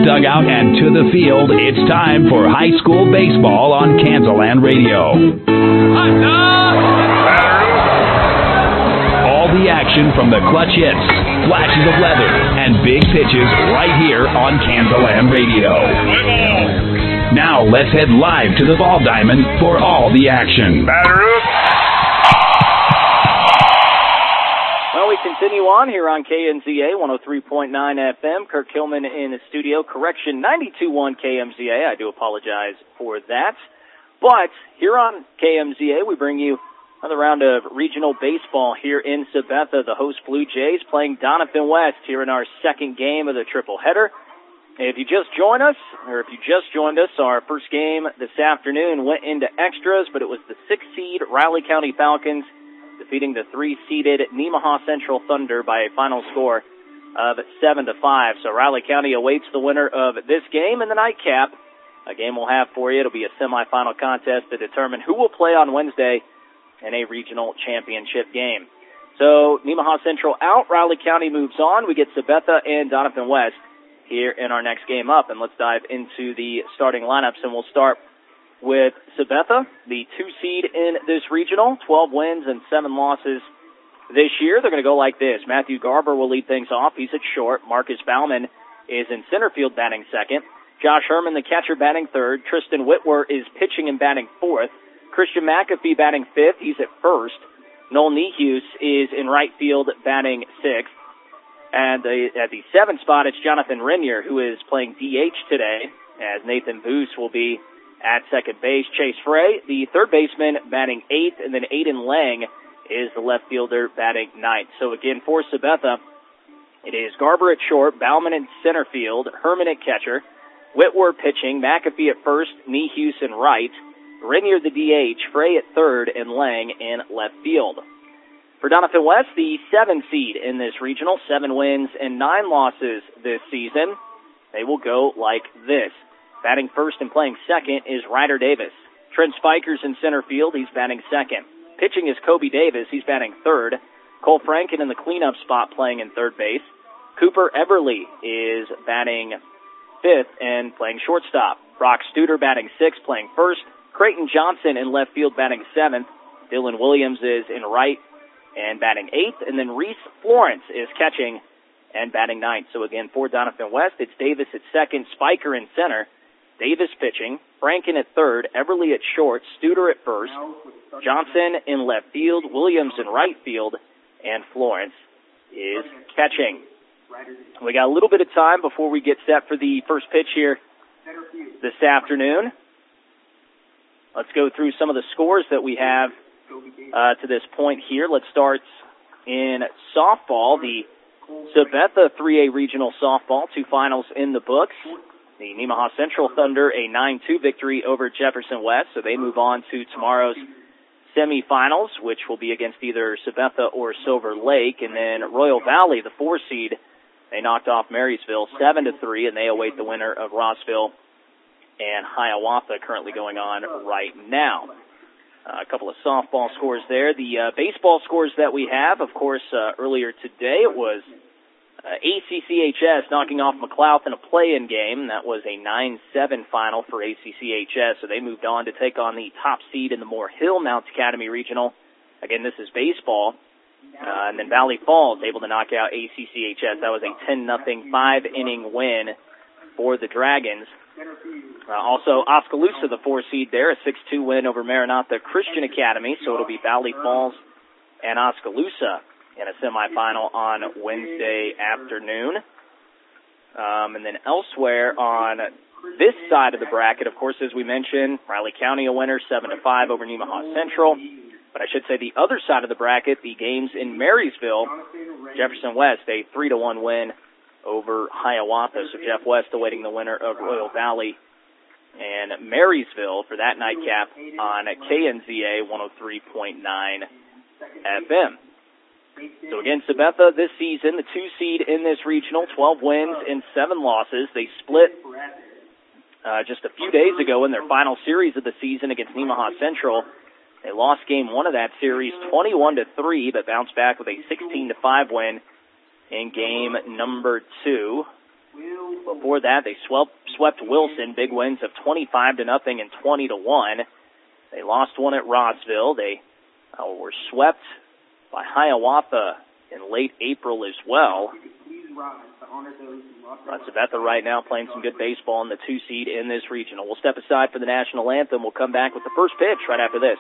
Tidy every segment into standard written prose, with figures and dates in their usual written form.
dugout and to the field, it's time for high school baseball on Kansas Radio. All the action from the clutch hits, flashes of leather, and big pitches right here on Kansas Radio. Now let's head live to the ball diamond for all the action. Well, we continue on here on KNZA 103.9 FM. Kirk Hillman in the studio. Correction, 92.1 KMZA. I do apologize for that. But here on KMZA, we bring you another round of regional baseball here in Sabetha. The host Blue Jays playing Doniphan West here in our second game of the triple header. If you just joined us, our first game this afternoon went into extras, but it was the 6-seed Riley County Falcons defeating the 3-seeded Nemaha Central Thunder by a final score of 7-5. So Riley County awaits the winner of this game in the nightcap. A game we'll have for you. It'll be a semifinal contest to determine who will play on Wednesday in a regional championship game. So Nemaha Central out, Riley County moves on. We get Sabetha and Doniphan West here in our next game up. And let's dive into the starting lineups, and we'll start with Sabetha, the 2-seed in this regional, 12 wins and 7 losses this year. They're going to go like this. Matthew Garber will lead things off. He's at short. Marcus Bauman is in center field batting second. Josh Herman, the catcher, batting third. Tristan Whitwer is pitching and batting fourth. Christian McAfee batting fifth. He's at first. Noel Nehus is in right field batting sixth. And at the 7th spot, it's Jonathan Renier, who is playing DH today, as Nathan Boos will be at second base. Chase Frey, the third baseman, batting 8th, and then Aiden Lang is the left fielder batting 9th. So again, for Sabetha, it is Garber at short, Bauman in center field, Herman at catcher, Whitwer pitching, McAfee at first, Nehus in right, Renier the DH, Frey at third, and Lang in left field. For Doniphan West, the 7-seed in this regional, 7 wins and 9 losses this season. They will go like this. Batting first and playing second is Ryder Davis. Trent Spikers in center field. He's batting second. Pitching is Kobe Davis. He's batting third. Cole Franken in the cleanup spot playing in third base. Cooper Everly is batting fifth and playing shortstop. Brock Studer batting sixth, playing first. Creighton Johnson in left field batting seventh. Dylan Williams is in right and batting eighth. And then Reese Florence is catching and batting ninth. So again, for Doniphan West, it's Davis at second, Spiker in center, Davis pitching, Franken at third, Everly at short, Studer at first, Johnson in left field, Williams in right field, and Florence is catching. We got a little bit of time before we get set for the first pitch here this afternoon. Let's go through some of the scores that we have to this point here. Let's start in softball. The Sabetha 3A Regional Softball, 2 finals in the books. The Nemaha Central Thunder, a 9-2 victory over Jefferson West, so they move on to tomorrow's semifinals, which will be against either Sabetha or Silver Lake. And then Royal Valley, the 4-seed, they knocked off Marysville 7-3, and they await the winner of Rossville and Hiawatha, currently going on right now. A couple of softball scores there. The baseball scores that we have, of course, earlier today, it was ACCHS knocking off McLouth in a play-in game. That was a 9-7 final for ACCHS, so they moved on to take on the top seed in the Moore Hill Mounts Academy Regional. Again, this is baseball. And then Valley Falls able to knock out ACCHS. That was a 10-0 5-inning win for the Dragons. Also, Oskaloosa, the 4-seed there, a 6-2 win over Maranatha Christian Academy. So it'll be Valley Falls and Oskaloosa in a semifinal on Wednesday afternoon. And then elsewhere on this side of the bracket, of course, as we mentioned, Riley County a winner, 7-5 over Nemaha Central. But I should say the other side of the bracket, the games in Marysville, Jefferson West, a 3-1 win over Hiawatha. So Jeff West awaiting the winner of Royal Valley and Marysville for that nightcap on KNZA 103.9 FM. So again, Sabetha this season, the 2-seed in this regional, 12 wins and 7 losses. They split just a few days ago in their final series of the season against Nemaha Central. They lost game 1 of that series 21-3, but bounced back with a 16-5 win in game number 2. Before that, they swept Wilson. Big wins of 25-0 and 20-1. They lost one at Rossville. They were swept by Hiawatha in late April as well. Sabetha right now playing some good baseball in the 2 seed in this regional. We'll step aside for the national anthem. We'll come back with the first pitch right after this.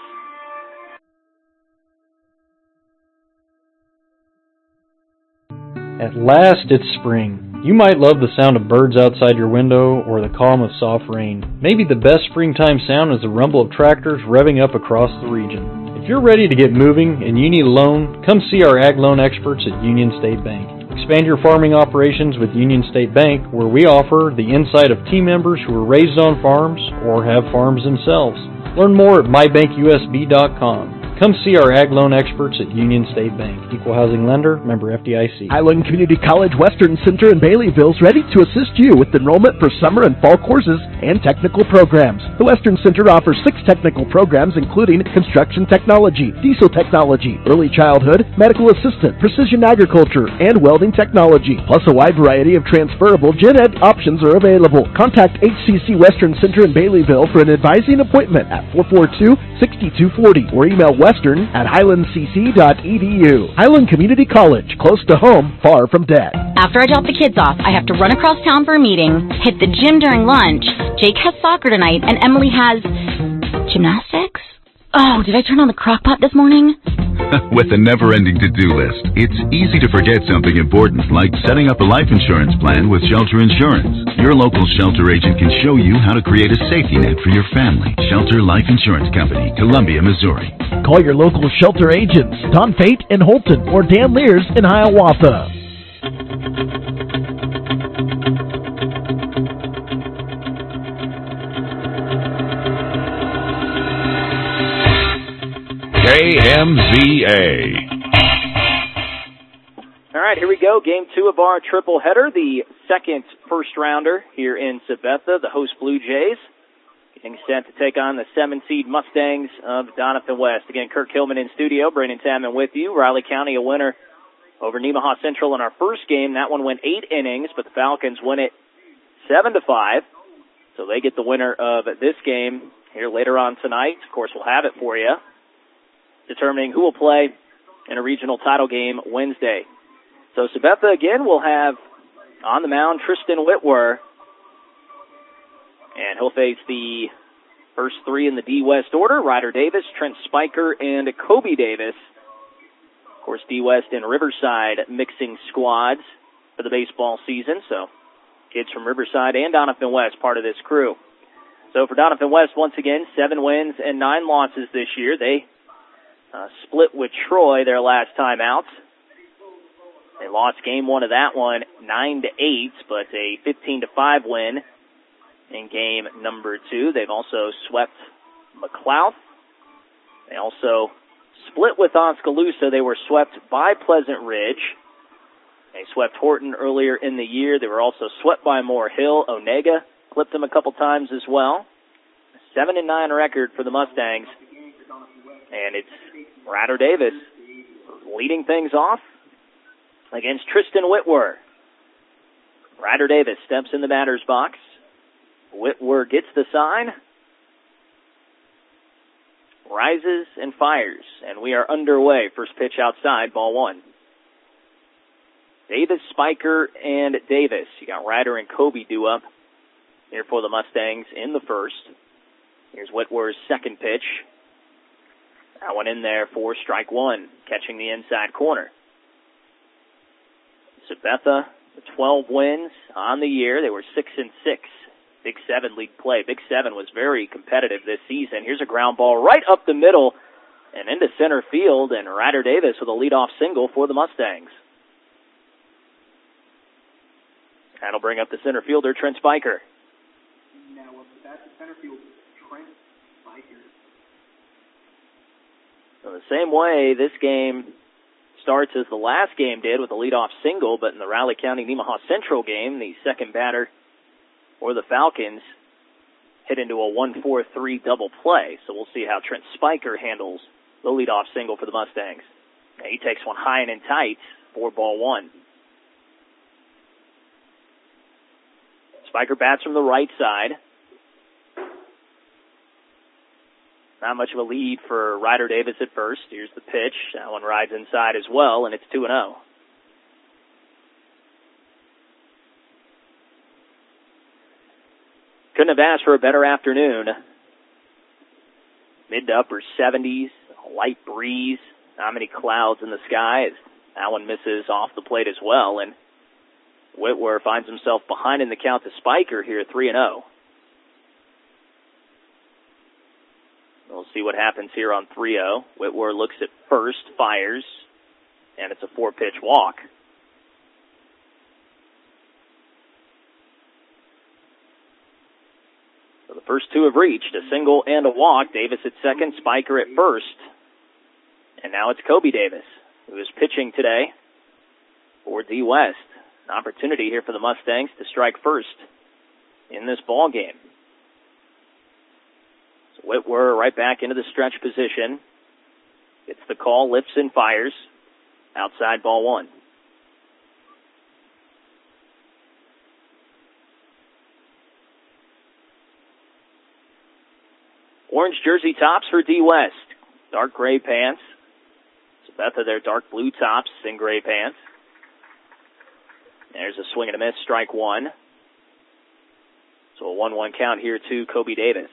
At last, it's spring. You might love the sound of birds outside your window or the calm of soft rain. Maybe the best springtime sound is the rumble of tractors revving up across the region. If you're ready to get moving and you need a loan, come see our ag loan experts at Union State Bank. Expand your farming operations with Union State Bank, where we offer the insight of team members who were raised on farms or have farms themselves. Learn more at mybankusb.com. Come see our ag loan experts at Union State Bank. Equal housing lender, member FDIC. Highland Community College Western Center in Baileyville is ready to assist you with enrollment for summer and fall courses and technical programs. The Western Center offers 6 technical programs, including construction technology, diesel technology, early childhood, medical assistant, precision agriculture, and welding technology. Plus, a wide variety of transferable gen ed options are available. Contact HCC Western Center in Baileyville for an advising appointment at 442-6240 or email western@highlandcc.edu. Highland Community College, close to home, far from debt. After I drop the kids off, I have to run across town for a meeting, hit the gym during lunch. Jake has soccer tonight, and Emily has gymnastics? Oh, did I turn on the crock pot this morning? With a never-ending to-do list, it's easy to forget something important, like setting up a life insurance plan with Shelter Insurance. Your local Shelter agent can show you how to create a safety net for your family. Shelter Life Insurance Company, Columbia, Missouri. Call your local Shelter agents, Don Fate in Holton or Dan Lears in Hiawatha. KMZA. All right, here we go. Game 2 of our triple header, the second first-rounder here in Sabetha, the host Blue Jays, getting set to take on the 7-seed Mustangs of Doniphan West. Again, Kirk Hillman in studio, Brandon Tamman with you. Riley County a winner over Nemaha Central in our first game. That one went 8 innings, but the Falcons win it 7-5. So they get the winner of this game here later on tonight. Of course, we'll have it for you, determining who will play in a regional title game Wednesday. So Sabetha again will have on the mound Tristan Whitwer, and he'll face the first 3 in the D West order: Ryder Davis, Trent Spiker, and Kobe Davis. Of course, D West and Riverside mixing squads for the baseball season, so kids from Riverside and Doniphan West part of this crew. So for Doniphan West, once again, 7 wins and 9 losses this year. They split with Troy their last time out. They lost game 1 of that one 9-8, but a 15-5 win in game number 2. They've also swept McLouth. They also split with Oskaloosa. They were swept by Pleasant Ridge. They swept Horton earlier in the year. They were also swept by Moore Hill. Onega clipped them a couple times as well. 7-9 record for the Mustangs. And it's Ryder Davis leading things off against Tristan Whitwer. Ryder Davis steps in the batter's box. Whitwer gets the sign, rises and fires, and we are underway. First pitch outside, ball 1. Davis, Spiker, and Davis. You got Ryder and Kobe due up here for the Mustangs in the first. Here's Whitwer's second pitch. That one in there for strike 1, catching the inside corner. Sabetha, the 12 wins on the year. They were 6-6. Big 7 league play. Big 7 was very competitive this season. Here's a ground ball right up the middle and into center field, and Ryder Davis with a leadoff single for the Mustangs. That'll bring up the center fielder, Trent Spiker. Now up the bat to center field, Trent Spiker. So the same way this game starts as the last game did with a leadoff single, but in the Raleigh County Nemaha Central game, the second batter for the Falcons hit into a 1-4-3 double play. So we'll see how Trent Spiker handles the leadoff single for the Mustangs. Now he takes one high and in tight for ball 1. Spiker bats from the right side. Not much of a lead for Ryder Davis at first. Here's the pitch. That one rides inside as well, and it's 2-0. Couldn't have asked for a better afternoon. Mid to upper 70s, a light breeze, not many clouds in the sky. That one misses off the plate as well, and Whitwer finds himself behind in the count to Spiker here, 3-0. We'll see what happens here on 3-0. Whitwer looks at first, fires, and it's a 4-pitch walk. So the first two have reached, a single and a walk. Davis at second, Spiker at first. And now it's Kobe Davis, who is pitching today for D West. An opportunity here for the Mustangs to strike first in this ball game. So Whitwer right back into the stretch position. Gets the call, lifts and fires. Outside, ball one. Orange jersey tops for D West. Dark gray pants. Sabetha, their dark blue tops in gray pants. There's a swing and a miss, strike one. So a 1-1 count here to Kobe Davis.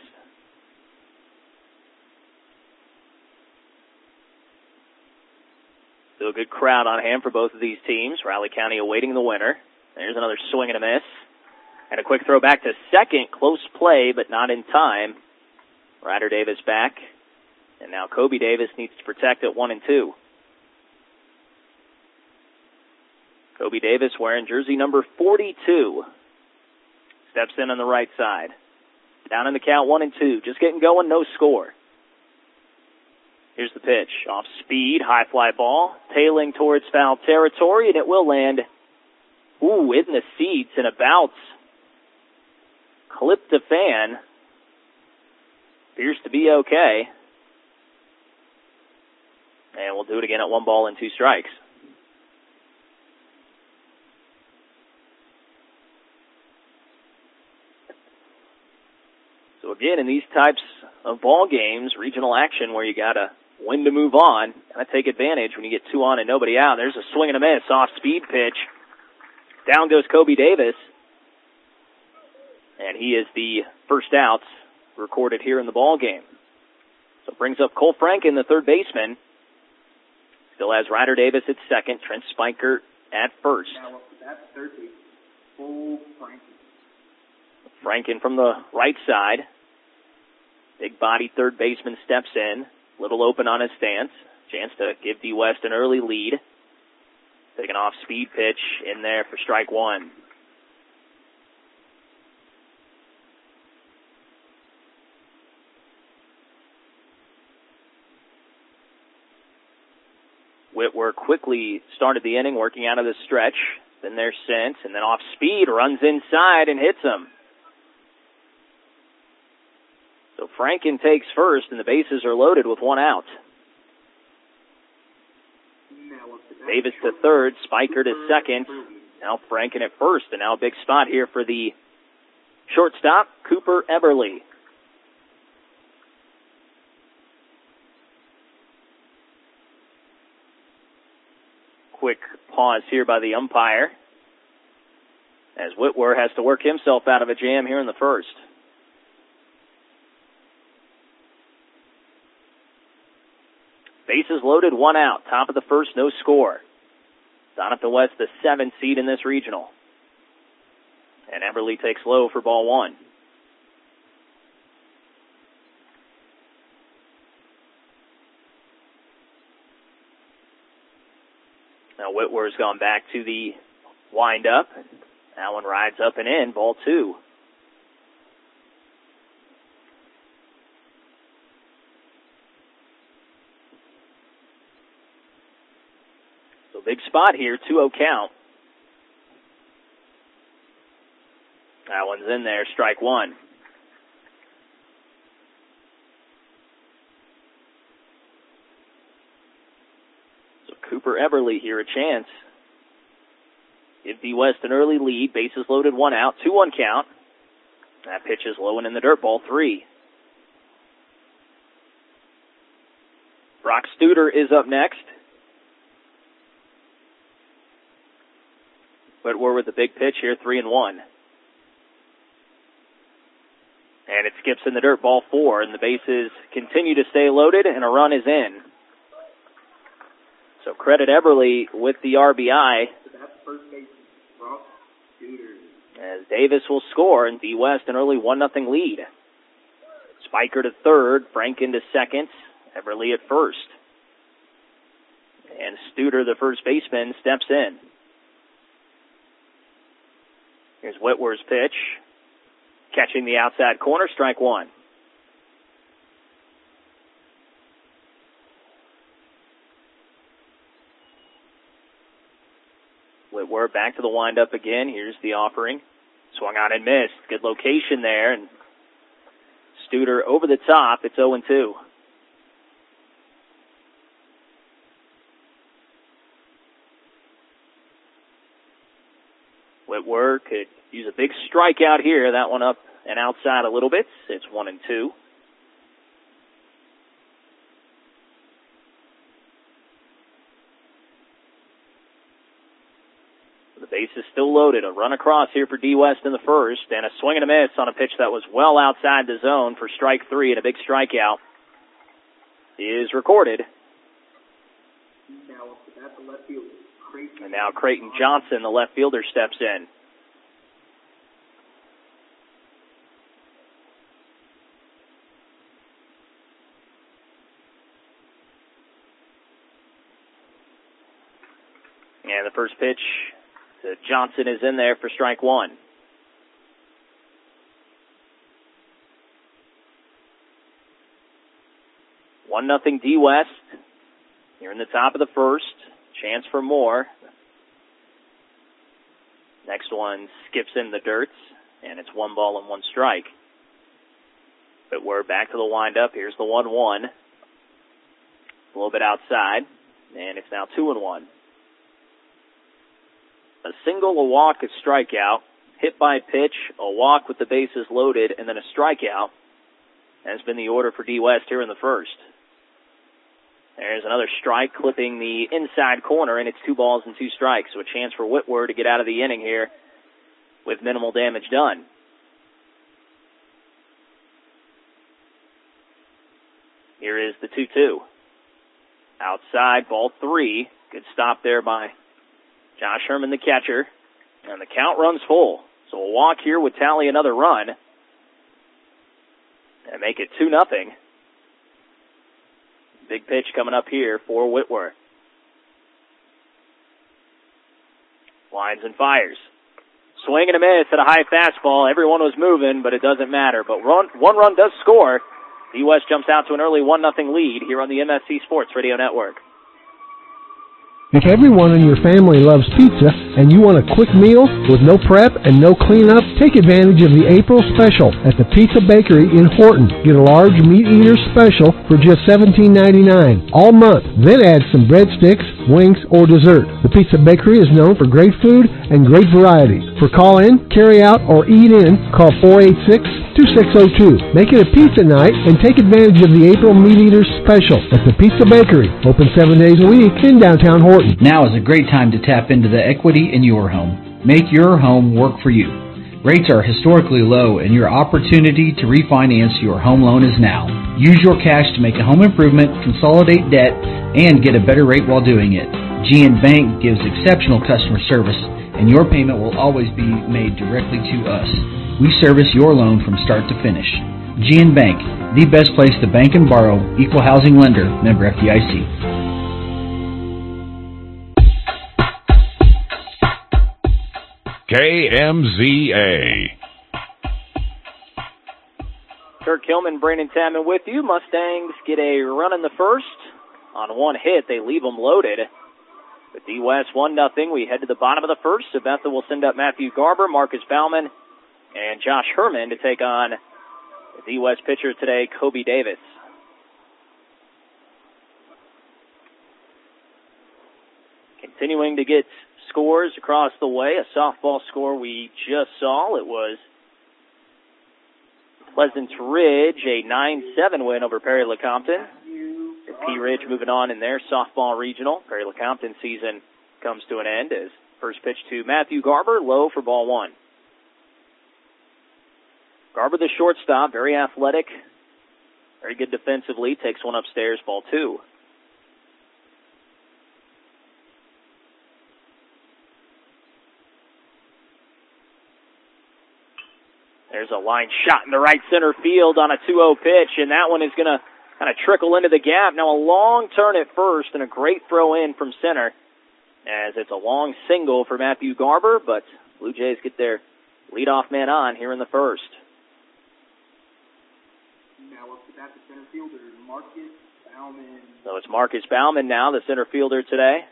Still a good crowd on hand for both of these teams. Riley County awaiting the winner. There's another swing and a miss. And a quick throw back to second. Close play, but not in time. Ryder Davis back. And now Kobe Davis needs to protect at 1 and 2. Kobe Davis wearing jersey number 42. Steps in on the right side. Down in the count, 1 and 2. Just getting going, no score. Here's the pitch. Off speed, high fly ball. Tailing towards foul territory, and it will land. Ooh, in the seats and a bounce. Clipped a fan. Appears to be okay. And we'll do it again at 1 ball and 2 strikes. So again, in these types of ball games, regional action where you got to win to move on, got to take advantage when you get 2 on and nobody out. There's a swing and a miss, off speed pitch. Down goes Kobe Davis. And he is the first out recorded here in the ball game. So it brings up Cole Franken, the third baseman. Still has Ryder Davis at second, Trent Spiker at first. Now up to that third base, Cole Franken. Franken from the right side. Big body third baseman steps in. Little open on his stance. Chance to give D West an early lead. Take an off speed pitch in there for strike one. Whitwer quickly started the inning working out of the stretch. Been there since, and then off speed, runs inside and hits him. So Franken takes first, and the bases are loaded with 1 out. Davis to third, Spiker to second. Now Franken at first, and now a big spot here for the shortstop, Cooper Eberly. Quick pause here by the umpire as Whitwer has to work himself out of a jam here in the first. Bases loaded, 1 out. Top of the first, no score. Doniphan West, the 7th seed in this regional. And Eberly takes low for ball one. Now Whitwer's gone back to the wind-up. That one rides up and in, ball two. So big spot here, 2-0 count. That one's in there, strike one. So Cooper Eberly here, a chance give D West an early lead. Bases loaded, 1 out, 2-1 count. That pitch is low and in the dirt, ball 3. Brock Studer is up next. Whitwer with the big pitch here, 3-1. And it skips in the dirt, ball 4, and the bases continue to stay loaded, and a run is in. So credit Eberly with the RBI. As Davis will score, and D West an early 1-0 lead. Spiker to third, Frank into second, Eberly at first. And Studer, the first baseman, steps in. Here's Whitwer's pitch. Catching the outside corner, strike 1. Whitwer back to the windup again. Here's the offering. Swung on and missed. Good location there. And Studer over the top. It's 0-2. Whitwer could use a big strikeout here. That one up and outside a little bit. It's 1-2. The base is still loaded. A run across here for D West in the first, and a swing and a miss on a pitch that was well outside the zone for strike 3, and a big strikeout is recorded. And now Creighton Johnson, the left fielder, steps in. And the first pitch to Johnson is in there for strike 1. One nothing D West. Here in the top of the first. Chance for more. Next one skips in the dirt, and it's 1 ball and 1 strike. But we're back to the windup. Here's the 1-1. A little bit outside, and it's now 2-1. A single, a walk, a strikeout. Hit by pitch, a walk with the bases loaded, and then a strikeout. Has been the order for D West here in the first. There's another strike clipping the inside corner, and it's 2 balls and 2 strikes. So a chance for Whitwer to get out of the inning here with minimal damage done. Here is the 2-2. Outside, ball 3. Good stop there by Josh Herman, the catcher. And the count runs full. So a walk here would tally another run and make it 2-0. Big pitch coming up here for Whitwer. Lines and fires. Swing and a miss at a high fastball. Everyone was moving, but it doesn't matter. But one run does score. D West jumps out to an early 1-0 lead here on the MSC Sports Radio Network. If everyone in your family loves pizza and you want a quick meal with no prep and no cleanup, take advantage of the April special at the Pizza Bakery in Horton. Get a large meat eater special for just $17.99 all month. Then add some breadsticks, wings, or dessert. The Pizza Bakery is known for great food and great variety. For call-in, carry-out, or eat-in, call 486-2602. Make it a pizza night and take advantage of the April Meat Eaters special at the Pizza Bakery. Open 7 days a week in downtown Horton. Now is a great time to tap into the equity in your home. Make your home work for you. Rates are historically low, and your opportunity to refinance your home loan is now. Use your cash to make a home improvement, consolidate debt, and get a better rate while doing it. GN Bank gives exceptional customer service, and your payment will always be made directly to us. We service your loan from start to finish. GN Bank, the best place to bank and borrow. Equal housing lender. Member FDIC. KMZA. Kirk Hillman, Brandon Tamman with you. Mustangs get a run in the first. On one hit, they leave them loaded. With D West 1-0, we head to the bottom of the first. So Bethel will send up Matthew Garber, Marcus Bauman, and Josh Herman to take on the D West pitcher today, Kobe Davis. Continuing to get scores across the way. A softball score we just saw. It was Pleasant Ridge, a 9-7 win over Perry Lecompton. P. Ridge moving on in their softball regional. Perry Lecompton season comes to an end as first pitch to Matthew Garber, low for ball one. Garber, the shortstop, very athletic, very good defensively, takes one upstairs, ball two. There's a line shot in the right center field on a 2-0 pitch, and that one is going to kind of trickle into the gap. Now a long turn at first and a great throw in from center as it's a long single for Matthew Garber, but Blue Jays get their leadoff man on here in the first. Now up to bat, the center fielder, Marcus Bauman. So it's Marcus Bauman now, the center fielder today.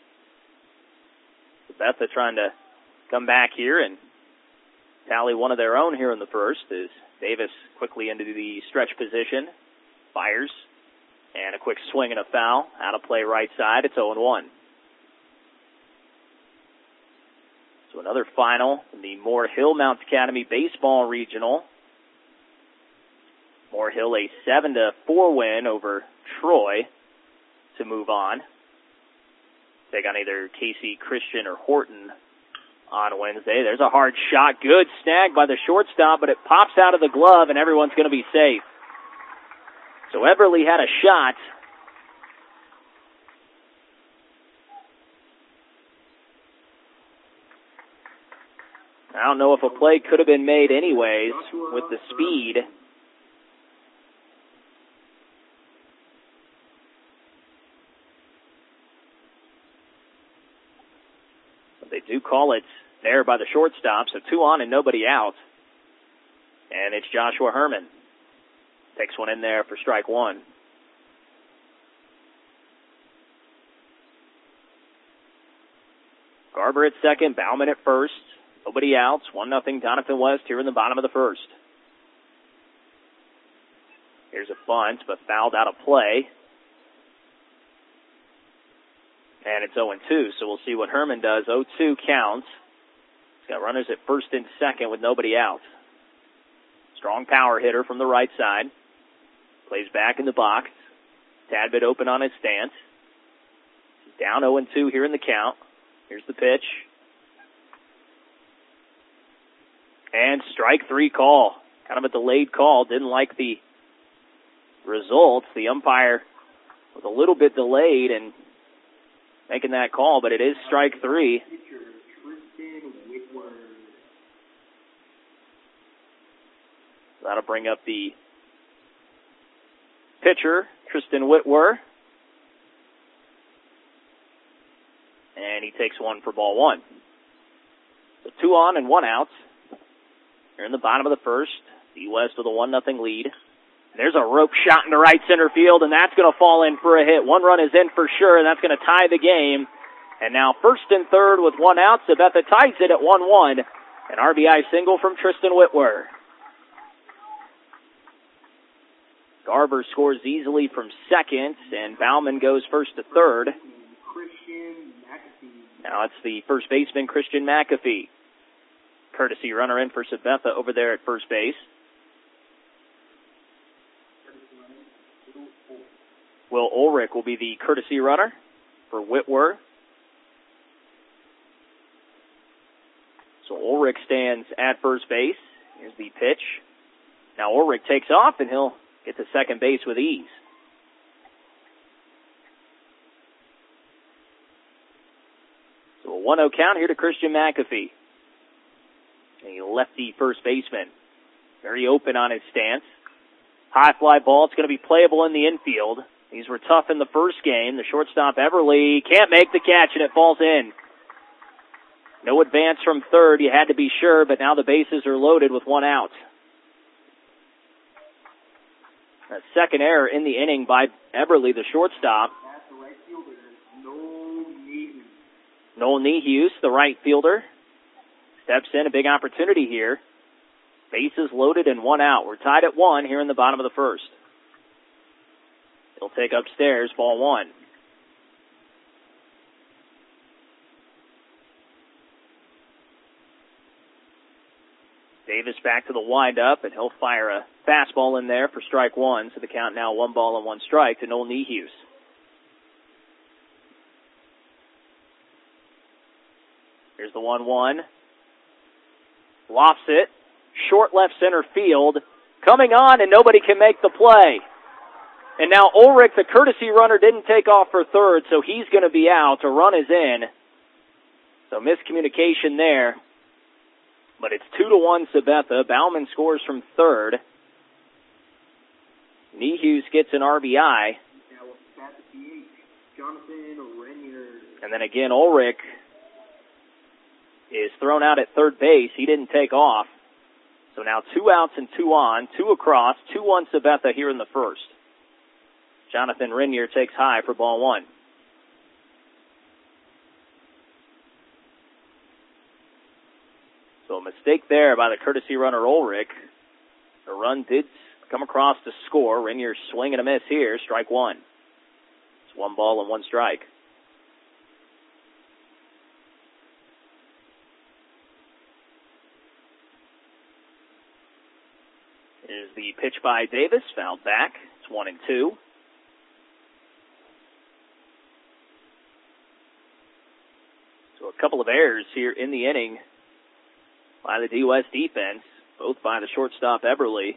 Betha trying to come back here and tally one of their own here in the first as Davis quickly into the stretch position. Fires. And a quick swing and a foul. Out of play right side. It's 0-1. So another final in the Moore Hill Mounts Academy Baseball Regional. Moore Hill a 7-4 win over Troy to move on. Take on either Casey, Christian, or Horton on Wednesday. There's a hard shot. Good snag by the shortstop, but it pops out of the glove, and everyone's going to be safe. So Everly had a shot. I don't know if a play could have been made anyways with the speed. But they do call it there by the shortstop, so 2 on and nobody out. And it's Joshua Herman. Takes one in there for strike one. Garber at second, Bauman at first. Nobody outs. 1-0 Doniphan West here in the bottom of the first. Here's a bunt, but fouled out of play. And it's 0-2, so we'll see what Herman does. 0-2 counts. He's got runners at first and second with nobody out. Strong power hitter from the right side. Plays back in the box. Tad bit open on his stance. Down 0-2 here in the count. Here's the pitch. And strike three call. Kind of a delayed call. Didn't like the results. The umpire was a little bit delayed in making that call, but it is strike three. That'll bring up the pitcher, Tristan Whitwer. And he takes one for ball one. So 2 on and 1 out. They're in the bottom of the first. The West with a 1-0 lead. There's a rope shot in the right center field, and that's going to fall in for a hit. 1 run is in for sure, and that's going to tie the game. And now first and third with 1 out. Sabetha ties it at 1-1. An RBI single from Tristan Whitwer. Garber scores easily from second, and Bauman goes first to third. Now it's the first baseman, Christian McAfee. Courtesy runner in for Sabetha over there at first base. Will Ulrich will be the courtesy runner for Whitwer. So Ulrich stands at first base. Here's the pitch. Now Ulrich takes off, and he'll get to second base with ease. So a 1-0 count here to Christian McAfee. A lefty first baseman. Very open on his stance. High fly ball. It's going to be playable in the infield. These were tough in the first game. The shortstop, Everly, can't make the catch, and it falls in. No advance from third. You had to be sure, but now the bases are loaded with 1 out. A second error in the inning by Everly, the shortstop. Noel Niehues, the right fielder, steps in. A big opportunity here. Bases loaded and 1 out. We're tied at 1 here in the bottom of the first. He'll take upstairs, ball one. Davis back to the windup, and he'll fire a fastball in there for strike one, so the count now 1 ball and 1 strike to Noel Niehues. Here's the 1-1. Lofts it. Short left center field. Coming on, and nobody can make the play. And now Ulrich, the courtesy runner, didn't take off for third, so he's going to be out. A run is in. So miscommunication there. But it's 2-1 Sabetha. Bauman scores from third. Niehues gets an RBI. And then again, Ulrich is thrown out at third base. He didn't take off. So now 2 outs and 2 on, 2 across, 2-1 Sabetha here in the first. Jonathan Renier takes high for ball 1. So a mistake there by the courtesy runner Ulrich. The run did come across to score. Renier swing and a miss here. Strike 1. It's 1 ball and 1 strike. Here's the pitch by Davis. Fouled back. It's 1-2. So a couple of errors here in the inning by the D West defense, both by the shortstop Eberly.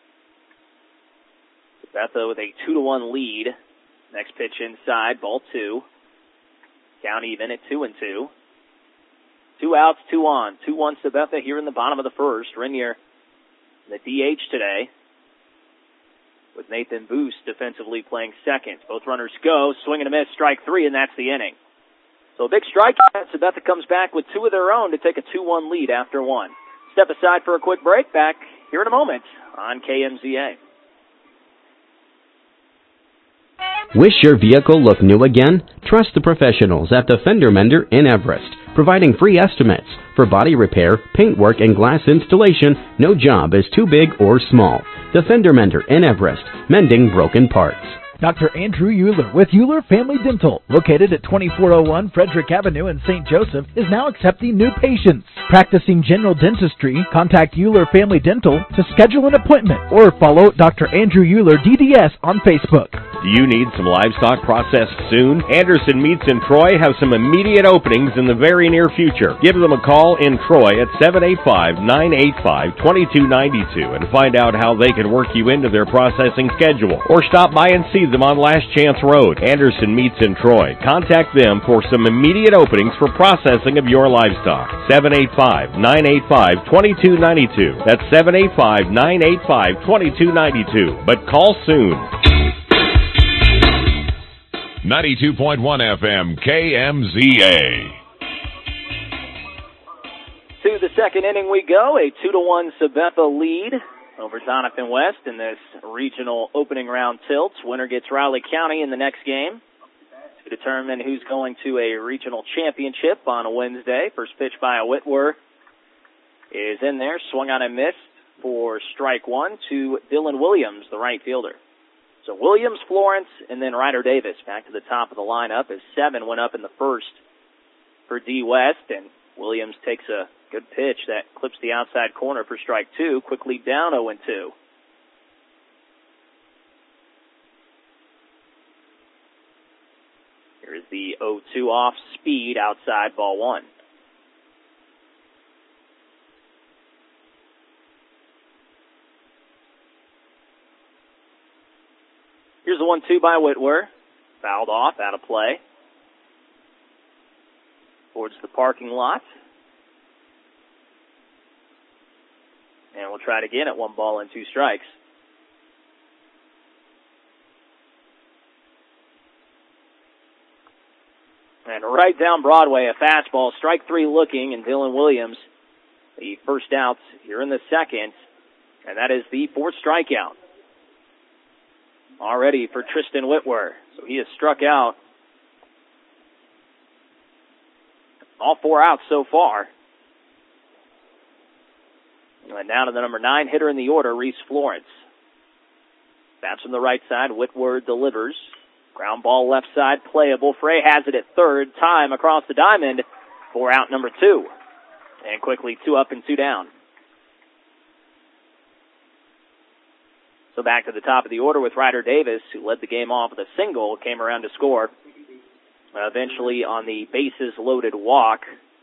Sabetha with a 2-1 lead. Next pitch inside, ball 2. Count even at 2-2. 2 outs, 2 on. 2-1 Sabetha here in the bottom of the first. Renier, the DH today, with Nathan Boost defensively playing second. Both runners go, swing and a miss, strike 3, and that's the inning. So a big strikeout. Sabetha comes back with 2 of their own to take a 2-1 lead after 1. Step aside for a quick break. Back here in a moment on KMZA. Wish your vehicle looked new again? Trust the professionals at the Fender Mender in Everest. Providing free estimates for body repair, paintwork, and glass installation. No job is too big or small. The Fender Mender in Everest, mending broken parts. Dr. Andrew Euler with Euler Family Dental, located at 2401 Frederick Avenue in St. Joseph, is now accepting new patients. Practicing general dentistry, contact Euler Family Dental to schedule an appointment or follow Dr. Andrew Euler DDS on Facebook. Do you need some livestock processed soon? Anderson Meats in Troy have some immediate openings in the very near future. Give them a call in Troy at 785-985-2292 and find out how they can work you into their processing schedule. Or stop by and see them on Last Chance Road. Anderson Meats in Troy. Contact them for some immediate openings for processing of your livestock. 785-985-2292. That's 785-985-2292. But call soon. 92.1 FM KMZA. To the second inning we go. A 2-1 Sabetha lead over Doniphan West in this regional opening round tilts. Winner gets Riley County in the next game to determine who's going to a regional championship on a Wednesday. First pitch by Whitwer is in there. Swung on and missed for strike 1 to Dylan Williams, the right fielder. So Williams, Florence, and then Ryder Davis back to the top of the lineup as 7 went up in the first for D West, and Williams takes a good pitch that clips the outside corner for strike 2, quickly down 0-2. Here is the 0-2 off speed outside ball 1. Here's the 1-2 by Whitwer. Fouled off, out of play. Towards the parking lot. And we'll try it again at 1 ball and 2 strikes. And right down Broadway, a fastball, strike 3 looking, and Dylan Williams, the first out here in the second. And that is the 4th strikeout already for Tristan Whitwer. So he has struck out all 4 outs so far. And down to the number 9 hitter in the order, Reese Florence. Bats from the right side. Whitwer delivers. Ground ball left side, playable. Frey has it at third. Time across the diamond for out number 2. And quickly 2 up and 2 down. So back to the top of the order with Ryder Davis, who led the game off with a single, came around to score. Eventually on the bases-loaded walk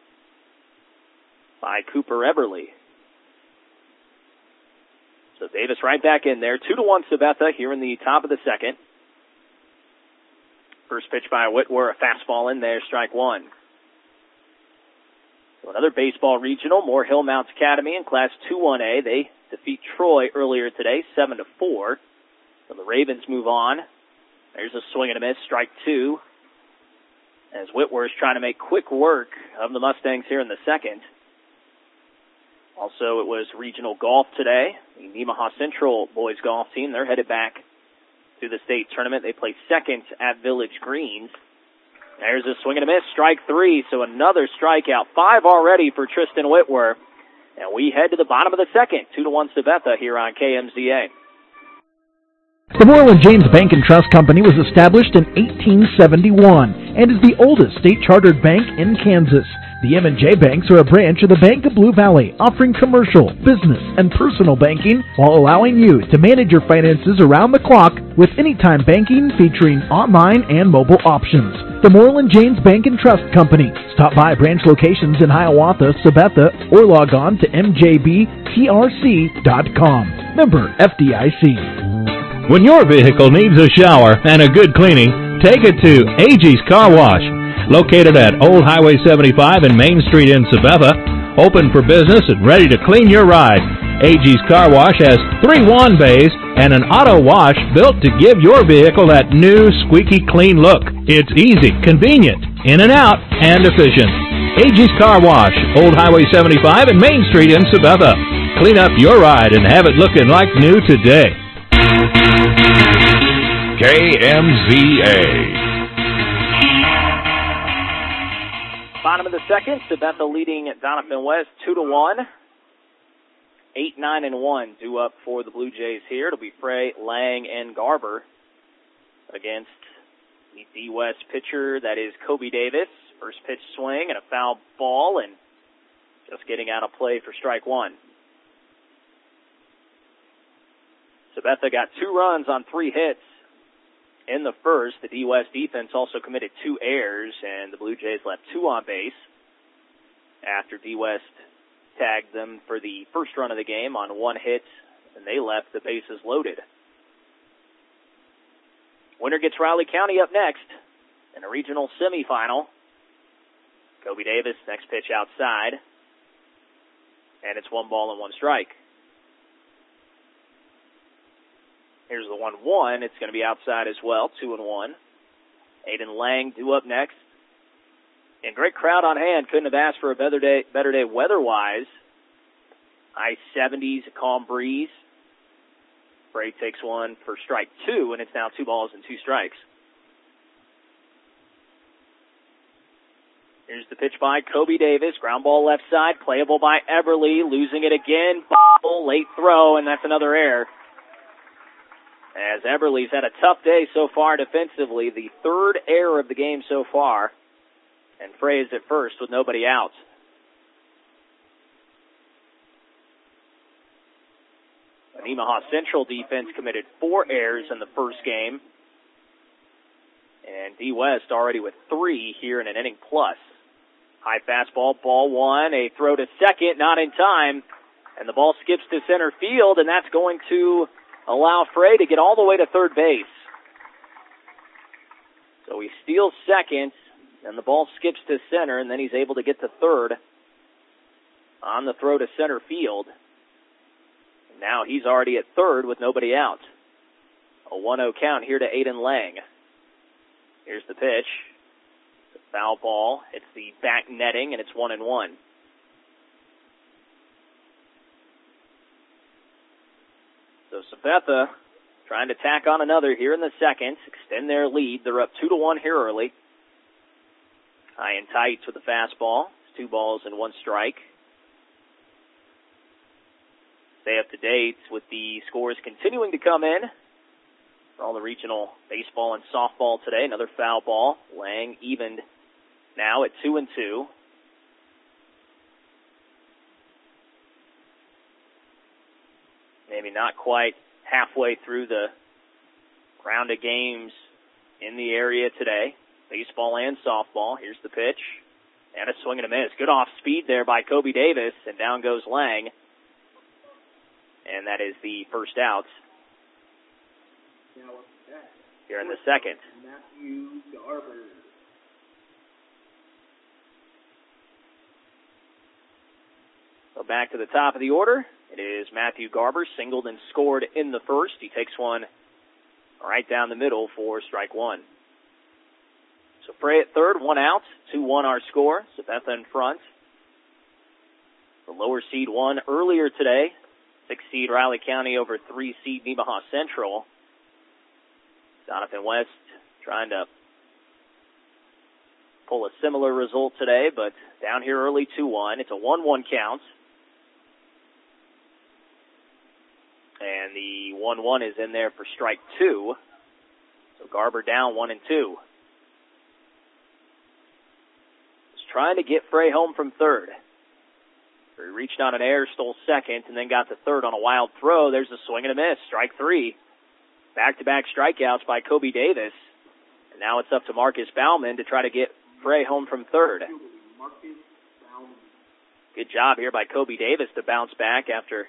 by Cooper Eberly. So Davis right back in there. 2-1 Sabetha here in the top of the second. First pitch by Whitwer, a fastball in there, strike one. So another baseball regional, Moore Hill Mounts Academy in Class 2-1A. They defeat Troy earlier today, 7-4. So the Ravens move on. There's a swing and a miss, strike two. As Whitwer is trying to make quick work of the Mustangs here in the second. Also, it was regional golf today. The Nemaha Central boys golf team, they're headed back to the state tournament. They play second at Village Greens. There's a swing and a miss, strike three. So another strikeout, 5 already for Tristan Whitwer. And we head to the bottom of the second, 2-1 Sabetha here on KMZA. The Moreland James Bank and Trust Company was established in 1871 and is the oldest state-chartered bank in Kansas. The M&J Banks are a branch of the Bank of Blue Valley, offering commercial, business, and personal banking while allowing you to manage your finances around the clock with anytime banking featuring online and mobile options. The Moreland James Bank and Trust Company. Stop by branch locations in Hiawatha, Sabetha, or log on to mjbtrc.com. Member FDIC. When your vehicle needs a shower and a good cleaning, take it to AG's Car Wash. Located at Old Highway 75 and Main Street in Sabetha, open for business and ready to clean your ride. AG's Car Wash has 3 wand bays and an auto wash built to give your vehicle that new squeaky clean look. It's easy, convenient, in and out, and efficient. AG's Car Wash, Old Highway 75 and Main Street in Sabetha. Clean up your ride and have it looking like new today. KMZA. Bottom of the second, Sabetha leading Doniphan West 2-1. 8, 9, and 1 due up for the Blue Jays here. It'll be Frey, Lang, and Garber against the D West pitcher. That is Kobe Davis. First pitch swing and a foul ball, and just getting out of play for strike one. Sabetha got 2 runs on 3 hits in the first. The D West defense also committed 2 errors, and the Blue Jays left 2 on base after D West tagged them for the first run of the game on 1 hit, and they left the bases loaded. Winner gets Riley County up next in a regional semifinal. Kobe Davis, next pitch outside, and it's 1 ball and 1 strike. Here's the 1-1. It's going to be outside as well, 2-1. Aiden Lang due up next. And great crowd on hand. Couldn't have asked for a better day weather-wise. High 70s, a calm breeze. Bray takes one for strike 2, and it's now 2 balls and 2 strikes. Here's the pitch by Kobe Davis. Ground ball left side, playable by Eberly. Losing it again. Ball, late throw, and that's another error. As Eberly's had a tough day so far defensively, the 3rd error of the game so far. And Frey is at first with nobody out. The Nemaha Central defense committed 4 errors in the first game. And D West already with 3 here in an inning plus. High fastball, ball 1, a throw to second, not in time. And the ball skips to center field, and that's going to allow Frey to get all the way to third base. So he steals second, and the ball skips to center, and then he's able to get to third on the throw to center field. And now he's already at third with nobody out. A 1-0 count here to Aiden Lang. Here's the pitch. The foul ball. It's the back netting, and it's 1-1. So Sabetha trying to tack on another here in the second, extend their lead. They're up 2-1 here early. High and tight with the fastball. It's 2 balls and 1 strike. Stay up to date with the scores continuing to come in for all the regional baseball and softball today. Another foul ball. Lang evened now at 2-2. Maybe not quite halfway through the round of games in the area today, baseball and softball. Here's the pitch, and a swing and a miss. Good off speed there by Kobe Davis, and down goes Lang, and that is the first out here in the second. Matthew Garber. So back to the top of the order. It is Matthew Garber, singled and scored in the first. He takes one right down the middle for strike one. So Frey at third, one out, 2-1 our score. Sabetha in front. The lower seed won earlier today. 6 seed Riley County over 3 seed Nemaha Central. Doniphan West trying to pull a similar result today, but down here early 2-1. It's a 1-1 count. And the 1-1 is in there for strike two. So Garber down 1-2. Was trying to get Frey home from third. He reached on an air, stole second, and then got to third on a wild throw. There's a swing and a miss. Strike three. Back-to-back strikeouts by Kobe Davis. And now it's up to Marcus Bauman to try to get Frey home from third. Good job here by Kobe Davis to bounce back after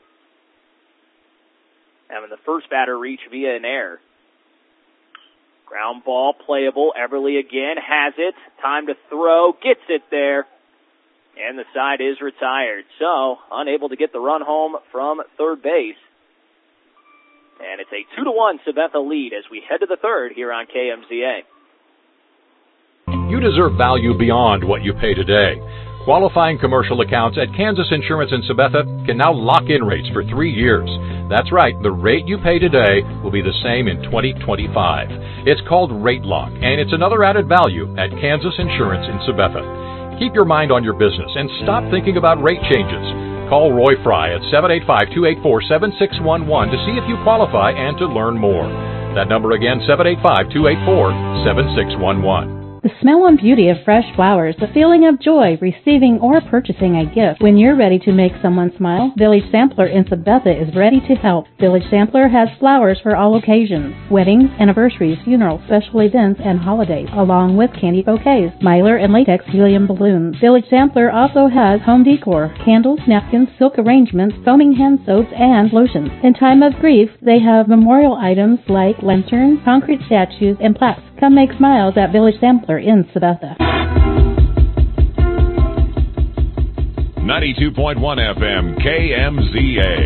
having the first batter reach via an error. Ground ball, playable. Everly again has it. Time to throw. Gets it there. And the side is retired. So, unable to get the run home from third base. And it's a 2-1 Sabetha lead as we head to the third here on KMZA. You deserve value beyond what you pay today. Qualifying commercial accounts at Kansas Insurance in Sabetha can now lock in rates for 3 years. That's right, the rate you pay today will be the same in 2025. It's called Rate Lock, and it's another added value at Kansas Insurance in Sabetha. Keep your mind on your business and stop thinking about rate changes. Call Roy Fry at 785-284-7611 to see if you qualify and to learn more. That number again, 785-284-7611. The smell and beauty of fresh flowers, the feeling of joy receiving or purchasing a gift. When you're ready to make someone smile, Village Sampler in Sabetha is ready to help. Village Sampler has flowers for all occasions, weddings, anniversaries, funerals, special events, and holidays, along with candy bouquets, mylar and latex helium balloons. Village Sampler also has home decor, candles, napkins, silk arrangements, foaming hand soaps, and lotions. In time of grief, they have memorial items like lanterns, concrete statues, and plaques. Come make smiles at Village Sampler in Sabetha. 92.1 FM KMZA.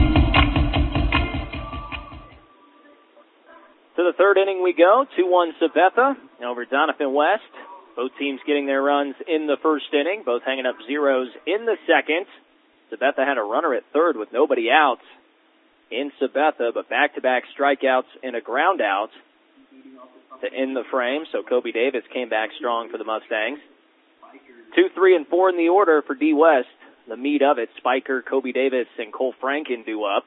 To the third inning we go. 2-1 Sabetha over Doniphan West. Both teams getting their runs in the first inning, both hanging up zeros in the second. Sabetha had a runner at third with nobody out in Sabetha, but back-to-back strikeouts and a ground out to end the frame, so Kobe Davis came back strong for the Mustangs. 2, 3, and 4 in the order for D West. The meat of it, Spiker, Kobe Davis, and Cole Franken due up.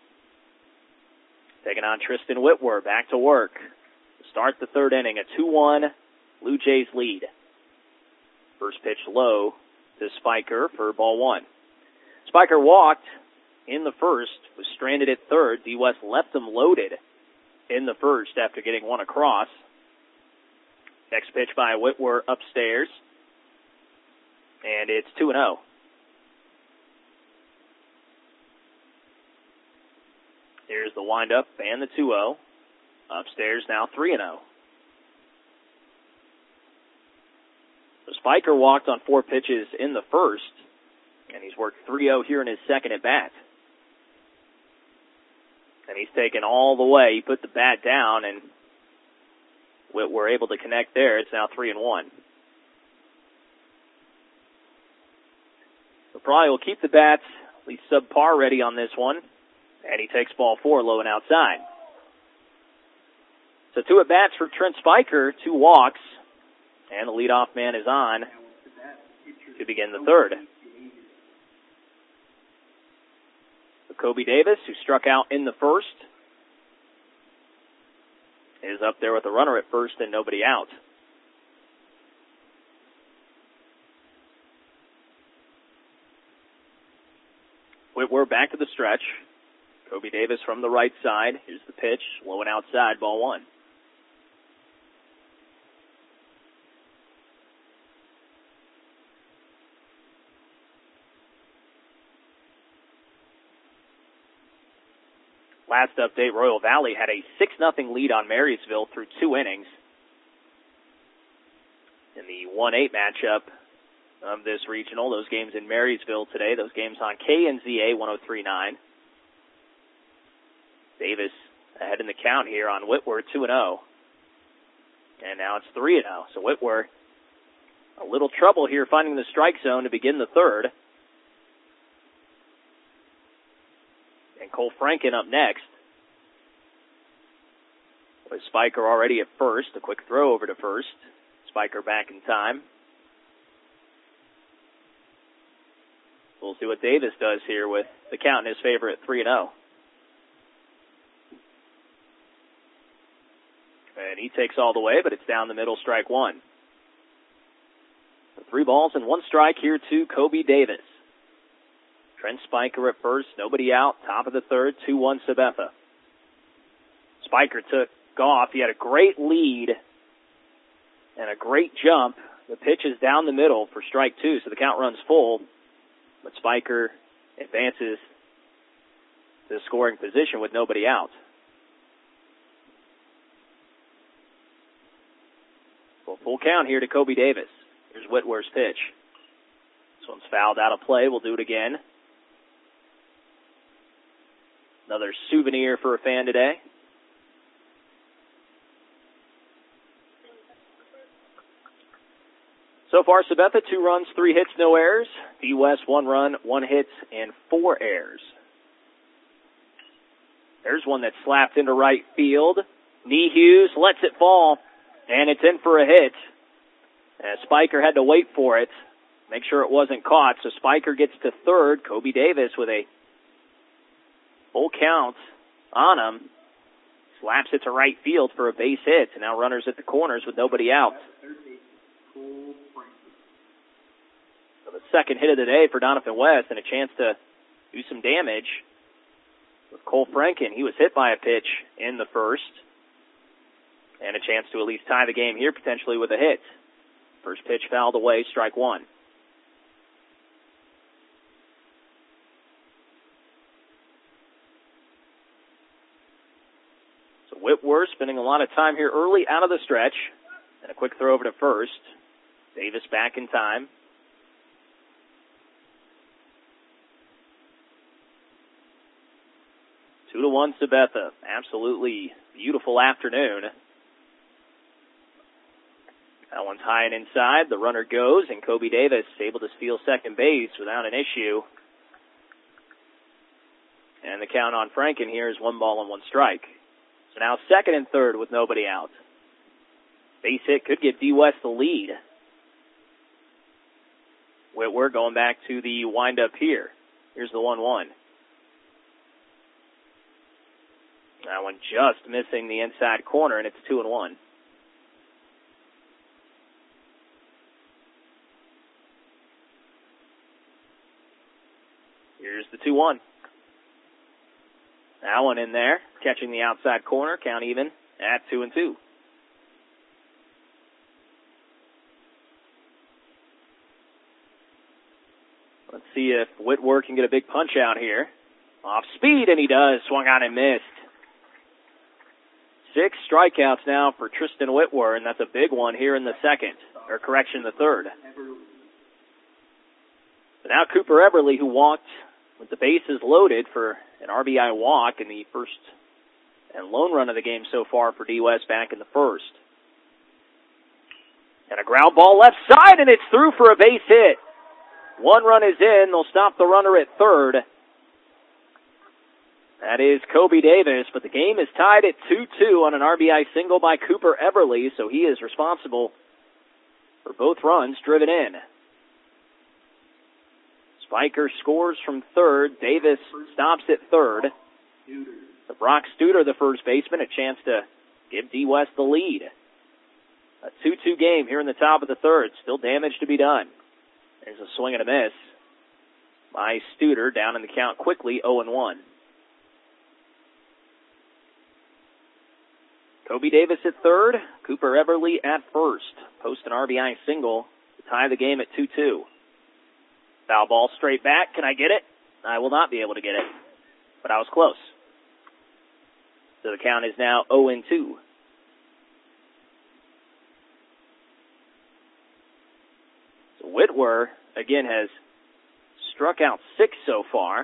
Taking on Tristan Whitwer, back to work. To start the third inning, a 2-1 Blue Jays lead. First pitch low to Spiker for ball one. Spiker walked in the first, was stranded at third. D West left him loaded in the first after getting one across. Next pitch by Whitwer upstairs. And it's 2-0. Here's the windup and the 2-0. Upstairs now 3-0. So Spiker walked on 4 pitches in the first, and he's worked 3-0 here in his second at bat. And he's taken all the way. He put the bat down, and we're able to connect there. It's now 3-1. So probably will keep the bats at least subpar ready on this one. And he takes ball 4 low and outside. So 2 at-bats for Trent Spiker, 2 walks. And the leadoff man is on to begin the third. Kobe Davis, who struck out in the first, is up there with a runner at first and nobody out. We're back to the stretch. Kobe Davis from the right side. Here's the pitch. Low and outside, ball one. Last update, Royal Valley had a 6-0 lead on Marysville through 2 innings. In the 1-8 matchup of this regional, those games in Marysville today, those games on KNZA 103.9. Davis ahead in the count here on Whitworth, 2-0. And now it's 3-0. So Whitworth, a little trouble here finding the strike zone to begin the third. And Cole Franken up next. With Spiker already at first. A quick throw over to first. Spiker back in time. We'll see what Davis does here with the count in his favor at 3-0. And he takes all the way, but it's down the middle, strike one. 3 balls and 1 strike here to Kobe Davis. Trent Spiker at first, nobody out, top of the third, 2-1 Sabetha. Spiker took off. He had a great lead and a great jump. The pitch is down the middle for strike 2, so the count runs full. But Spiker advances to scoring position with nobody out. Well, full count here to Kobe Davis. Here's Whitworth's pitch. This one's fouled out of play. We'll do it again. Another souvenir for a fan today. So far, Sabetha, 2 runs, 3 hits, no errors. D West, 1 run, 1 hit, and 4 errors. There's one that slapped into right field. Nee Hughes lets it fall, and it's in for a hit. As Spiker had to wait for it, make sure it wasn't caught. So Spiker gets to third. Kobe Davis with a full count on him. Slaps it to right field for a base hit. And now runners at the corners with nobody out. So the second hit of the day for Doniphan West and a chance to do some damage with Cole Franken. He was hit by a pitch in the first. And a chance to at least tie the game here, potentially with a hit. First pitch fouled away, strike one. So Whitworth spending a lot of time here early out of the stretch. And a quick throw over to first. Davis back in time. Two to one Sabetha. Absolutely beautiful afternoon. That one's high and inside. The runner goes, and Kobe Davis able to steal second base without an issue. And the count on Franken here is 1 ball and 1 strike. So now second and third with nobody out. Base hit could give D West the lead. We're going back to the windup here. Here's the 1-1. That one just missing the inside corner, and it's 2-1. Here's the 2-1. That one in there, catching the outside corner, count even at 2-2. Let's see if Whitworth can get a big punch out here. Off speed, and he does. Swung on and missed. 6 strikeouts now for Tristan Whitworth, and that's a big one here in the the third. So now Cooper Eberly, who walked with the bases loaded for an RBI walk in the first and lone run of the game so far for D West back in the first. And a ground ball left side, and it's through for a base hit. 1 run is in. They'll stop the runner at third. That is Kobe Davis, but the game is tied at 2-2 on an RBI single by Cooper Eberly, so he is responsible for both runs driven in. Spiker scores from third. Davis stops at third. So Brock Studer, the first baseman, a chance to give D West the lead. A 2-2 game here in the top of the third. Still damage to be done. There's a swing and a miss by Studer, down in the count quickly, 0-1. Kobe Davis at third, Cooper Everly at first. Post an RBI single to tie the game at 2-2. Foul ball straight back. Can I get it? I will not be able to get it, but I was close. So the count is now 0-2. So Whitwer, again, has struck out 6 so far.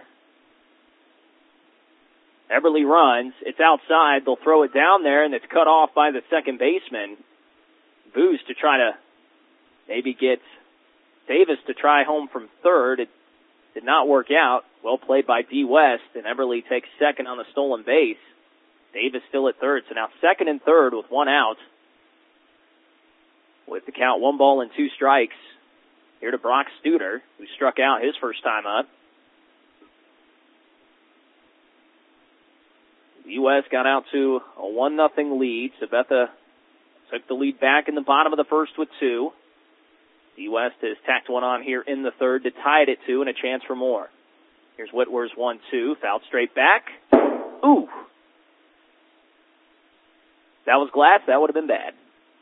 Everly runs. It's outside. They'll throw it down there, and it's cut off by the second baseman. Boos to try to maybe get Davis to try home from third. It did not work out. Well played by D. West, and Everly takes second on the stolen base. Davis still at third, so now second and third with one out. With the count 1 ball and 2 strikes. Here to Brock Studer, who struck out his first time up. D. West got out to a 1-0 lead. Sabetha took the lead back in the bottom of the first with 2. D. West has tacked one on here in the third to tie it at 2 and a chance for more. Here's Whitwer's 1-2, fouled straight back. Ooh. That was glass. That would have been bad.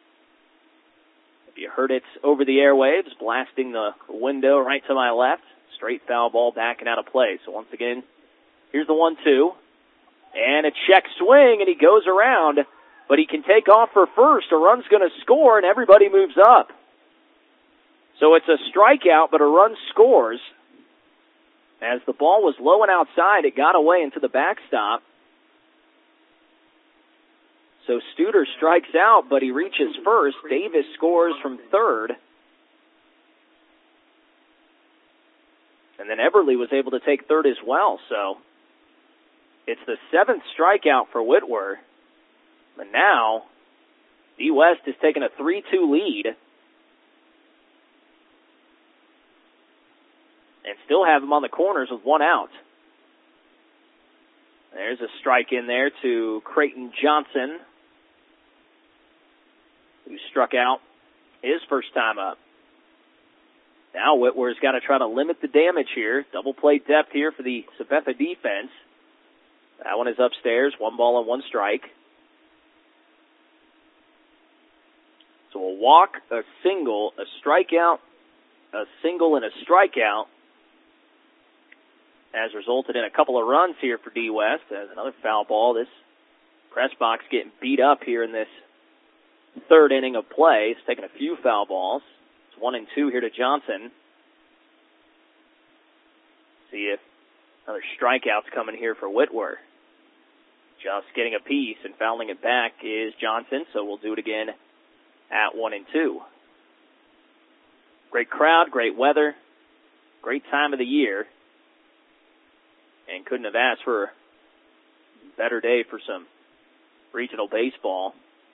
If you heard it over the airwaves, blasting the window right to my left. Straight foul ball backing out of play. So once again, here's the 1-2. And a check swing, and he goes around. But he can take off for first. A run's going to score, and everybody moves up. So it's a strikeout, but a run scores. As the ball was low and outside, it got away into the backstop. So Studer strikes out, but he reaches first. Davis scores from third. And then Everly was able to take third as well. So it's the 7th strikeout for Whitwer. But now, D. West has taken a 3-2 lead. And still have him on the corners with 1 out. There's a strike in there to Creighton Johnson, who struck out his first time up. Now Whitwer's got to try to limit the damage here. Double play depth here for the Sabetha defense. That one is upstairs. 1 ball and 1 strike. So a walk, a single, a strikeout, a single, and a strikeout has resulted in a couple of runs here for D. West. As another foul ball. This press box getting beat up here in this third inning of play. He's taken a few foul balls. It's 1-2 here to Johnson. See if another strikeout's coming here for Whitwer. Just getting a piece and fouling it back is Johnson, so we'll do it again at 1-2. Great crowd, great weather, great time of the year, and couldn't have asked for a better day for some regional baseball.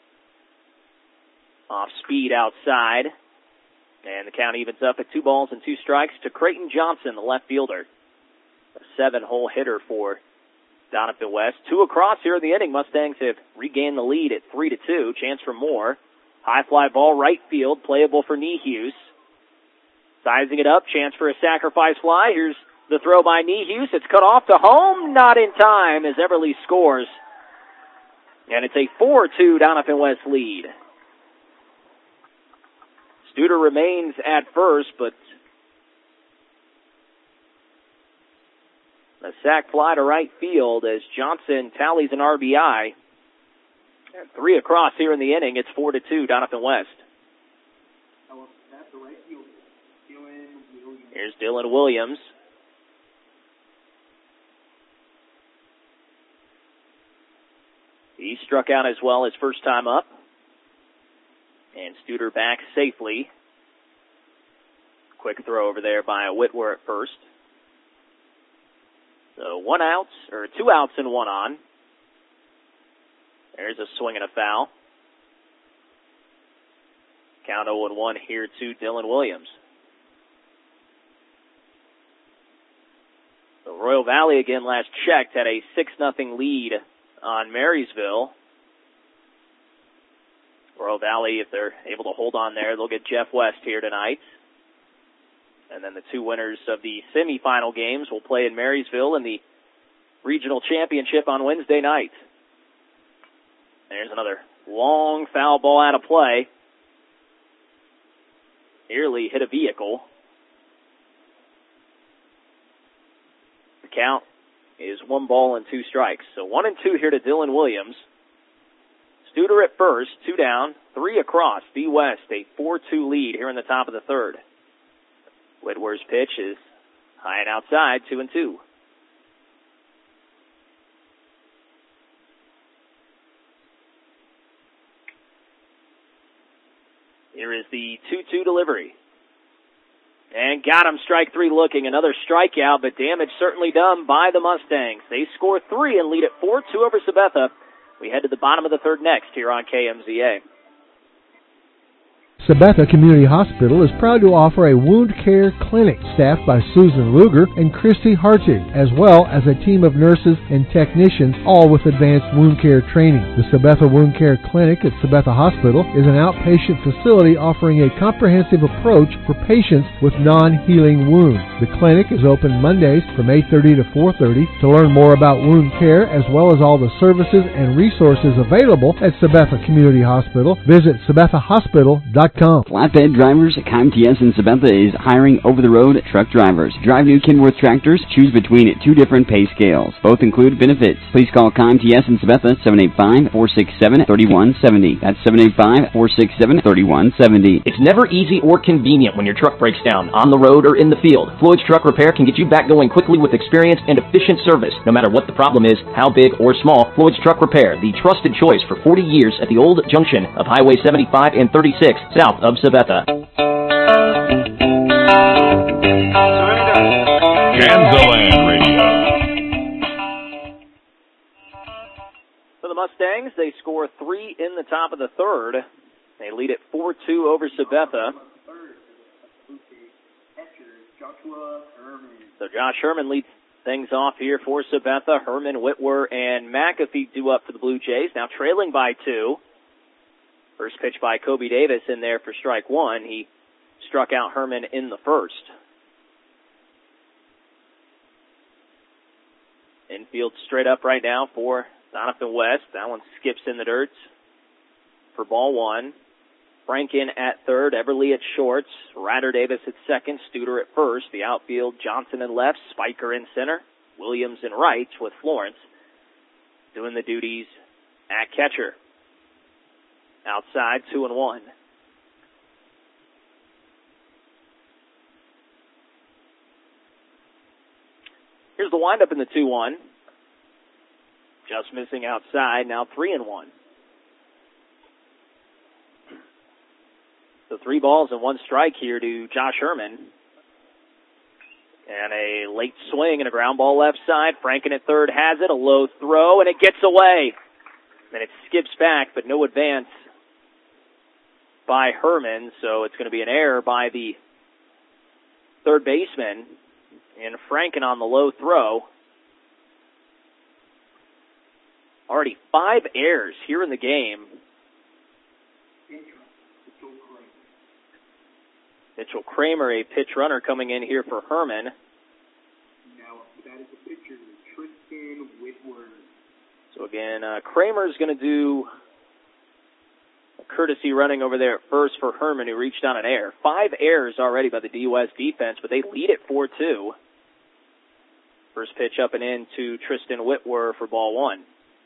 Off speed outside, and the count evens up at 2 balls and 2 strikes to Creighton Johnson, the left fielder. A 7-hole hitter for Donovan West. 2 across here in the inning. Mustangs have regained the lead at 3-2. Chance for more. High fly ball right field, playable for Niehaus. Sizing it up, chance for a sacrifice fly. Here's the throw by Niehaus. It's cut off to home, not in time as Everly scores. And it's a 4-2 Donovan West lead. Studer remains at first, but a sac fly to right field as Johnson tallies an RBI. And 3 across here in the inning. It's 4-2 Donovan West. Here's Dylan Williams. He struck out as well his first time up. And Studer back safely. Quick throw over there by Whitwer at first. So 2 outs and 1 on. There's a swing and a foul. Count 0-1 here to Dylan Williams. So Royal Valley again last checked had a 6-0 lead on Marysville. Royal Valley, if they're able to hold on there, they'll get Jeff West here tonight. And then the 2 winners of the semifinal games will play in Marysville in the regional championship on Wednesday night. There's another Long foul ball out of play. Nearly hit a vehicle. The count is 1 ball and 2 strikes. So 1-2 here to Dylan Williams. Studer at first, 2 down, 3 across. B West, a 4-2 lead here in the top of the third. Whitwer's pitch is high and outside, 2-2. Here is the 2-2 delivery. And got him, strike 3 looking. Another strikeout, but damage certainly done by the Mustangs. They score 3 and lead at 4-2 over Sabetha. We head to the bottom of the third next here on KMZA. Sabetha Community Hospital is proud to offer a wound care clinic staffed by Susan Luger and Christy Hartig, as well as a team of nurses and technicians, all with advanced wound care training. The Sabetha Wound Care Clinic at Sabetha Hospital is an outpatient facility offering a comprehensive approach for patients with non-healing wounds. The clinic is open Mondays from 8:30 to 4:30. To learn more about wound care, as well as all the services and resources available at Sabetha Community Hospital, visit SabethaHospital.com. Flatbed Drivers, ComTS in Sabetha is hiring over-the-road truck drivers. Drive new Kenworth tractors. Choose between 2 different pay scales. Both include benefits. Please call ComTS in Sabetha, 785-467-3170. That's 785-467-3170. It's never easy or convenient when your truck breaks down, on the road or in the field. Floyd's Truck Repair can get you back going quickly with experience and efficient service. No matter what the problem is, how big or small, Floyd's Truck Repair, the trusted choice for 40 years at the old junction of Highway 75 and 36. South of Sabetha. Kansaland Radio. For the Mustangs, they score 3 in the top of the third. They lead at 4-2 over Sabetha. So Josh Herman leads things off here for Sabetha. Herman, Whitwer, and McAfee due up for the Blue Jays. Now trailing by 2. First pitch by Kobe Davis in there for strike 1. He struck out Herman in the first. Infield straight up right now for Doniphan West. That one skips in the dirt for ball 1. Franken at third, Everly at short, Ryder Davis at second, Studer at first. The outfield, Johnson in left, Spiker in center, Williams in right with Florence doing the duties at catcher. Outside, 2-1. Here's the windup in the 2-1. Just missing outside, now 3-1. So 3 balls and 1 strike here to Josh Herman. And a late swing and a ground ball left side. Franken at third has it, a low throw, and it gets away. And it skips back, but no advance by Herman, so it's going to be an error by the third baseman. And Franken on the low throw. Already 5 errors here in the game. Mitchell Kramer, a pitch runner, coming in here for Herman. Now, that is the pitcher, Tristan Whitworth. So again, Kramer's going to do a courtesy running over there at first for Herman, who reached on an error. 5 errors already by the D West defense, but they lead at 4-2. First pitch up and in to Tristan Whitworth for ball 1.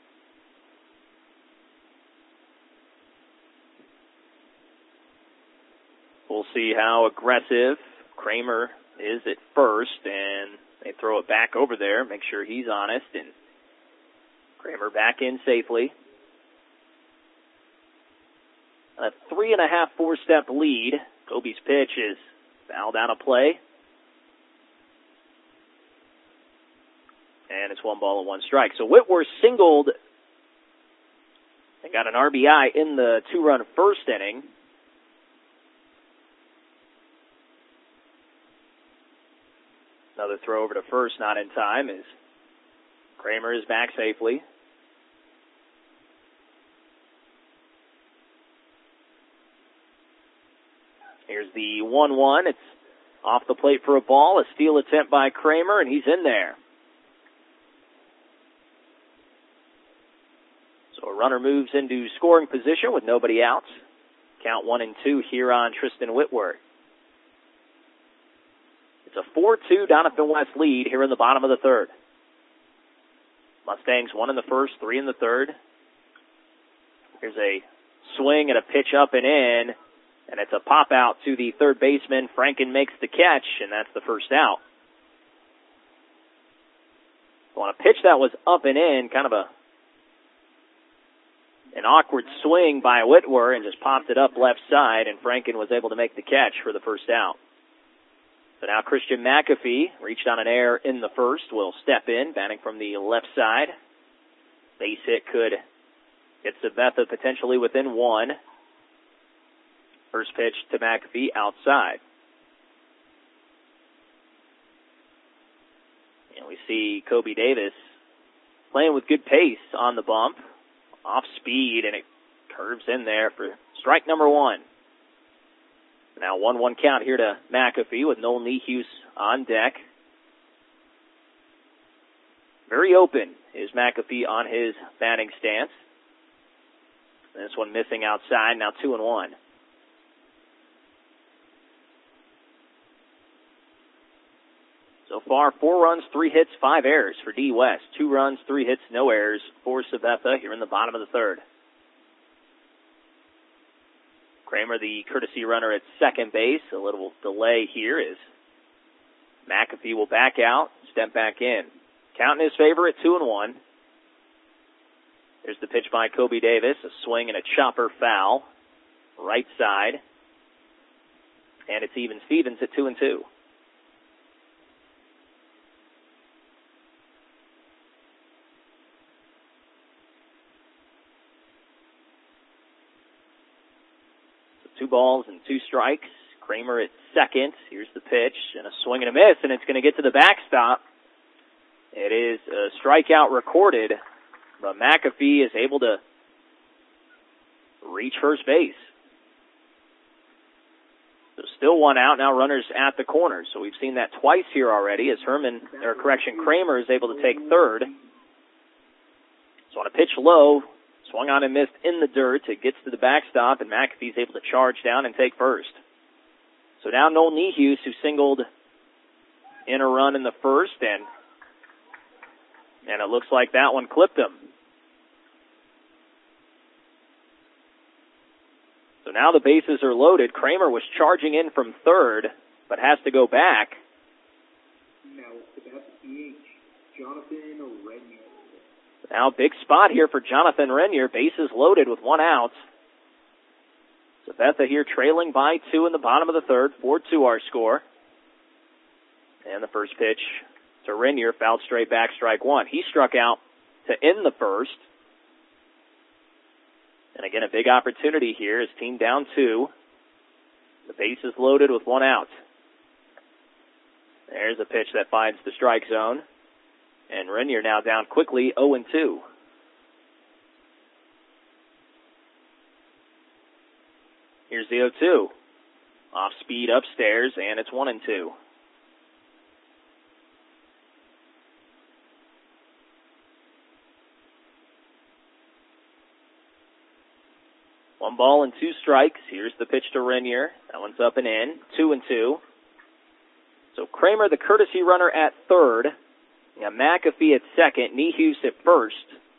We'll see how aggressive Kramer is at first, and they throw it back over there, make sure he's honest, and Kramer back in safely. A 3.5, 4-step lead. Kobe's pitch is fouled out of play. And it's 1 ball and 1 strike. So Whitworth singled and got an RBI in the 2-run first inning. Another throw over to first, not in time, as Kramer is back safely. Here's the 1-1. It's off the plate for a ball. A steal attempt by Kramer, and he's in there. So So a runner moves into scoring position with nobody out. Count 1-2 here on Tristan Whitworth. It's a 4-2 Doniphan West lead here in the bottom of the third. Mustangs 1 in the first, 3 in the third. Here's a swing and a pitch up and in, and it's a pop out to the third baseman. Franken makes the catch, and that's the first out. So on a pitch that was up and in, kind of an awkward swing by Whitwer, and just popped it up left side, and Franken was able to make the catch for the first out. So now Christian McAfee reached on an error in the first, will step in, batting from the left side. Base hit could get Sabetha potentially within one. First pitch to McAfee outside. And we see Kobe Davis playing with good pace on the bump. Off speed, and it curves in there for strike number one. Now 1-1 count here to McAfee with Noel Niehues on deck. Very open is McAfee on his batting stance. This one missing outside, now 2-1. So far, 4 runs, 3 hits, 5 errors for D West. 2 runs, 3 hits, no errors for Sabetha here in the bottom of the third. Kramer, the courtesy runner at second base. A little delay here as McAfee will back out, step back in. Count in his favor at 2-1. There's the pitch by Kobe Davis, a swing and a chopper foul, right side. And it's even Stevens at 2-2. So 2 balls and 2 strikes. Kramer at second. Here's the pitch and a swing and a miss, and it's going to get to the backstop. It is a strikeout recorded, but McAfee is able to reach first base. So still 1 out, now runners at the corner. So we've seen that twice here already as Kramer is able to take third. So on a pitch low, swung on and missed in the dirt. It gets to the backstop, and McAfee's able to charge down and take first. So now Noel Niehues, who singled in a run in the first, and it looks like that one clipped him. So now the bases are loaded. Kramer was charging in from third, but has to go back. Now, that's DH, Jonathan Renier. Now, big spot here for Jonathan Renier. Bases loaded with 1 out. Sabetha here trailing by 2 in the bottom of the third. 4-2 our score. And the first pitch to Renier, fouled straight back, strike 1. He struck out to end the first. And again, a big opportunity here. His team down 2. The bases loaded with 1 out. There's a pitch that finds the strike zone. And Renier now down quickly, 0-2. Here's the 0-2. Off speed upstairs, and it's 1-2. One ball and 2 strikes. Here's the pitch to Renier. That one's up and in. 2-2. So Kramer, the courtesy runner, at third. Now McAfee at second. Niehues at first.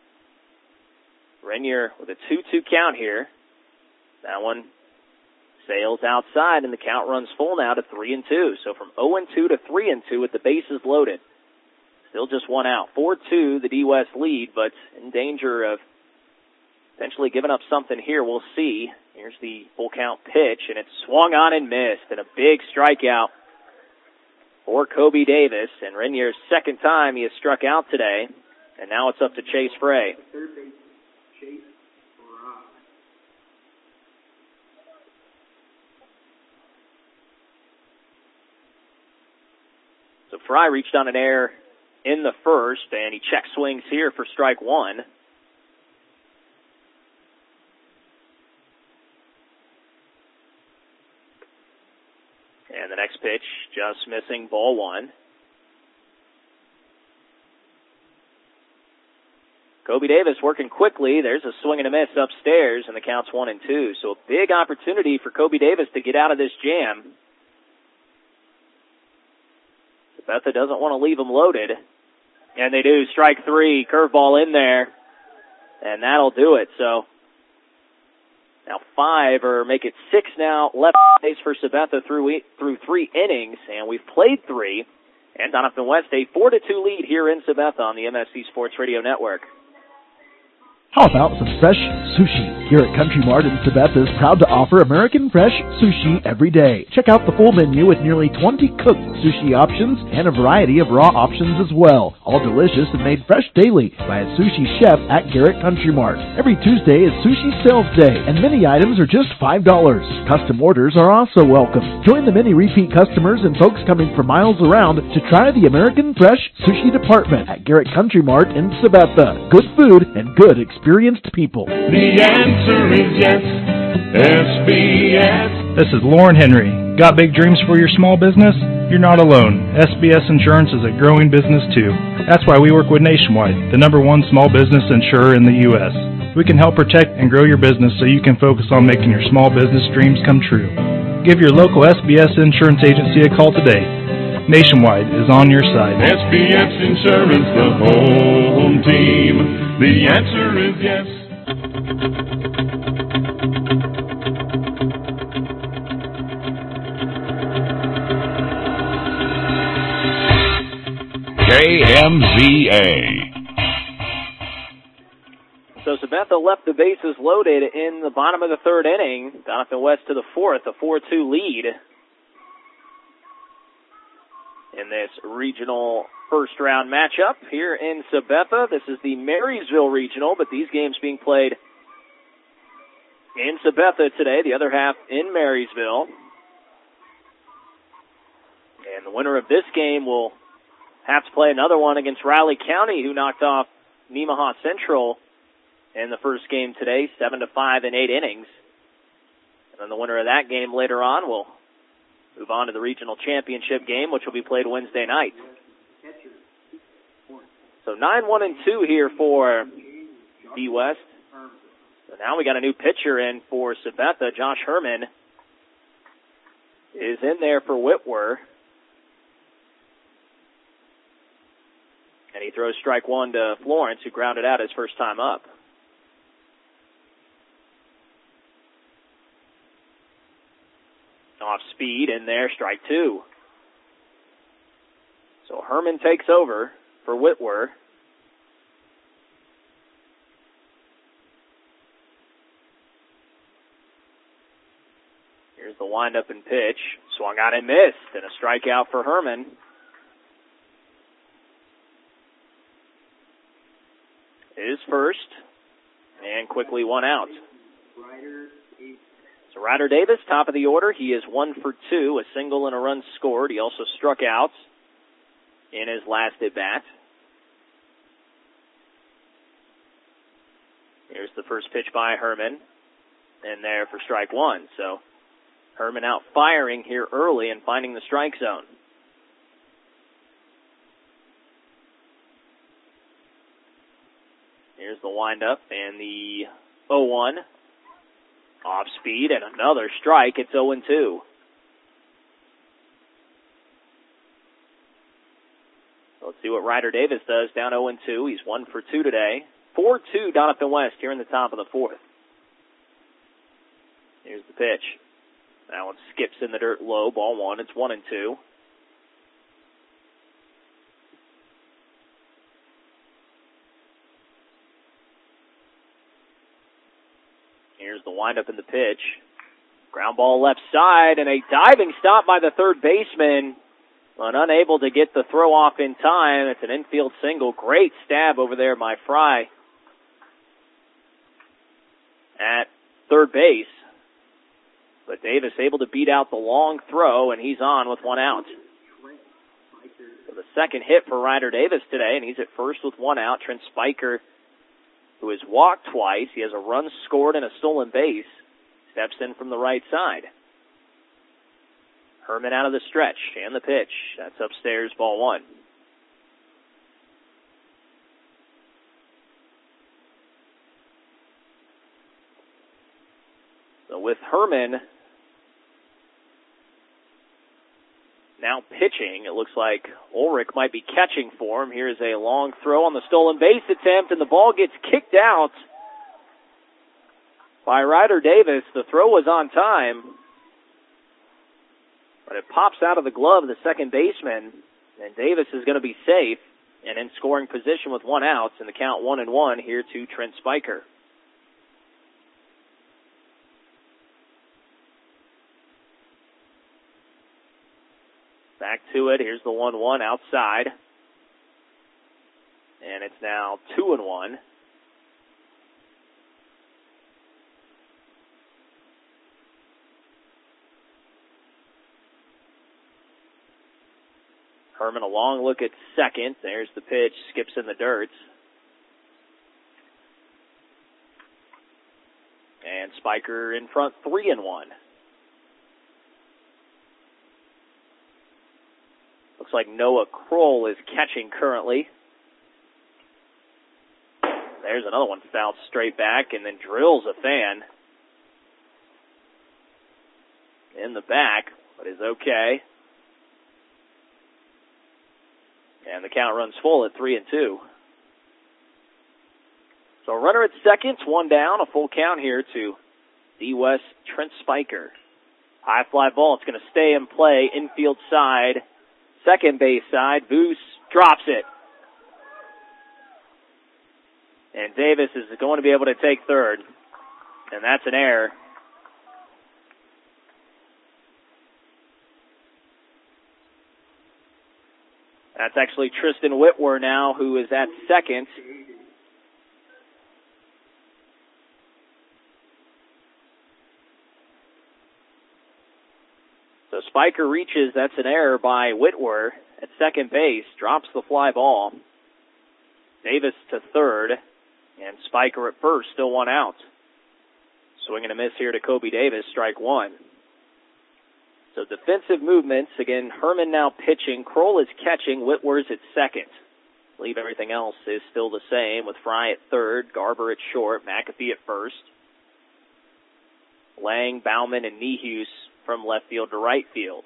Renier with a 2-2 count here. That one sails outside, and the count runs full now to 3-2. So from 0-2 to 3-2 with the bases loaded. Still just 1 out. 4-2, the D West lead, but in danger of potentially giving up something here. We'll see. Here's the full count pitch, and it's swung on and missed, and a big strikeout for Kobe Davis. And Renier's second time he has struck out today, and now it's up to Chase Frey. Third base, Chase Frey. So Frey reached on an error in the first, and he check swings here for strike 1. And the next pitch, just missing, ball 1. Kobe Davis working quickly. There's a swing and a miss upstairs, and the count's 1-2. So a big opportunity for Kobe Davis to get out of this jam. Sabetha doesn't want to leave him loaded. And they do. Strike three. Curveball in there. And that'll do it. So now 5, or make it 6 now, left base for Sabetha through 3 innings. And we've played 3. And Doniphan West, a 4-2 lead here in Sabetha on the MSC Sports Radio Network. How about some fresh sushi? Here at Country Mart in Sabetha is proud to offer American fresh sushi every day. Check out the full menu with nearly 20 cooked sushi options and a variety of raw options as well. All delicious and made fresh daily by a sushi chef at Garrett Country Mart. Every Tuesday is Sushi Sales Day, and many items are just $5. Custom orders are also welcome. Join the many repeat customers and folks coming from miles around to try the American Fresh Sushi Department at Garrett Country Mart in Sabetha. Good food and good experienced people. The answer is yes, SBS. This is Lauren Henry. Got big dreams for your small business? You're not alone. SBS Insurance is a growing business too. That's why we work with Nationwide, the #1 small business insurer in the U.S. We can help protect and grow your business so you can focus on making your small business dreams come true. Give your local SBS Insurance agency a call today. Nationwide is on your side. SBS Insurance, the home team. The answer is yes. KMZA. So Sabetha left the bases loaded in the bottom of the 3rd inning. Doniphan West to the 4th, a 4-2 lead in this regional first-round matchup here in Sabetha. This is the Marysville Regional, but these games being played in Sabetha today, the other half in Marysville. And the winner of this game will have to play another one against Riley County, who knocked off Nemaha Central in the first game today, 7-5 in 8 innings. And then the winner of that game later on will move on to the regional championship game, which will be played Wednesday night. So 9-1-2 here for D West. So now we got a new pitcher in for Sabetha. Josh Herman is in there for Whitwer. And he throws strike 1 to Florence, who grounded out his first time up. Off speed in there, strike 2. So Herman takes over for Whitwer. Here's the windup and pitch. Swung out and missed, and a strikeout for Herman. His first, and quickly 1 out. So Ryder Davis, top of the order. He is 1 for 2, a single and a run scored. He also struck out in his last at-bat. Here's the first pitch by Herman, and there for strike 1. So Herman out firing here early and finding the strike zone. Here's the windup and the 0-1. Off speed and another strike. It's 0-2. Let's see what Ryder Davis does down 0-2. He's 1 for 2 today. 4-2 Doniphan West here in the top of the 4th. Here's the pitch. That one skips in the dirt low. Ball 1. It's 1-2. Here's the windup in the pitch. Ground ball left side, and a diving stop by the third baseman, but unable to get the throw off in time. It's an infield single. Great stab over there by Fry at third base. But Davis able to beat out the long throw, and he's on with 1 out. So the second hit for Ryder Davis today, and he's at first with 1 out. Trent Spiker, who has walked twice. He has a run scored and a stolen base. Steps in from the right side. Herman out of the stretch and the pitch. That's upstairs, ball 1. So with Herman now pitching, it looks like Ulrich might be catching for him. Here's a long throw on the stolen base attempt, and the ball gets kicked out by Ryder Davis. The throw was on time, but it pops out of the glove of the second baseman, and Davis is going to be safe and in scoring position with one out, and the count 1-1 here to Trent Spiker. Back to it. Here's the 1-1 outside. And it's now 2-1. Herman a long look at second. There's the pitch. Skips in the dirt. And Spiker in front 3-1. Looks like Noah Kroll is catching currently. There's another one fouled straight back and then drills a fan in the back, but is okay. And the count runs full at 3-2. So a runner at second, one down, a full count here to D. West Trent Spiker. High fly ball, it's going to stay in play, infield side. Second base side, Voos drops it. And Davis is going to be able to take third. And that's an error. That's actually Tristan Whitwer now, who is at second. So Spiker reaches, that's an error by Whitwer at second base, drops the fly ball. Davis to third, and Spiker at first, still one out. Swing and a miss here to Kobe Davis, strike one. So defensive movements, again, Herman now pitching, Kroll is catching, Whitwer's at second. I believe everything else is still the same, with Fry at third, Garber at short, McAfee at first. Lang, Bauman, and Nehus from left field to right field.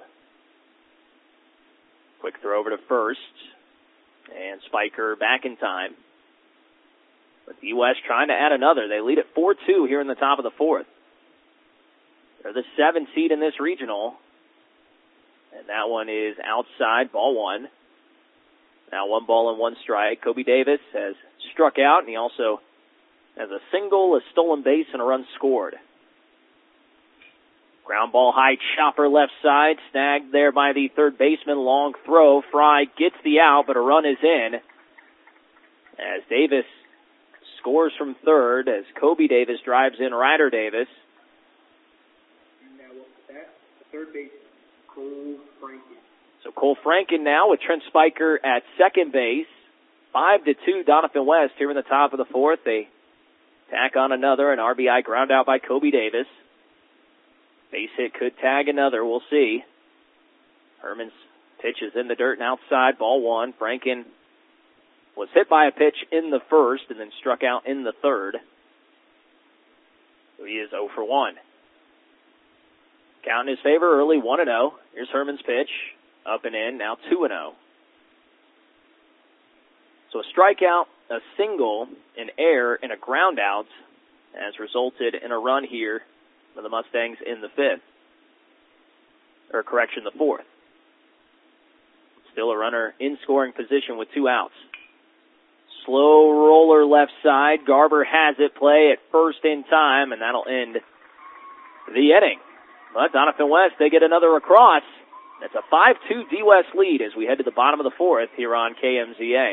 Quick throw over to first. And Spiker back in time. But D. West trying to add another. They lead at 4-2 here in the top of the fourth. They're the 7th seed in this regional. And that one is outside, ball one. Now 1-1 Kobe Davis has struck out, and he also has a single, a stolen base, and a run scored. Ground ball high chopper left side, snagged there by the third baseman, long throw. Fry gets the out, but a run is in. As Davis scores from third, as Kobe Davis drives in Ryder Davis. And now up to that, the third baseman, Cole Franken. So Cole Franken now with Trent Spiker at second base. 5-2 Donovan West here in the top of the fourth. They tack on another, an RBI ground out by Kobe Davis. Base hit could tag another, we'll see. Herman's pitch is in the dirt and outside, ball one. Franken was hit by a pitch in the first and then struck out in the third. So he is 0 for 1. Count in his favor early, 1-0. Here's Herman's pitch, up and in, now 2-0. So a strikeout, a single, an error, and a ground out has resulted in a run here for the Mustangs in the fourth. Still a runner in scoring position with 2 outs. Slow roller left side. Garber has it, play at first in time, and that'll end the inning. But Donovan West, they get another across. That's a 5-2 D West lead as we head to the bottom of the fourth here on KMZA.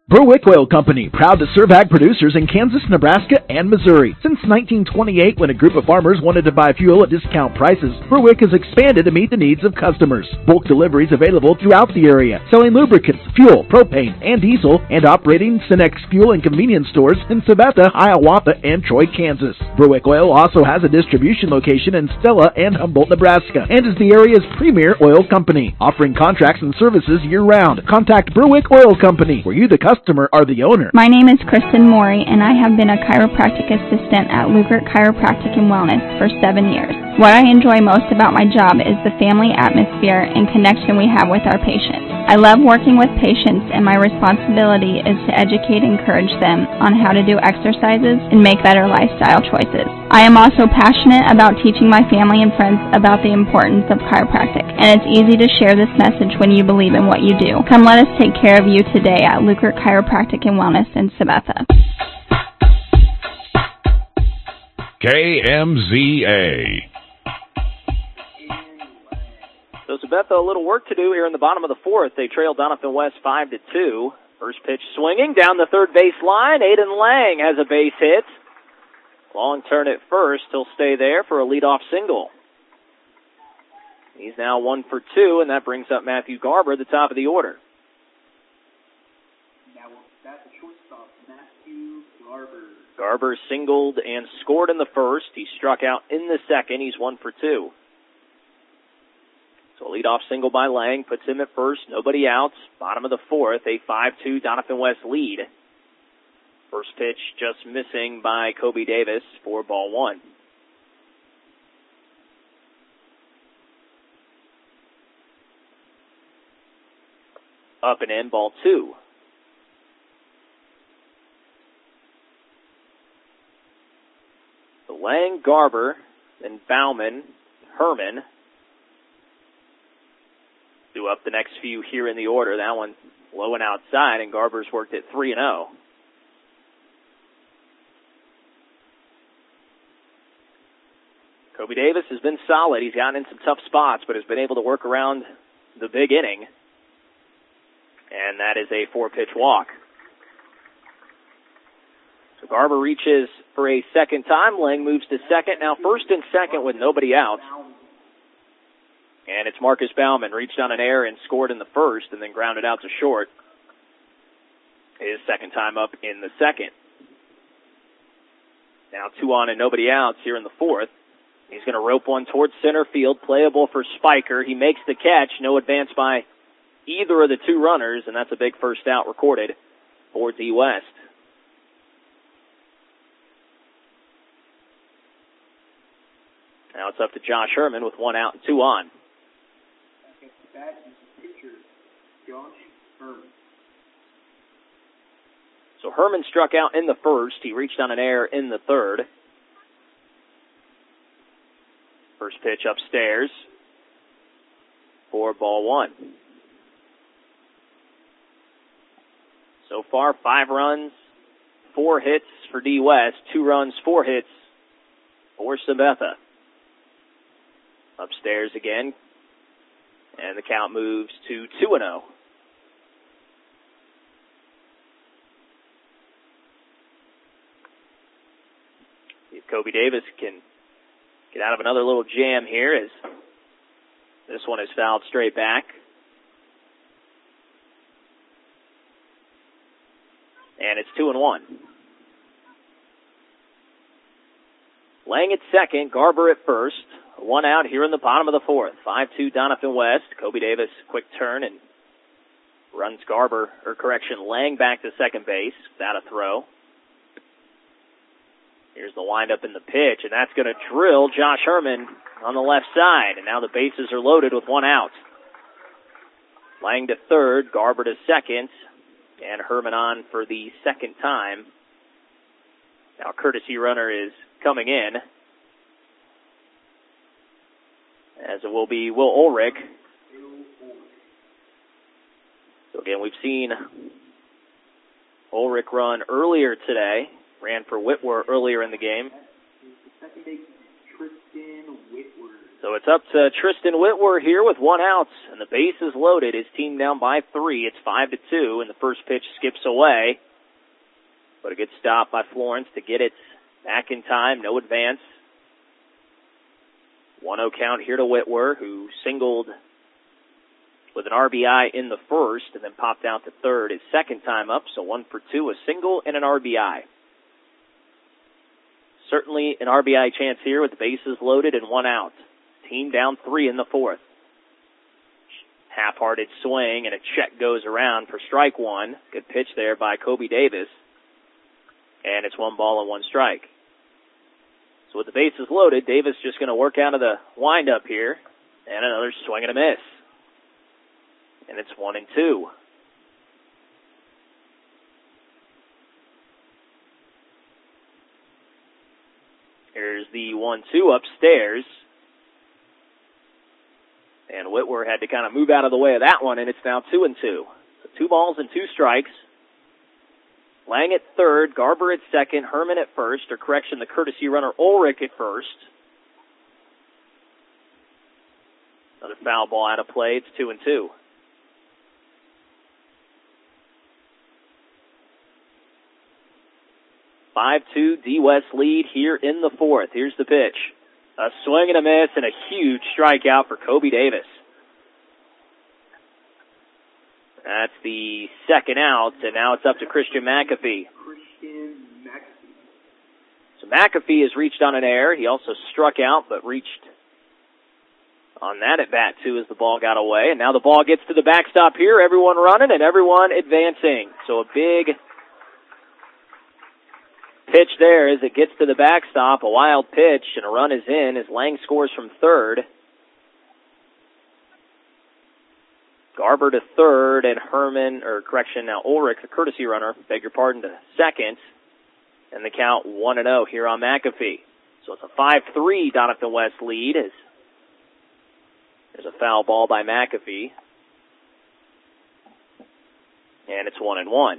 Berwick Oil Company, proud to serve ag producers in Kansas, Nebraska, and Missouri. Since 1928, when a group of farmers wanted to buy fuel at discount prices, Berwick has expanded to meet the needs of customers. Bulk deliveries available throughout the area, selling lubricants, fuel, propane, and diesel, and operating Cenex fuel and convenience stores in Sabetha, Hiawatha, and Troy, Kansas. Berwick Oil also has a distribution location in Stella and Humboldt, Nebraska, and is the area's premier oil company, offering contracts and services year-round. Contact Berwick Oil Company, where you, the customer, are the owner. My name is Kristen Morey, and I have been a chiropractic assistant at Lugert Chiropractic and Wellness for 7 years. What I enjoy most about my job is the family atmosphere and connection we have with our patients. I love working with patients, and my responsibility is to educate and encourage them on how to do exercises and make better lifestyle choices. I am also passionate about teaching my family and friends about the importance of chiropractic, and it's easy to share this message when you believe in what you do. Come let us take care of you today at Lugert Chiropractic and Wellness in Sabetha. KMZA. So Sabetha, a little work to do here in the bottom of the fourth. They trail Doniphan West 5-2. First pitch swinging down the third base line. Aiden Lang has a base hit. Long turn at first. He'll stay there for a leadoff single. He's now 1 for 2, and that brings up Matthew Garber at the top of the order. Now that's the shortstop, Matthew Garber. Garber singled and scored in the first. He struck out in the second. He's 1 for 2. So a leadoff single by Lang puts him at first. Nobody out. Bottom of the fourth, a 5-2 Doniphan West lead. First pitch just missing by Kobe Davis for ball one. Up and in, ball two. So Lang, Garber, then Bauman, Herman. Do up the next few here in the order. That one low and outside, and Garber's worked at 3-0. Kobe Davis has been solid. He's gotten in some tough spots, but has been able to work around the big inning. And that is a 4-pitch walk. So Garber reaches for a second time. Lang moves to second. Now first and second with nobody out. And it's Marcus Bauman, reached on an error and scored in the first and then grounded out to short. His second time up in the second. Now 2 on and nobody out here in the fourth. He's going to rope one towards center field, playable for Spiker. He makes the catch, no advance by either of the two runners, and that's a big first out recorded for D West. Now it's up to Josh Herman with 1 out and 2 on. That is the pitcher, Josh Herman. So Herman struck out in the first. He reached on an error in the third. First pitch upstairs for ball one. So far, 5 runs, 4 hits for D West, 2 runs, 4 hits for Sabetha. Upstairs again. And the count moves to 2-0. See if Kobe Davis can get out of another little jam here as this one is fouled straight back. And it's 2-1. Lang at second, Garber at first. 1 out here in the bottom of the fourth. 5-2 Doniphan West. Kobe Davis, quick turn and runs Lang back to second base without a throw. Here's the windup in the pitch, and that's going to drill Josh Herman on the left side. And now the bases are loaded with 1 out. Lang to third, Garber to second, and Herman on for the second time. Now courtesy runner is coming in, as it will be Will Ulrich. So again, we've seen Ulrich run earlier today. Ran for Whitworth earlier in the game. The second base, Tristan Whitworth. So it's up to Tristan Whitwer here with 1 out, and the base is loaded. His team down by 3. It's 5-2, and the first pitch skips away. But a good stop by Florence to get it back in time. No advance. 1-0 count here to Whitwer, who singled with an RBI in the first and then popped out to third his second time up. So 1 for 2, a single and an RBI. Certainly an RBI chance here with the bases loaded and 1 out. Team down 3 in the fourth. Half-hearted swing and a check goes around for strike 1. Good pitch there by Kobe Davis. And it's 1 ball and 1 strike. So with the bases loaded, Davis just going to work out of the windup here. And another swing and a miss. And it's 1-2. Here's the 1-2 upstairs. And Whitwer had to kind of move out of the way of that one, and it's now 2-2. So 2 balls and 2 strikes. Lang at third, Garber at second, Herman at first, or correction, the courtesy runner Ulrich at first. Another foul ball out of play. It's 2-2. D West lead here in the fourth. Here's the pitch. A swing and a miss and a huge strikeout for Kobe Davis. That's the second out, and now it's up to Christian McAfee. So McAfee has reached on an error. He also struck out, but reached on that at bat, too, as the ball got away. And now the ball gets to the backstop here. Everyone running and everyone advancing. So a big pitch there as it gets to the backstop, a wild pitch, and a run is in as Lang scores from third. Garber to third, and now Ulrich, the courtesy runner, to second. And the count 1-0 here on McAfee. So it's a 5-3 Doniphan West lead as there's a foul ball by McAfee. And it's 1-1.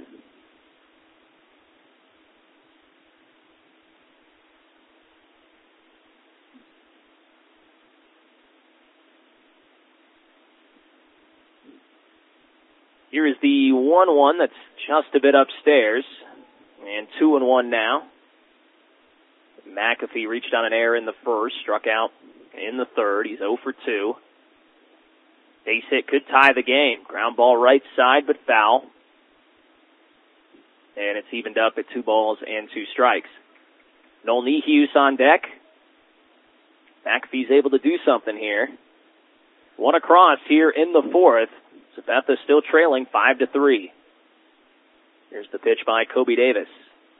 Here is the 1-1 that's just a bit upstairs. And 2-1 now. McAfee reached on an error in the first, struck out in the third. He's 0 for 2. Base hit could tie the game. Ground ball right side, but foul. And it's evened up at 2 balls and 2 strikes. Noel Niehues on deck. McAfee's able to do something here. 1 across here in the fourth. Sabetha still trailing 5-3. Here's the pitch by Kobe Davis.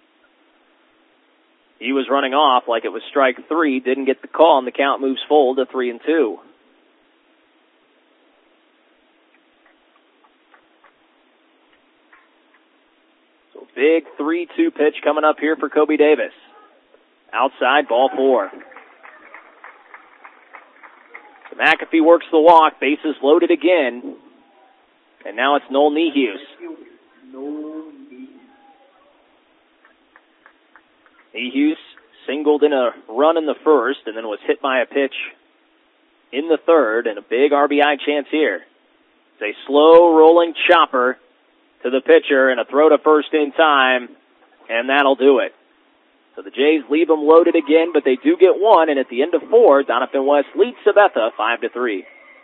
He was running off like it was strike 3, didn't get the call, and the count moves full to 3-2. So big 3-2 pitch coming up here for Kobe Davis. Outside, ball 4. So McAfee works the walk, bases loaded again. And now it's Noel Niehues. Niehues singled in a run in the first and then was hit by a pitch in the third, and a big RBI chance here. It's a slow rolling chopper to the pitcher and a throw to first in time, and that'll do it. So the Jays leave them loaded again, but they do get 1, and at the end of 4, Doniphan West leads Sabetha 5-3.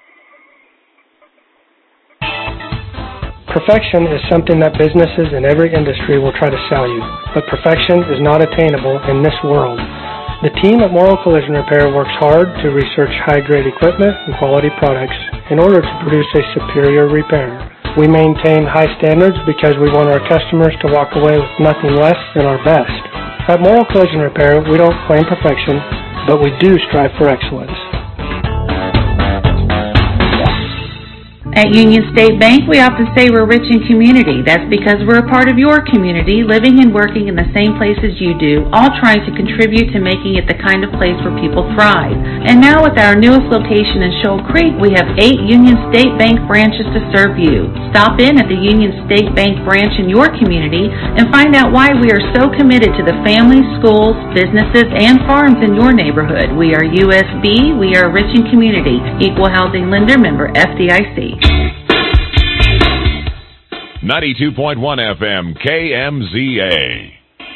Perfection is something that businesses in every industry will try to sell you, but perfection is not attainable in this world. The team at Morrow Collision Repair works hard to research high-grade equipment and quality products in order to produce a superior repair. We maintain high standards because we want our customers to walk away with nothing less than our best. At Morrow Collision Repair, we don't claim perfection, but we do strive for excellence. At Union State Bank, we often say we're rich in community. That's because we're a part of your community, living and working in the same place as you do, all trying to contribute to making it the kind of place where people thrive. And now with our newest location in Shoal Creek, we have 8 Union State Bank branches to serve you. Stop in at the Union State Bank branch in your community and find out why we are so committed to the families, schools, businesses, and farms in your neighborhood. We are USB, we are rich in community. Equal housing lender, member FDIC. 92.1 FM, KMZA.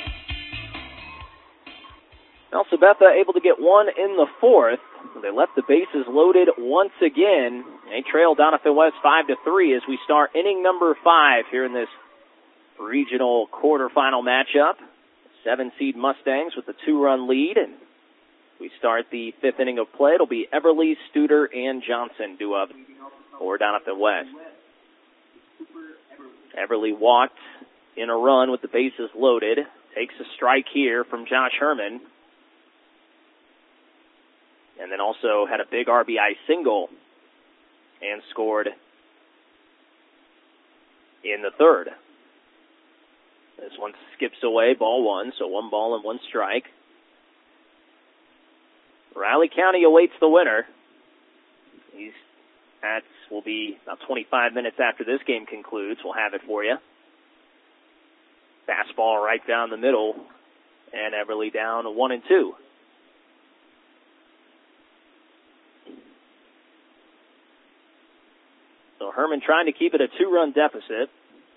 Now, Sabetha able to get one in the fourth. They left the bases loaded once again. They trail Doniphan West 5-3 as we start inning number 5 here in this regional quarterfinal matchup. 7-seed Mustangs with a 2-run lead, and we start the 5th inning of play. It'll be Everly, Studer, and Johnson due up for Doniphan West. Everly walked in a run with the bases loaded. Takes a strike here from Josh Herman. And then also had a big RBI single and scored in the third. This one skips away, ball 1, so 1 ball and 1 strike. Riley County awaits the winner. That will be about 25 minutes after this game concludes. We'll have it for you. Fastball right down the middle, and Everly down 1-2. So Herman trying to keep it a 2-run deficit.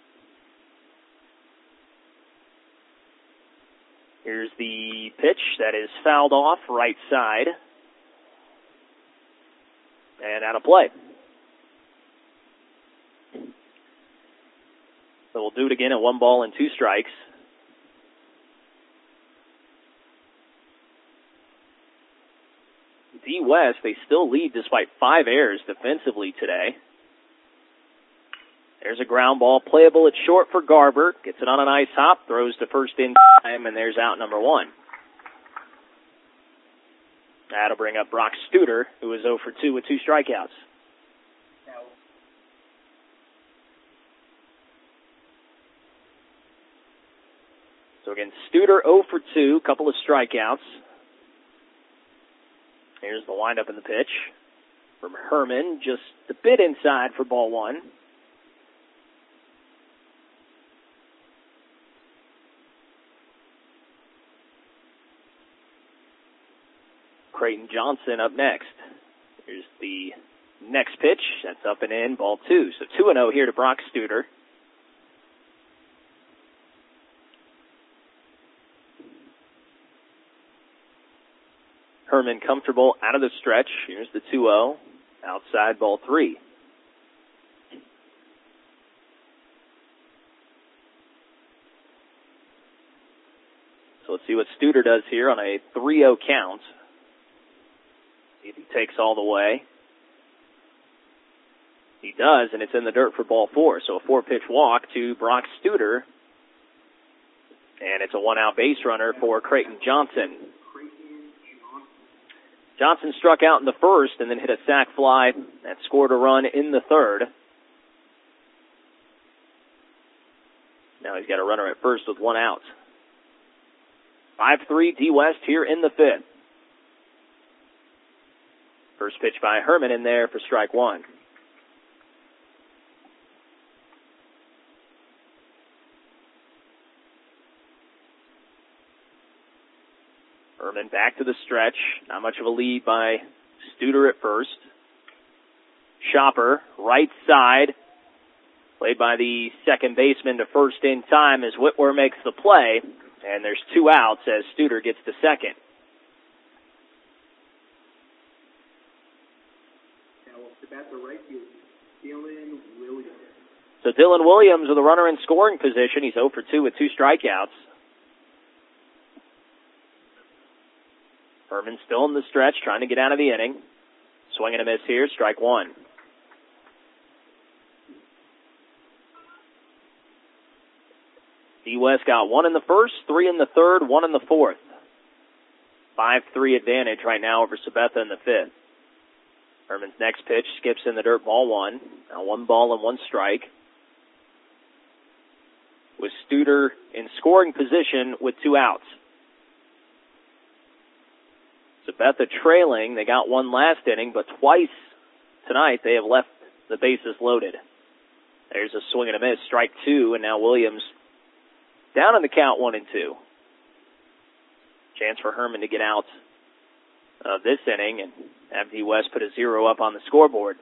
Here's the pitch that is fouled off right side. And out of play. So we'll do it again at 1 ball and 2 strikes. D West, they still lead despite 5 errors defensively today. There's a ground ball playable at short for Garber. Gets it on a nice hop, throws to first in time, and there's out number 1. That'll bring up Brock Studer, who is 0 for 2 with 2 strikeouts. So again, Studer 0 for 2, couple of strikeouts. Here's the windup in the pitch from Herman, just a bit inside for ball 1. Creighton Johnson up next. Here's the next pitch. That's up and in, ball 2. So 2-0 here to Brock Studer. Herman comfortable out of the stretch. Here's the 2-0. Outside, ball 3. So let's see what Studer does here on a 3-0 count. See if he takes all the way. He does, and it's in the dirt for ball 4. So a 4-pitch walk to Brock Studer. And it's a 1-out base runner for Creighton Johnson. Johnson struck out in the first and then hit a sac fly that scored a run in the third. Now he's got a runner at first with 1 out. 5-3 D West here in the 5th. First pitch by Herman in there for strike 1. Herman back to the stretch. Not much of a lead by Studer at first. Shopper, right side. Played by the second baseman to first in time as Whitwer makes the play. And there's 2 outs as Studer gets to second. So Dylan Williams with a runner in scoring position. He's 0 for 2 with 2 strikeouts. Herman still in the stretch, trying to get out of the inning. Swing and a miss here, strike 1. D West got 1 in the first, 3 in the third, 1 in the fourth. 5-3 advantage right now over Sabetha in the 5th. Herman's next pitch skips in the dirt, ball one. Now 1 ball and 1 strike. With Studer in scoring position with 2 outs. Sabetha trailing. They got 1 last inning, but twice tonight they have left the bases loaded. There's a swing and a miss, strike 2, and now Williams down on the count 1-2. Chance for Herman to get out of this inning and have D. West put a 0 up on the scoreboard.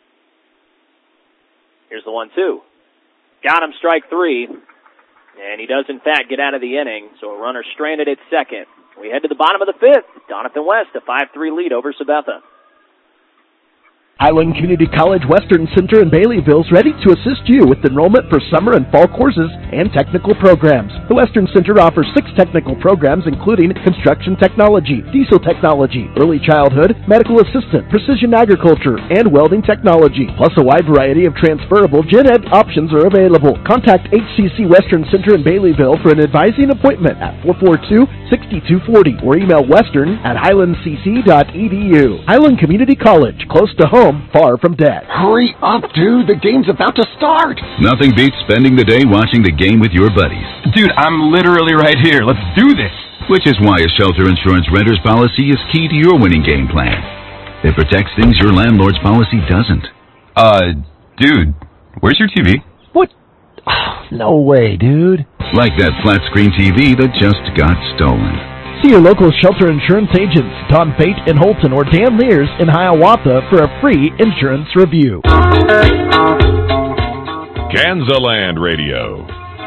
Here's the 1-2. Got him, strike 3. And he does, in fact, get out of the inning, so a runner stranded at second. We head to the bottom of the 5th. Doniphan West, a 5-3 lead over Sabetha. Highland Community College Western Center in Baileyville is ready to assist you with enrollment for summer and fall courses and technical programs. The Western Center offers 6 technical programs including construction technology, diesel technology, early childhood, medical assistant, precision agriculture, and welding technology. Plus a wide variety of transferable gen ed options are available. Contact HCC Western Center in Baileyville for an advising appointment at 442-6240 or email western@highlandcc.edu. Highland Community College, close to home, far from debt. Hurry up, dude. The game's about to start. Nothing beats spending the day watching the game with your buddies. Dude, I'm literally right here. Let's do this. Which is why a shelter insurance renter's policy is key to your winning game plan. It protects things your landlord's policy doesn't. Dude, where's your TV? What? No way, dude. Like that flat screen TV that just got stolen. See your local shelter insurance agents, Don Fate in Holton or Dan Lears in Hiawatha for a free insurance review. Kansaland Radio.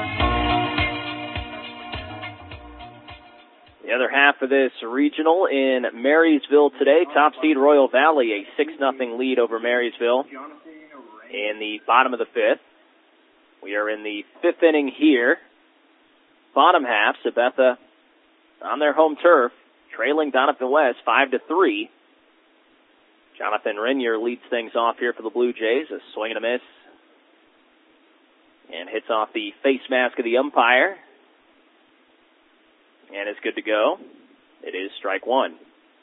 The other half of this regional in Marysville today, top seed Royal Valley, a 6-0 lead over Marysville in the bottom of the 5th. We are in the 5th inning here. Bottom half, Sabetha on their home turf, trailing Doniphan West 5-3. Jonathan Renier leads things off here for the Blue Jays. A swing and a miss. And hits off the face mask of the umpire. And it's good to go. It is strike 1.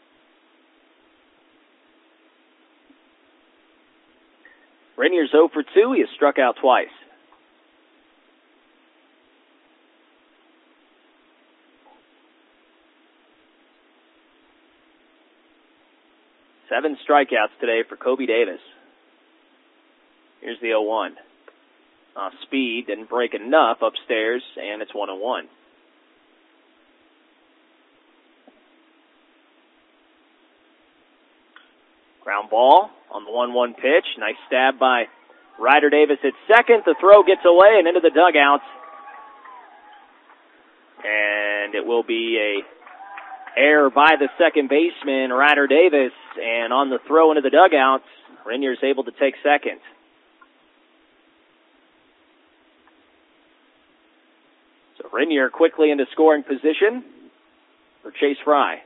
Renier's 0 for 2. He has struck out twice. Seven strikeouts today for Kobe Davis. Here's the 0-1. Off speed, didn't break enough upstairs, and it's 1-1. Ground ball on the 1-1 pitch. Nice stab by Ryder Davis at second. The throw gets away and into the dugout. And it will be a error by the second baseman, Ryder Davis, and on the throw into the dugout, Renier's able to take second. So Renier quickly into scoring position for Chase Fry.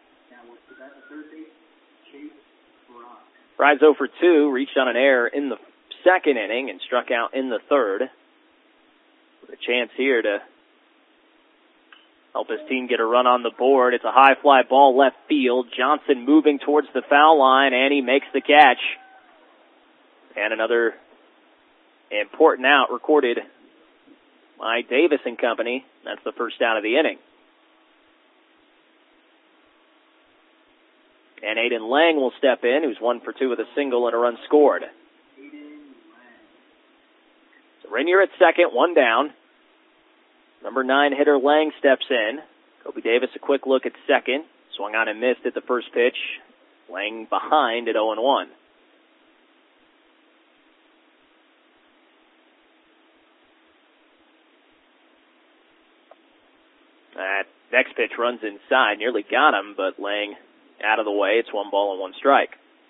Fry's 0 for 2, reached on an error in the second inning and struck out in the third. With a chance here to help his team get a run on the board. It's a high fly ball left field. Johnson moving towards the foul line, and he makes the catch. And another important out recorded by Davis and company. That's the first out of the inning. And Aiden Lang will step in, who's 1 for 2 with a single and a run scored. So Renier at second, 1 down. Number 9 hitter Lang steps in. Kobe Davis a quick look at second. Swung on and missed at the first pitch. Lang behind at 0-1. That next pitch runs inside. Nearly got him, but Lang out of the way. It's 1 ball and 1 strike.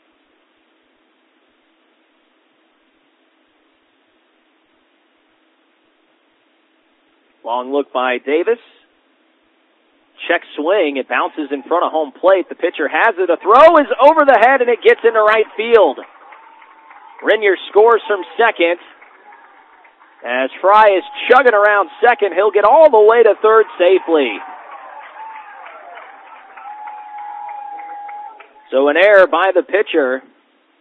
Long look by Davis. Check swing. It bounces in front of home plate. The pitcher has it. A throw is over the head, and it gets into right field. Renier scores from second. As Fry is chugging around second, he'll get all the way to third safely. So an error by the pitcher.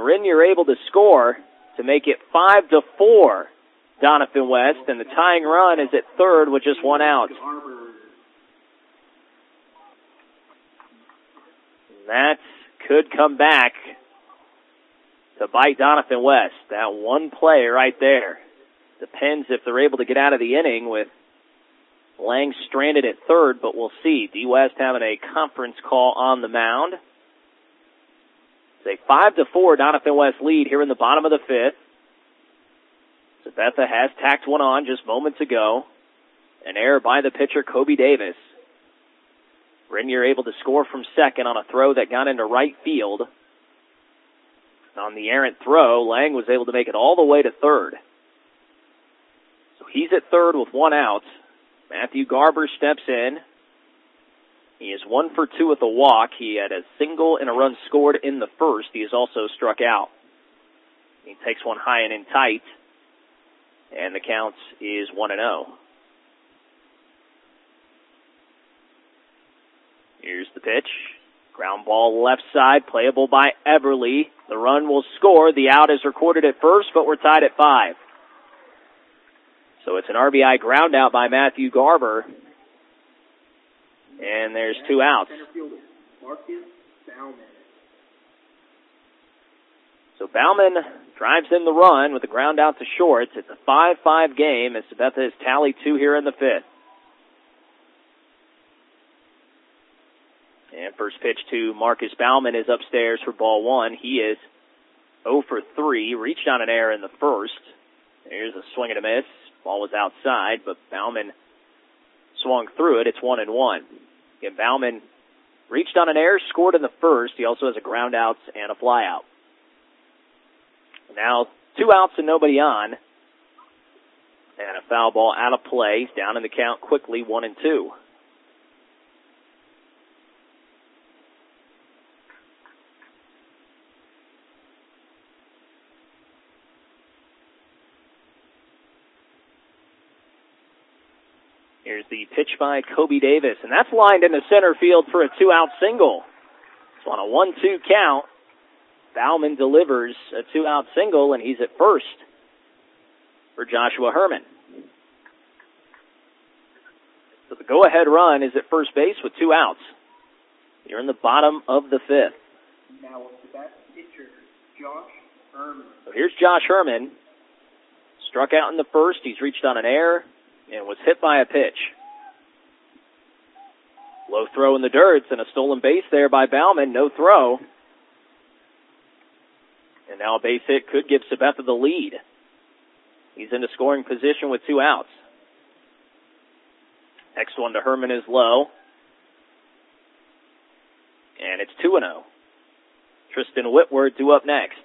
Renier able to score to make it 5-4. Doniphan West, and the tying run is at third with just one out. That could come back to bite Doniphan West. That one play right there. Depends if they're able to get out of the inning with Lang stranded at third, but we'll see. D. West having a conference call on the mound. It's a 5-4 Doniphan West lead here in the bottom of the fifth. Sabetha has tacked one on just moments ago. An error by the pitcher, Kobe Davis. Renier able to score from second on a throw that got into right field. On the errant throw, Lang was able to make it all the way to third. So he's at third with one out. Matthew Garber steps in. He is 1 for 2 with a walk. He had a single and a run scored in the first. He has also struck out. He takes one high and in tight. And the count is 1-0. Here's the pitch. Ground ball left side, playable by Everly. The run will score. The out is recorded at first, but we're tied at 5. So it's an RBI ground out by Matthew Garber. And there's 2 outs. So Bauman drives in the run with a ground out to short. It's a 5-5 game as Sabetha has tallied 2 here in the fifth. And first pitch to Marcus Bauman is upstairs for ball 1. He is 0 for 3. Reached on an error in the first. Here's a swing and a miss. Ball was outside, but Bauman swung through it. It's 1-1. Again, Bauman reached on an error, scored in the first. He also has a ground out and a fly out. Now 2 outs and nobody on. And a foul ball out of play. Down in the count quickly, 1-2. Here's the pitch by Kobe Davis, and that's lined into center field for a 2-out single. So on a 1-2 count, Bauman delivers a 2-out single, and he's at first for Joshua Herman. So the go-ahead run is at first base with 2 outs. You're in the bottom of the fifth. Now up to bat, pitcher, Josh Herman. So here's Josh Herman. Struck out in the first. He's reached on an error and was hit by a pitch. Low throw in the dirt and a stolen base there by Bauman. No throw. And now a base hit could give Sabetha the lead. He's into scoring position with 2 outs. Next one to Herman is low. And it's 2-0. Tristan Whitworth due up next.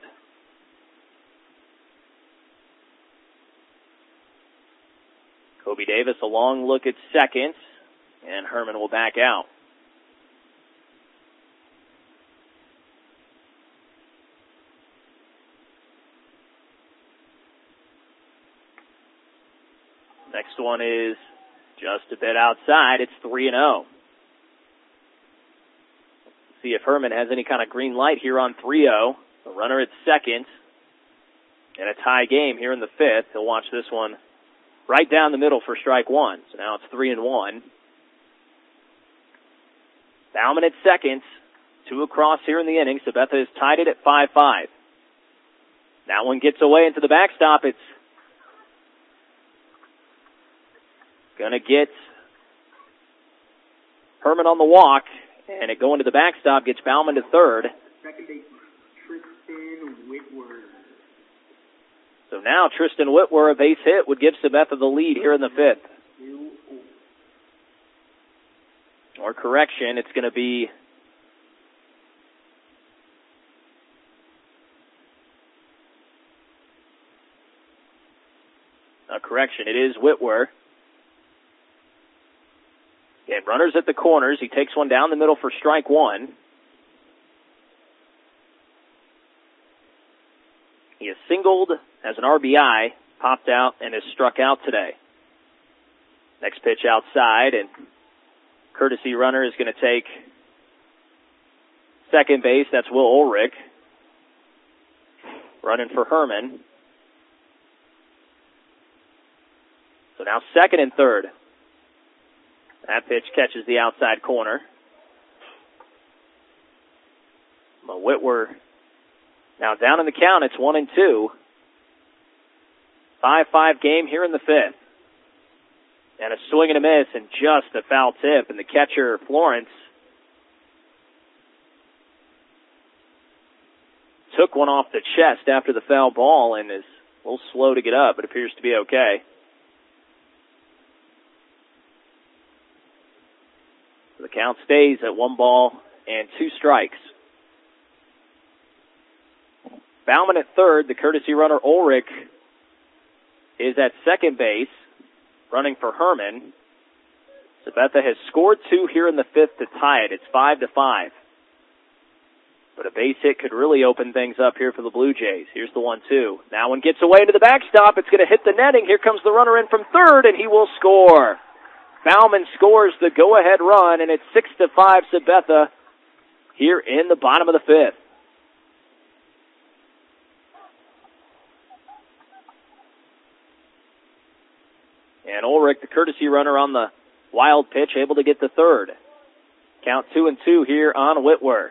Kobe Davis a long look at second, and Herman will back out. Next one is just a bit outside. It's 3-0. See if Herman has any kind of green light here on 3-0. The runner at second. And a tie game here in the fifth. He'll watch this one right down the middle for strike 1. So now it's 3-1. Bauman at second. 2 across here in the inning. Sabetha has tied it at 5-5. That one gets away into the backstop. It's going to get Herman on the walk. And it going to the backstop gets Bauman to third. Second baseman, Tristan Whitworth. So now Tristan Whitworth, a base hit, would give Sabetha the lead here in the fifth. Or correction, it's going to be a correction. It is Whitworth. Again, runners at the corners. He takes one down the middle for strike 1. He has singled as an RBI, popped out, and has struck out today. Next pitch outside, and courtesy runner is going to take second base. That's Will Ulrich. running for Herman. So now second and third. That pitch catches the outside corner. But Whitwer now down in the count. It's 1-2. 5-5 game here in the fifth. And a swing and a miss and just a foul tip. And the catcher, Florence, took one off the chest after the foul ball and is a little slow to get up, but appears to be okay. The count stays at 1-2. Bauman at third. The courtesy runner Ulrich is at second base, running for Herman. Sabetha has scored 2 here in the fifth to tie it. It's 5-5. But a base hit could really open things up here for the Blue Jays. Here's the 1-2. Now one gets away to the backstop. It's going to hit the netting. Here comes the runner in from third, and he will score. Bauman scores the go-ahead run, and it's 6-5 Sabetha here in the bottom of the fifth. And Ulrich, the courtesy runner on the wild pitch, able to get the third. Count 2-2 here on Whitwer.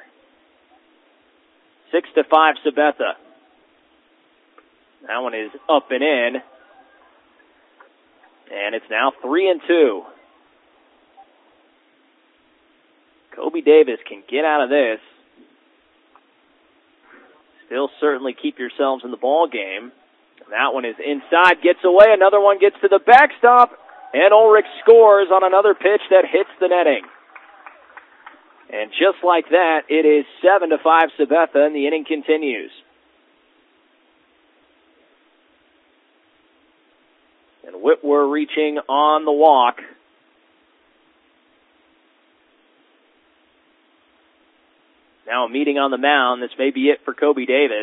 6-5 Sabetha. That one is up and in. And it's now 3-2. Kobe Davis can get out of this. Still certainly keep yourselves in the ball game. That one is inside, gets away. Another one gets to the backstop. And Ulrich scores on another pitch that hits the netting. And just like that, it is 7-5 Sabetha, and the inning continues. And Whitwer reaching on the walk. Now a meeting on the mound. This may be it for Kobe Davis.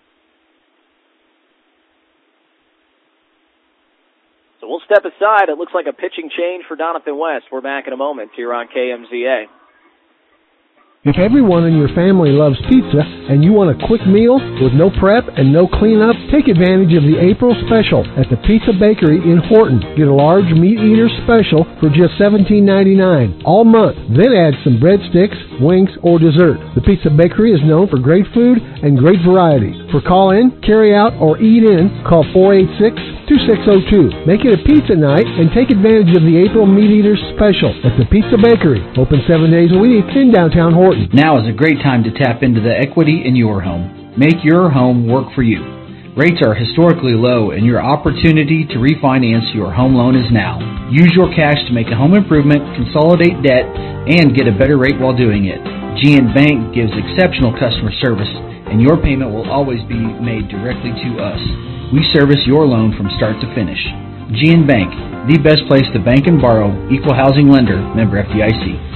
So we'll step aside. It looks like a pitching change for Doniphan West. We're back in a moment here on KMZA. If everyone in your family loves pizza and you want a quick meal with no prep and no cleanup, take advantage of the April special at the Pizza Bakery in Horton. Get a large meat eater special for just $17.99 all month. Then add some breadsticks, wings, or dessert. The Pizza Bakery is known for great food and great variety. For call-in, carry-out, or eat-in, call 486-2602. Make it a pizza night and take advantage of the April Meat Eaters special at the Pizza Bakery. Open 7 days a week in downtown Horton. Now is a great time to tap into the equity in your home. Make your home work for you. Rates are historically low, and your opportunity to refinance your home loan is now. Use your cash to make a home improvement, consolidate debt, and get a better rate while doing it. GN Bank gives exceptional customer service, and your payment will always be made directly to us. We service your loan from start to finish. GN Bank, the best place to bank and borrow. Equal housing lender. Member FDIC.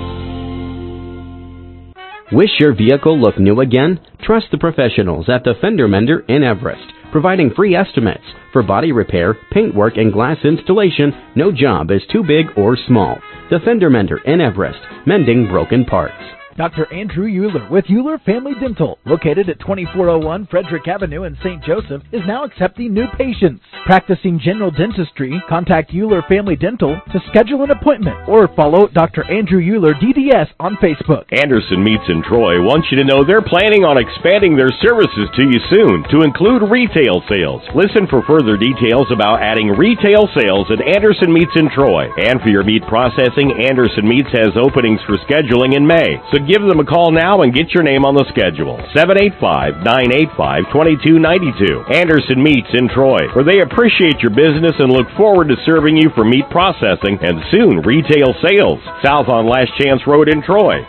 Wish your vehicle looked new again? Trust the professionals at the Fender Mender in Everest, providing free estimates for body repair, paintwork, and glass installation. No job is too big or small. The Fender Mender in Everest, mending broken parts. Dr. Andrew Euler with Euler Family Dental, located at 2401 Frederick Avenue in St. Joseph, is now accepting new patients. Practicing general dentistry, contact Euler Family Dental to schedule an appointment or follow Dr. Andrew Euler DDS on Facebook. Anderson Meats in Troy wants you to know they're planning on expanding their services to you soon to include retail sales. Listen for further details about adding retail sales at Anderson Meats in Troy. And for your meat processing, Anderson Meats has openings for scheduling in May. So give them a call now and get your name on the schedule. 785-985-2292. Anderson Meats in Troy, where they appreciate your business and look forward to serving you for meat processing and soon retail sales. South on Last Chance Road in Troy.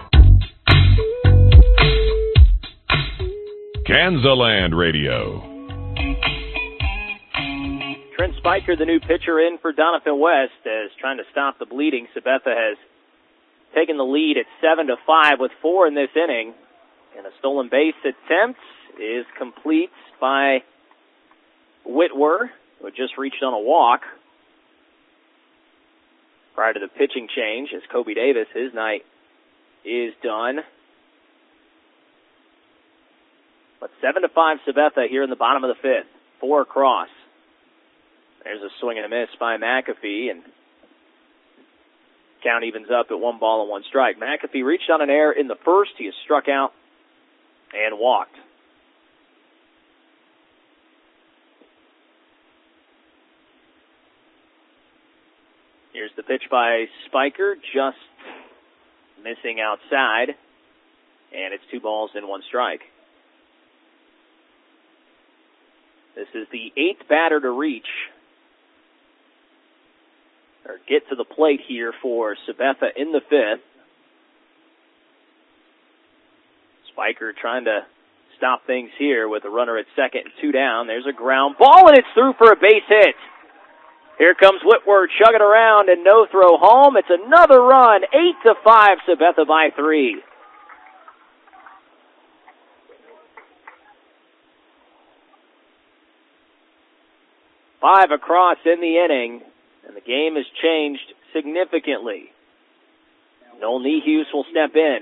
Kansaland Radio. Trent Spiker, the new pitcher in for Doniphan West, is trying to stop the bleeding. Sabetha has taken the lead at 7-5 with 4 in this inning. And a stolen base attempt is complete by Whitwer, who had just reached on a walk prior to the pitching change, as Kobe Davis, his night is done. But 7-5 Sabetha here in the bottom of the fifth. 4 across. There's a swing and a miss by McAfee, and count evens up at 1 ball and 1 strike. McAfee reached on an error in the first. He has struck out and walked. Here's the pitch by Spiker, just missing outside, and it's 2 balls and 1 strike. This is the 8th batter to reach or get to the plate here for Sabetha in the 5th. Spiker trying to stop things here with a runner at second and 2 down. There's a ground ball, and it's through for a base hit. Here comes Whitworth chugging around and no throw home. It's another run, 8-5, Sabetha by 3. Five across in the inning, and the game has changed significantly. Noel Niehues will step in.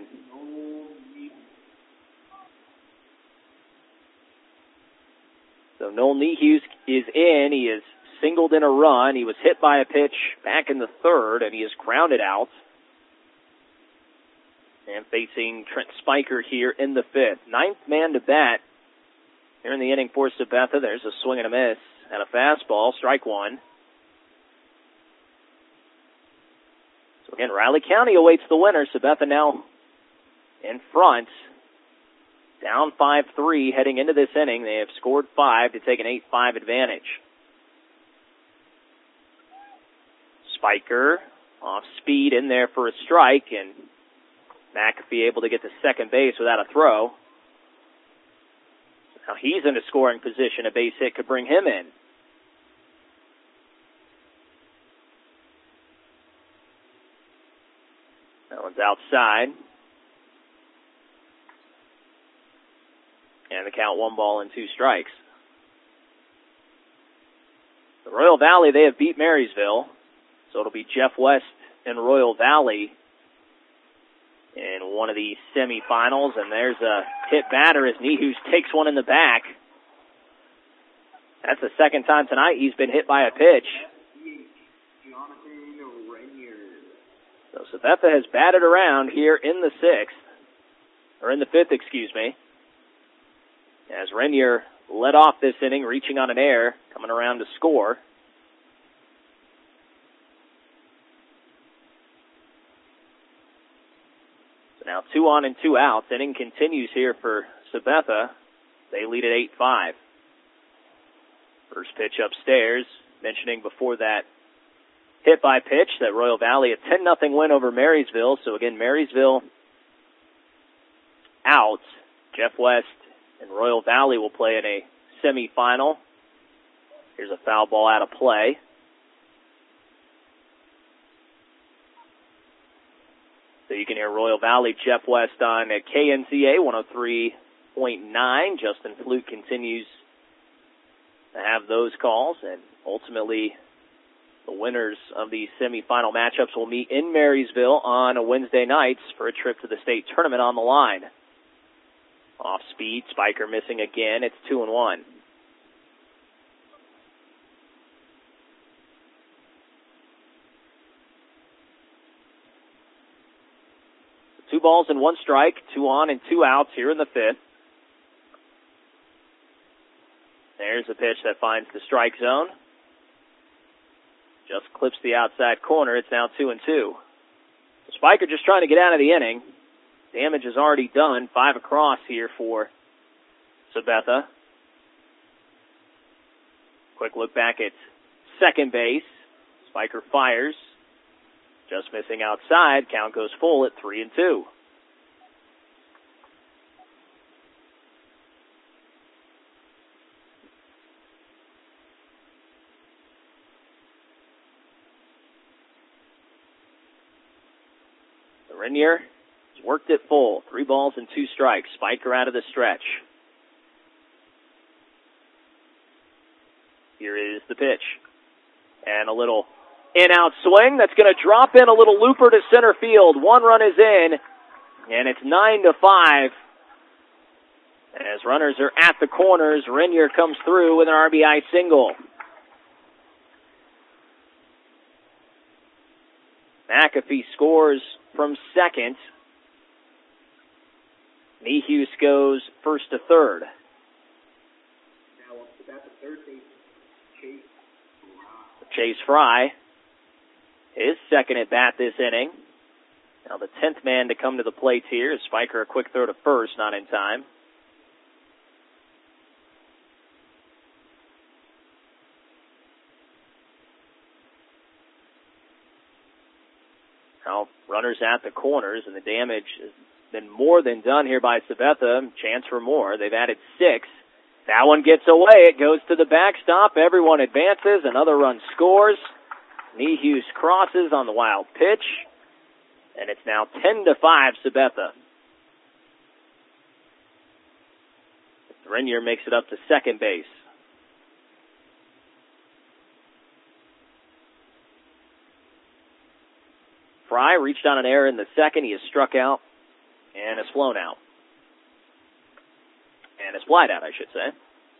So Noel Niehues is in. He is singled in a run. He was hit by a pitch back in the 3rd, and he is grounded out. And facing Trent Spiker here in the 5th. 9th man to bat here in the inning for Sabetha. There's a swing and a miss and a fastball, strike 1. So again, Riley County awaits the winner. Sabetha now in front. Down 5-3 heading into this inning. They have scored 5 to take an 8-5 advantage. Spiker off speed in there for a strike, and McAfee able to get to second base without a throw. Now he's in a scoring position. A base hit could bring him in. That one's outside. And the count 1 ball and 2 strikes. The Royal Valley, they have beat Marysville. So it'll be Jeff West and Royal Valley in one of the semifinals. And there's a hit batter as Niehues takes one in the back. That's the second time tonight he's been hit by a pitch. So Sabetha has batted around here in the 6th, or in the 5th, excuse me. As Renier led off this inning, reaching on an error, coming around to score. So now 2 on and 2 outs. Inning continues here for Sabetha. They lead at 8-5. First pitch upstairs, mentioning before that hit by pitch that Royal Valley a 10-0 win over Marysville. So again, Marysville out. Jeff West and Royal Valley will play in a semifinal. Here's a foul ball out of play. So you can hear Royal Valley, Jeff West on KNCA 103.9. Justin Flute continues to have those calls, and ultimately the winners of the semifinal matchups will meet in Marysville on a Wednesday nights for a trip to the state tournament on the line. Off speed, Spiker missing again. It's 2-1. Two balls and 1 strike, 2 on and 2 outs here in the 5th. There's a pitch that finds the strike zone. Just clips the outside corner. It's now 2-2. Spiker just trying to get out of the inning. Damage is already done. 5 across here for Sabetha. Quick look back at second base. Spiker fires. Just missing outside. Count goes full at 3-2. Renier has worked it full. 3 balls and 2 strikes. Spiker out of the stretch. Here is the pitch. And a little in-out swing that's going to drop in a little looper to center field. 1 run is in, and it's 9-5. As runners are at the corners, Renier comes through with an RBI single. McAfee scores from second. Nehus goes first to third. Now up to bat, the third base, Chase Fry, his second at bat this inning. Now the 10th man to come to the plate here is Spiker, a quick throw to first, not in time. Now runners at the corners, and the damage has been more than done here by Sabetha. Chance for more. They've added 6. That one gets away. It goes to the backstop. Everyone advances. Another run scores. Nehus crosses on the wild pitch. And it's now 10-5 Sabetha. Renier makes it up to second base. Fry reached on an error in the second. He is struck out and is flown out. And is flied out, I should say.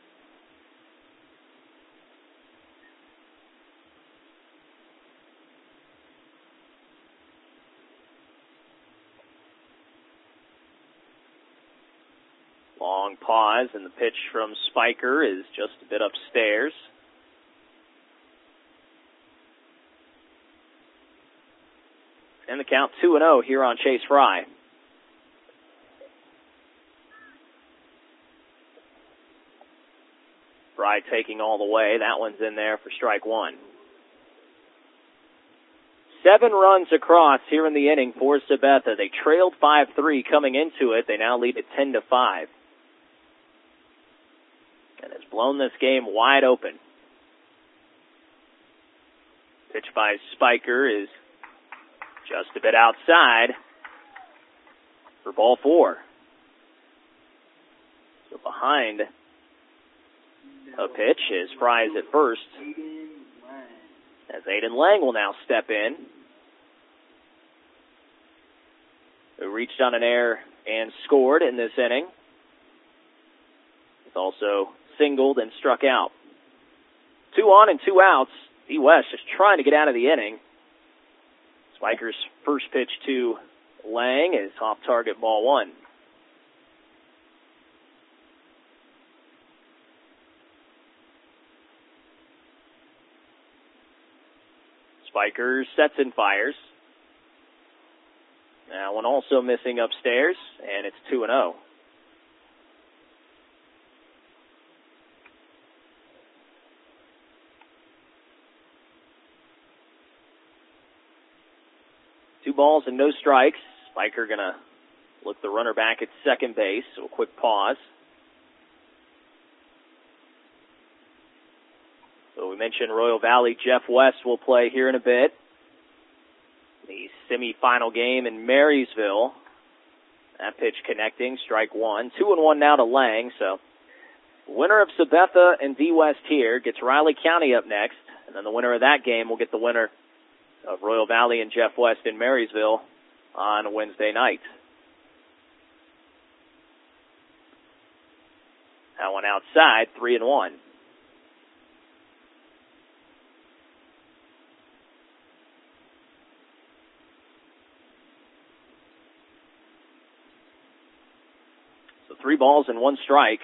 Long pause, and the pitch from Spiker is just a bit upstairs. And the count 2-0 here on Chase Fry. Fry taking all the way. That one's in there for strike one. 7 runs across here in the inning for Sabetha. They trailed 5-3 coming into it. They now lead at 10-5. And has blown this game wide open. Pitch by Spiker is just a bit outside for ball 4. So behind a pitch is Fry's at first, as Aiden Lang will now step in, who reached on an error and scored in this inning. He's also singled and struck out. 2 on and 2 outs. D. West just trying to get out of the inning. Spiker's first pitch to Lang is off target, ball 1. Spiker sets and fires. Now one also missing upstairs, and it's 2-0. Two balls and no strikes. Spiker gonna look the runner back at second base, so a quick pause. So we mentioned Royal Valley. Jeff West will play here in a bit. The semifinal game in Marysville. That pitch connecting, strike 1. 2-1 now to Lang, so winner of Sabetha and D. West here gets Riley County up next, and then the winner of that game will get the winner of Royal Valley and Jeff West in Marysville on Wednesday night. That one outside, 3-1. So 3 balls and 1 strike.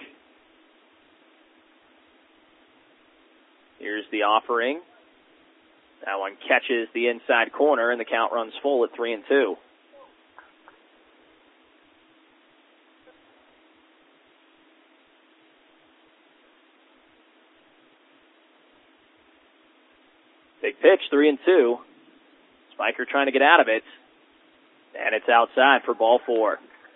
Here's the offering. That one catches the inside corner, and the count runs full at 3-2. Big pitch, 3-2. Spiker trying to get out of it, and it's outside for ball 4.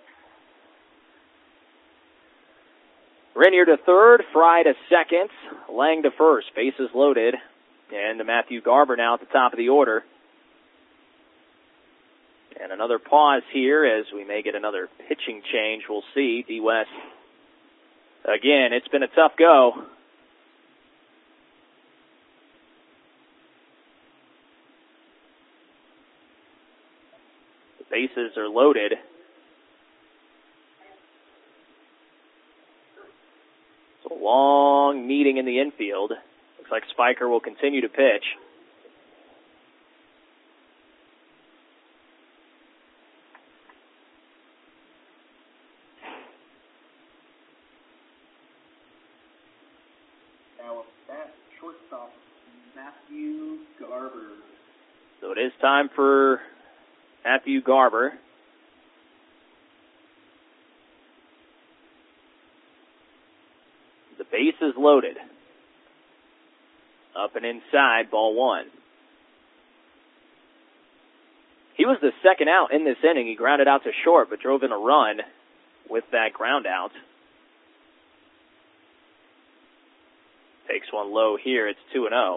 Renier to third, Fry to second, Lang to first. Bases loaded. And to Matthew Garber now at the top of the order. And another pause here as we may get another pitching change. We'll see. D. West. Again, it's been a tough go. The bases are loaded. Long meeting in the infield. Looks like Spiker will continue to pitch. Now up that shortstop, Matthew Garber. So it is time for Matthew Garber. The base is loaded. Up and inside, ball one. He was the second out in this inning. He grounded out to short, but drove in a run with that ground out. Takes one low here. It's 2-0.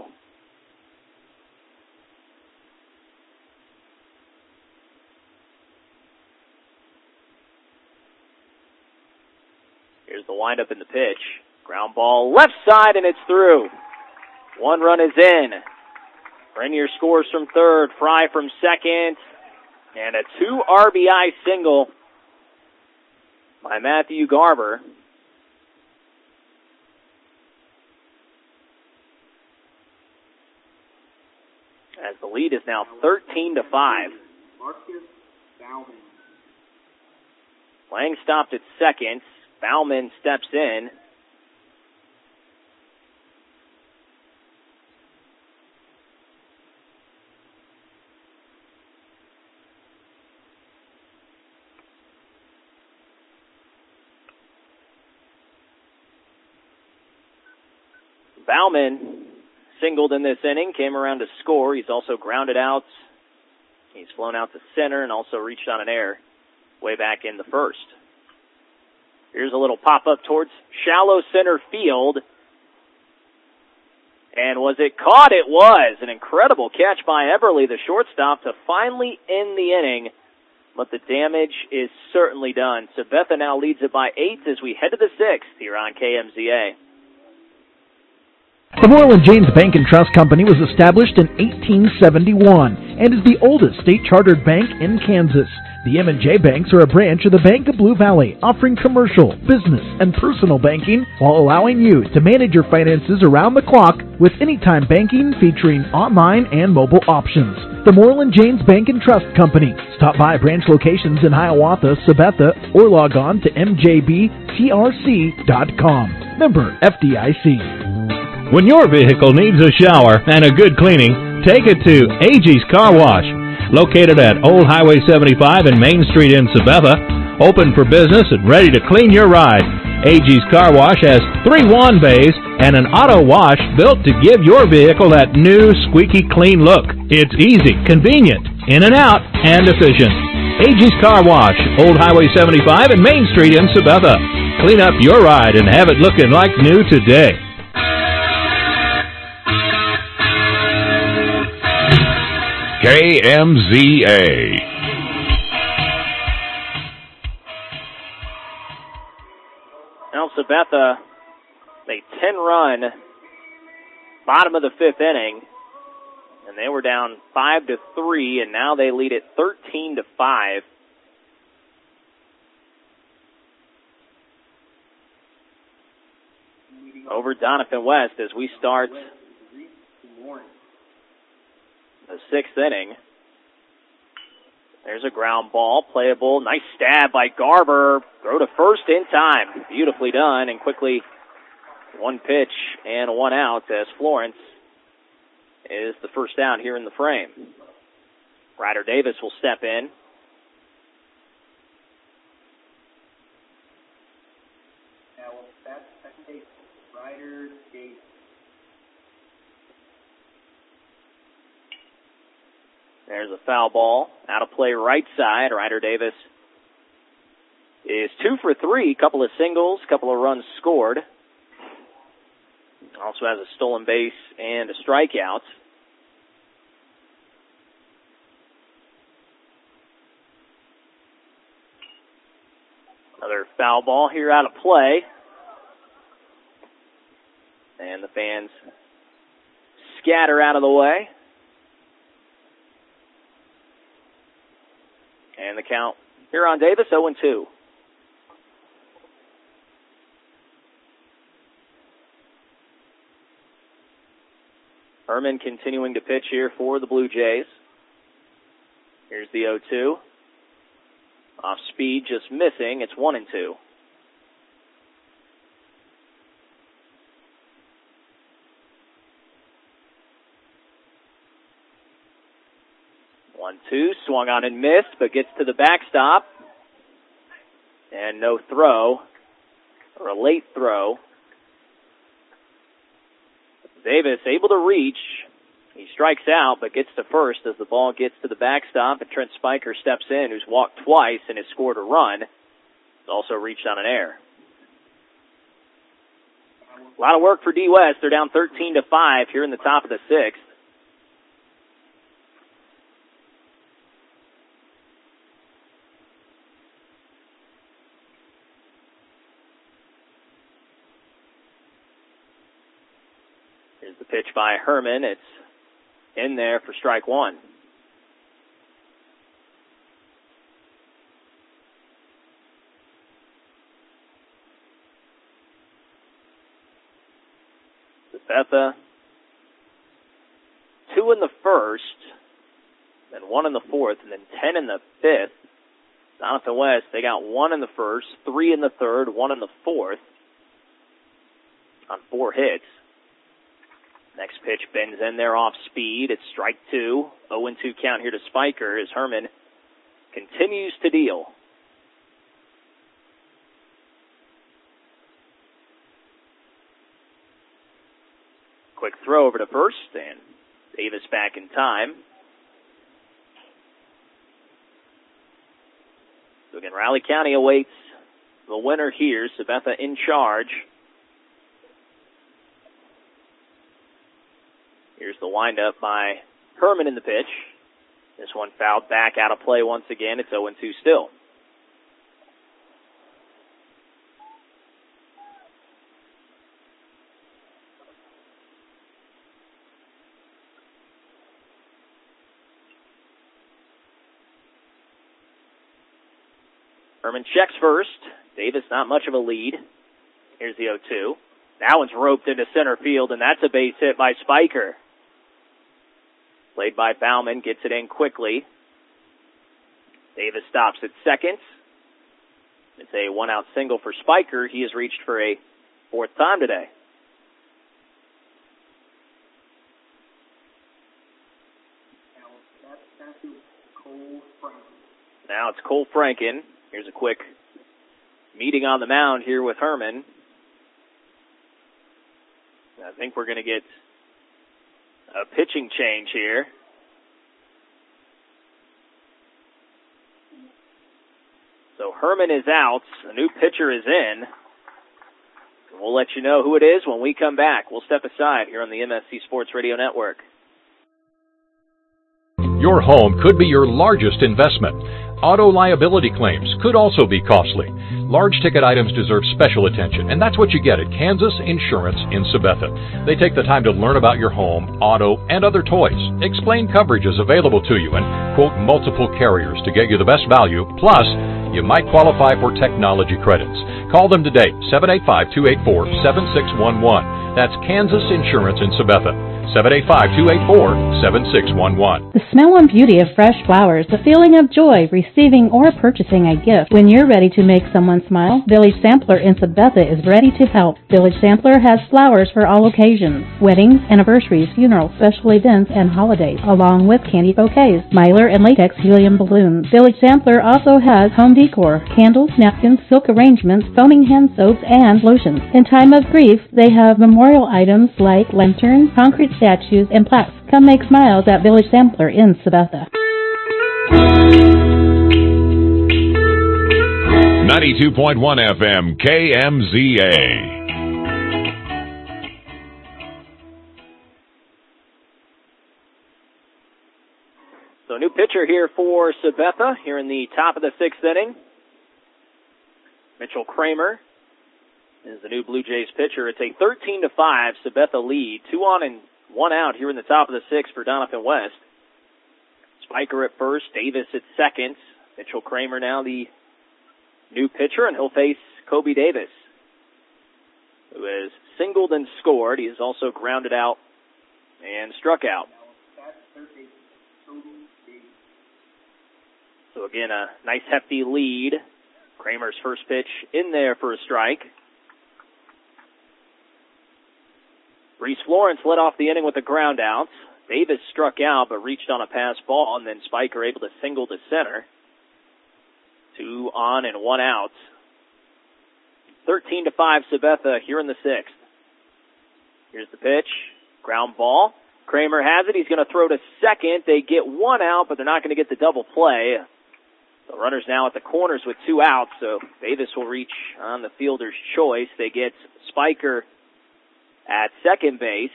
Here's the windup in the pitch. Ground ball left side, and it's through. One run is in. Rainier scores from third, Fry from second, and a 2 RBI single by Matthew Garber. As the lead is now 13-5. Marcus Bauman. Lang stopped at second. Bauman steps in. Bauman singled in this inning, came around to score. He's also grounded out. He's flown out to center and also reached on an error way back in the first. Here's a little pop-up towards shallow center field. And was it caught? It was. An incredible catch by Everly, the shortstop, to finally end the inning. But the damage is certainly done. Sabetha now leads it by 8 as we head to the 6th here on KMZA. The Moreland Janes Bank and Trust Company was established in 1871 and is the oldest state-chartered bank in Kansas. The M&J Banks are a branch of the Bank of Blue Valley, offering commercial, business, and personal banking while allowing you to manage your finances around the clock with anytime banking featuring online and mobile options. The Moreland Janes Bank and Trust Company. Stop by branch locations in Hiawatha, Sabetha, or log on to mjbtrc.com. Member FDIC. When your vehicle needs a shower and a good cleaning, take it to Agie's Car Wash. Located at Old Highway 75 and Main Street in Sabetha, open for business and ready to clean your ride. Agie's Car Wash has 3 wand bays and an auto wash built to give your vehicle that new squeaky clean look. It's easy, convenient, in and out, and efficient. Agie's Car Wash, Old Highway 75 and Main Street in Sabetha. Clean up your ride and have it looking like new today. KMZA. Now Sabetha, a 10-run bottom of the 5th inning, and they were down 5-3, and now they lead it 13-5. Over Doniphan West as we start the 6th inning. There's a ground ball, playable. Nice stab by Garber. Throw to first in time. Beautifully done, and quickly 1 pitch and 1 out as Florence is the first out here in the frame. Ryder Davis will step in. Now that's second base, Ryder Davis. There's a foul ball. Out of play right side. Ryder Davis is 2 for 3. Couple of singles, couple of runs scored. Also has a stolen base and a strikeout. Another foul ball here out of play. And the fans scatter out of the way. And the count here on Davis, 0-2. Herman continuing to pitch here for the Blue Jays. Here's the 0-2. Off speed, just missing. It's 1-2. 1-2, swung on and missed, but gets to the backstop. And no throw, or a late throw. Davis able to reach. He strikes out, but gets to first as the ball gets to the backstop, and Trent Spiker steps in, who's walked twice and has scored a run. He's also reached on an error. A lot of work for D West. They're down 13-5 here in the top of the sixth. Here's the pitch by Herman. It's in there for strike one. Sabetha, 2 in the first, then 1 in the fourth, and then 10 in the fifth. Donovan West, they got 1 in the first, 3 in the third, 1 in the fourth on 4 hits. Next pitch bends in there off speed. It's strike 2. 0-2 count here to Spiker as Herman continues to deal. Quick throw over to first, and Davis back in time. So again, Riley County awaits the winner here. Sabetha in charge. Here's the windup by Herman in the pitch. This one fouled back out of play once again. It's 0-2 still. Herman checks first. Davis not much of a lead. Here's the 0-2. That one's roped into center field, and that's a base hit by Spiker. Played by Bauman, gets it in quickly. Davis stops at second. It's a 1-out single for Spiker. He has reached for a 4th time today. Now it's Cole Franken. Here's a quick meeting on the mound here with Herman. I think we're going to get a pitching change here. So Herman is out. A new pitcher is in. We'll let you know who it is when we come back. We'll step aside here on the MSC Sports Radio Network. Your home could be your largest investment. Auto liability claims could also be costly. Large ticket items deserve special attention, and that's what you get at Kansas Insurance in Sabetha. They take the time to learn about your home, auto, and other toys, explain coverages available to you, and quote multiple carriers to get you the best value. Plus, you might qualify for technology credits. Call them today, 785-284-7611. That's Kansas Insurance in Sabetha. 785-284-7611. The smell and beauty of fresh flowers, the feeling of joy receiving or purchasing a gift. When you're ready to make someone smile, Village Sampler in Sabetha is ready to help. Village Sampler has flowers for all occasions, weddings, anniversaries, funerals, special events, and holidays, along with candy bouquets, mylar and latex helium balloons. Village Sampler also has home decor, candles, napkins, silk arrangements, foaming hand soaps, and lotions. In time of grief, they have memorial items like lanterns, concrete statues, and plaques. Come make smiles at Village Sampler in Sabetha. 92.1 FM KMZA. So new pitcher here for Sabetha here in the top of the 6th inning. Mitchell Kramer is the new Blue Jays pitcher. It's a 13-5 Sabetha lead. 2 on and 1 out here in the top of the 6th for Donovan West. Spiker at first, Davis at second. Mitchell Kramer now the new pitcher, and he'll face Kobe Davis, who has singled and scored. He has also grounded out and struck out. So again, a nice hefty lead. Kramer's first pitch in there for a strike. Reese Florence led off the inning with a ground out. Davis struck out but reached on a pass ball, and then Spiker able to single to center. 2 on and 1 out. 13-5 Sabetha here in the 6th. Here's the pitch. Ground ball. Kramer has it. He's going to throw to second. They get 1 out, but they're not going to get the double play. The runner's now at the corners with 2 outs, so Davis will reach on the fielder's choice. They get Spiker at second base.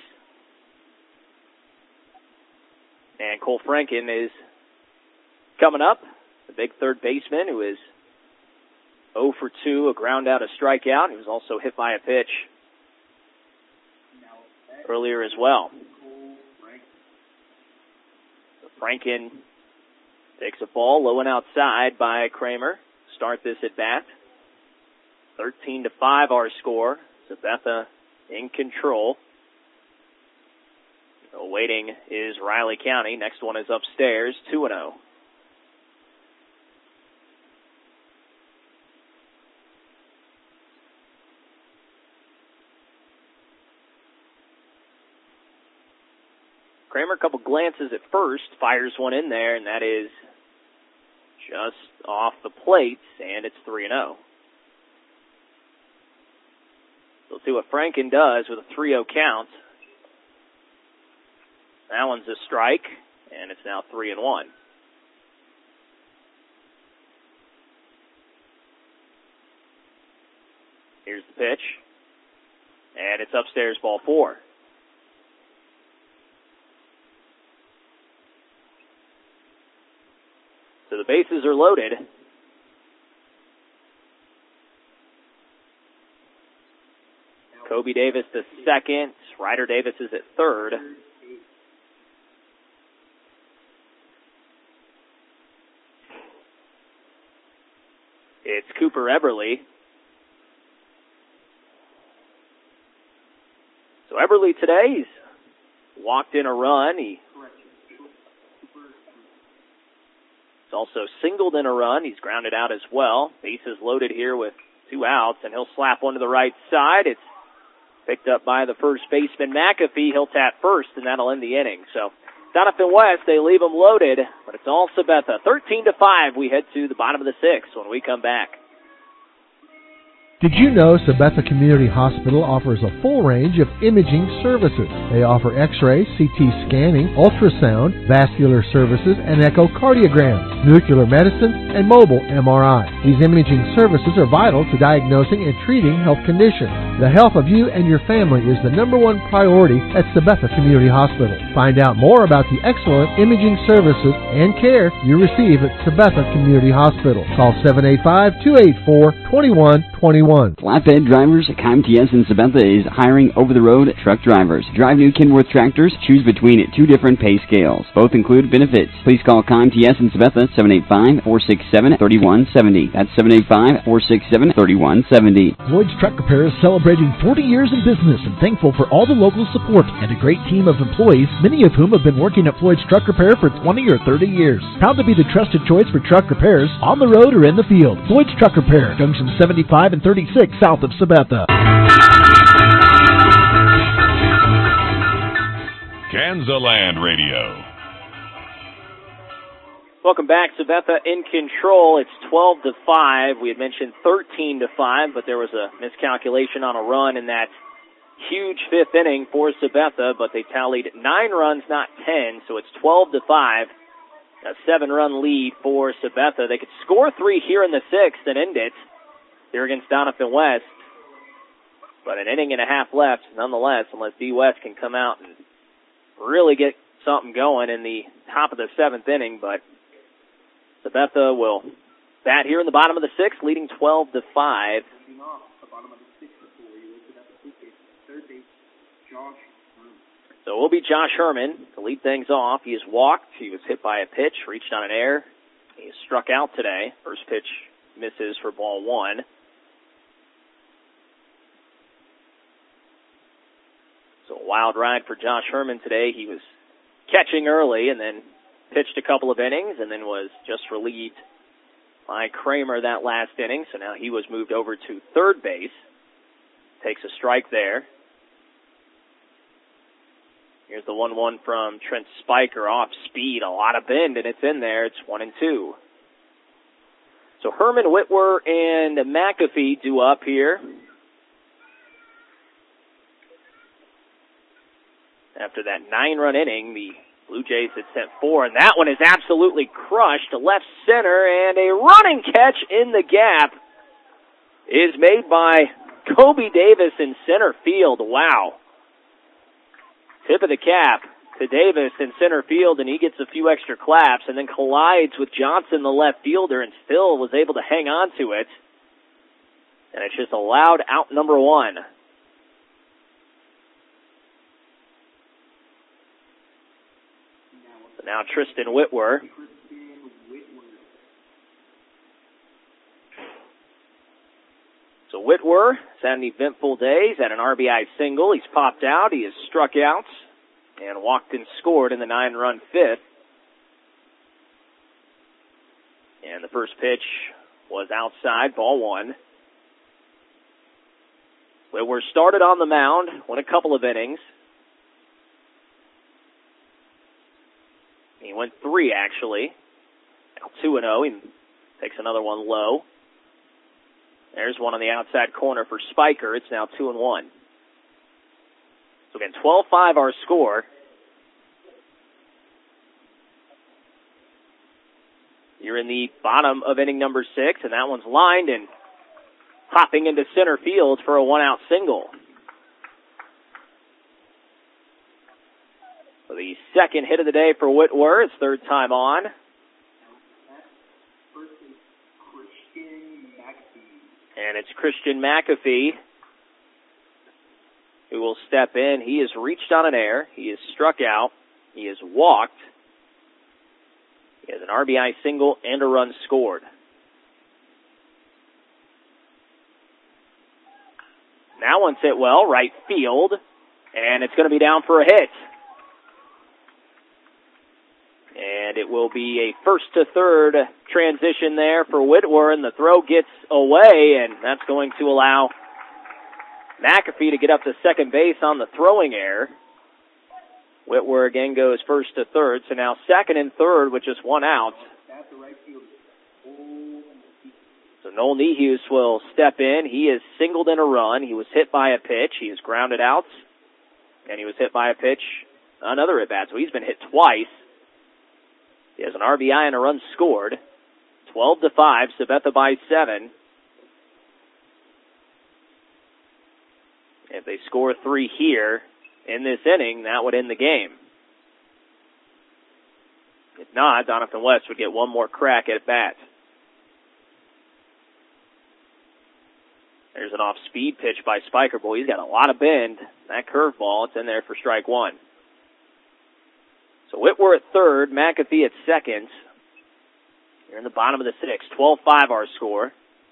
And Cole Franken is coming up, the big third baseman who is 0 for 2, a ground out, a strikeout. He was also hit by a pitch earlier as well. So Franken takes a ball low and outside by Kramer. Start this at bat. 13-5 our score. Sabetha in control. Waiting is Riley County. Next one is upstairs, 2-0. Kramer, a couple glances at first, fires one in there, and that is just off the plate, and it's 3-0. We'll see what Franken does with a 3-0 count. That one's a strike, and it's now 3-1. Here's the pitch, and it's upstairs, ball 4. So the bases are loaded. Kobe Davis to second. Ryder Davis is at third. It's Cooper Eberly. So Eberly today, he's walked in a run. He's also singled in a run. He's grounded out as well. Bases loaded here with 2 outs, and he'll slap one to the right side. It's picked up by the first baseman, McAfee. He'll tap first, and that'll end the inning. So Doniphan West, they leave them loaded, but it's all Sabetha. 13-5, we head to the bottom of the 6th when we come back. Did you know Sabetha Community Hospital offers a full range of imaging services? They offer X-ray, CT scanning, ultrasound, vascular services, and echocardiograms, nuclear medicine, and mobile MRI. These imaging services are vital to diagnosing and treating health conditions. The health of you and your family is the #1 priority at Sabetha Community Hospital. Find out more about the excellent imaging services and care you receive at Sabetha Community Hospital. Call 785-284-2121. Flatbed Drivers, ComTS in Sabetha is hiring over-the-road truck drivers. Drive new Kenworth tractors. Choose between 2 different pay scales. Both include benefits. Please call ComTS in Sabetha, 785-467-3170. That's 785-467-3170. Lloyd's Truck Repair is celebrating 40 years in business and thankful for all the local support and a great team of employees, many of whom have been working at Floyd's Truck Repair for 20 or 30 years. Proud to be the trusted choice for truck repairs on the road or in the field. Floyd's Truck Repair, Junction 75 and 36 south of Sabetha. Kansaland Radio. Welcome back. Sabetha in control. It's 12-5. We had mentioned 13-5, but there was a miscalculation on a run in that huge 5th inning for Sabetha, but they tallied 9 runs, not 10, so it's 12-5. A 7-run lead for Sabetha. They could score 3 here in the 6th and end it here against Doniphan West. But an inning and a half left, nonetheless, unless D. West can come out and really get something going in the top of the 7th inning. But Sabetha will bat here in the bottom of the 6th, leading 12-5. So it will be Josh Herman to lead things off. He has walked. He was hit by a pitch, reached on an error. He is struck out today. First pitch misses for ball 1. So a wild ride for Josh Herman today. He was catching early and then pitched a couple of innings and then was just relieved by Kramer that last inning. So now he was moved over to third base. Takes a strike there. Here's the 1-1 from Trent Spiker off speed. A lot of bend, and it's in there. It's 1-2. So Herman, Whitwer, and McAfee due up here. After that 9-run inning, the Blue Jays had sent 4, and that one is absolutely crushed to left center, and a running catch in the gap is made by Kobe Davis in center field. Wow. Tip of the cap to Davis in center field, and he gets a few extra claps and then collides with Johnson, the left fielder, and still was able to hang on to it. And it's just a loud out number 1. So now Tristan Whitwer. So Whitwer has had an eventful day. He's had an RBI single. He's popped out. He has struck out and walked and scored in the 9-run 5th. And the first pitch was outside, ball 1. Whitwer started on the mound, won a couple of innings. He went 3, actually. Now 2-0. He takes another one low. There's one on the outside corner for Spiker. It's now 2-1. So again, 12-5 our score. You're in the bottom of inning number 6, and that one's lined and hopping into center field for a 1-out single. So the second hit of the day for Whitwer. His third time on. And it's Christian McAfee who will step in. He has reached on an error. He has struck out. He has walked. He has an RBI single and a run scored. Now one's hit well, right field, and it's going to be down for a hit. And it will be a first to third transition there for Whitwer, and the throw gets away, and that's going to allow McAfee to get up to second base on the throwing error. Whitwer again goes first to third, so now second and third with just 1 out. So Noel Niehues will step in. He has singled in a run. He was hit by a pitch. He has grounded out, and he was hit by a pitch, another at bat. So he's been hit twice. He has an RBI and a run scored. 12-5, Sabetha by 7. If they score 3 here in this inning, that would end the game. If not, Doniphan West would get one more crack at bat. There's an off-speed pitch by Spiker. Boy, he's got a lot of bend. That curveball, it's in there for strike 1. So Whitwer at third, McAfee at second. You're in the bottom of the 6th. 12-5 our score.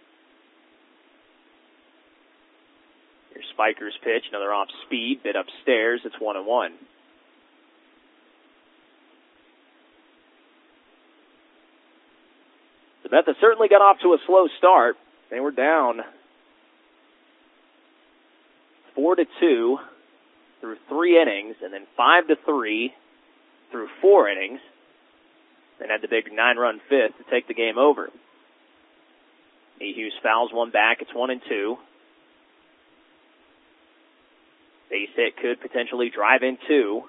Here's Spiker's pitch, another off speed, bit upstairs. It's 1-1. Sabetha certainly got off to a slow start. They were down 4-2 through 3 innings, and then 5-3 through 4 innings, then had the big 9-run 5th to take the game over. Niehues fouls one back. It's 1-2. Base hit could potentially drive in 2.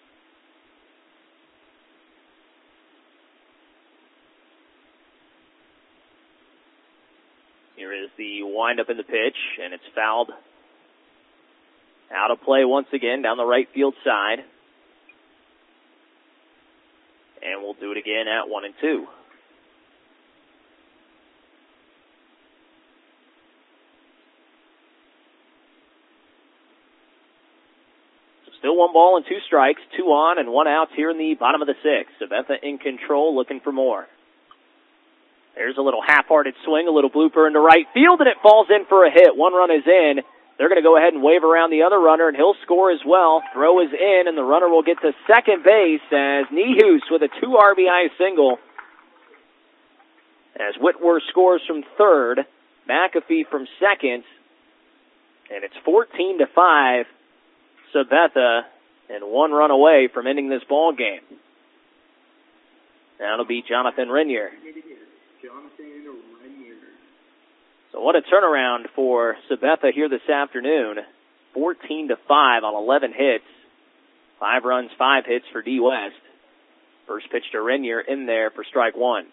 Here is the windup in the pitch, and it's fouled out of play once again down the right field side. And we'll do it again at 1-2. So still 1 ball and 2 strikes, 2 on and 1 out here in the bottom of the 6th. Sabetha in control, looking for more. There's a little half-hearted swing, a little blooper into right field, and it falls in for a hit. 1 run is in. They're going to go ahead and wave around the other runner, and he'll score as well. Throw is in, and the runner will get to second base as Nehus with a 2 RBI single. As Whitworth scores from third, McAfee from second, and it's 14-5, Sabetha, and 1 run away from ending this ball game. Now it'll be Jonathan Renier. So what a turnaround for Sabetha here this afternoon. 14-5 on 11 hits. 5 runs, 5 hits for D. West. First pitch to Renier in there for strike 1.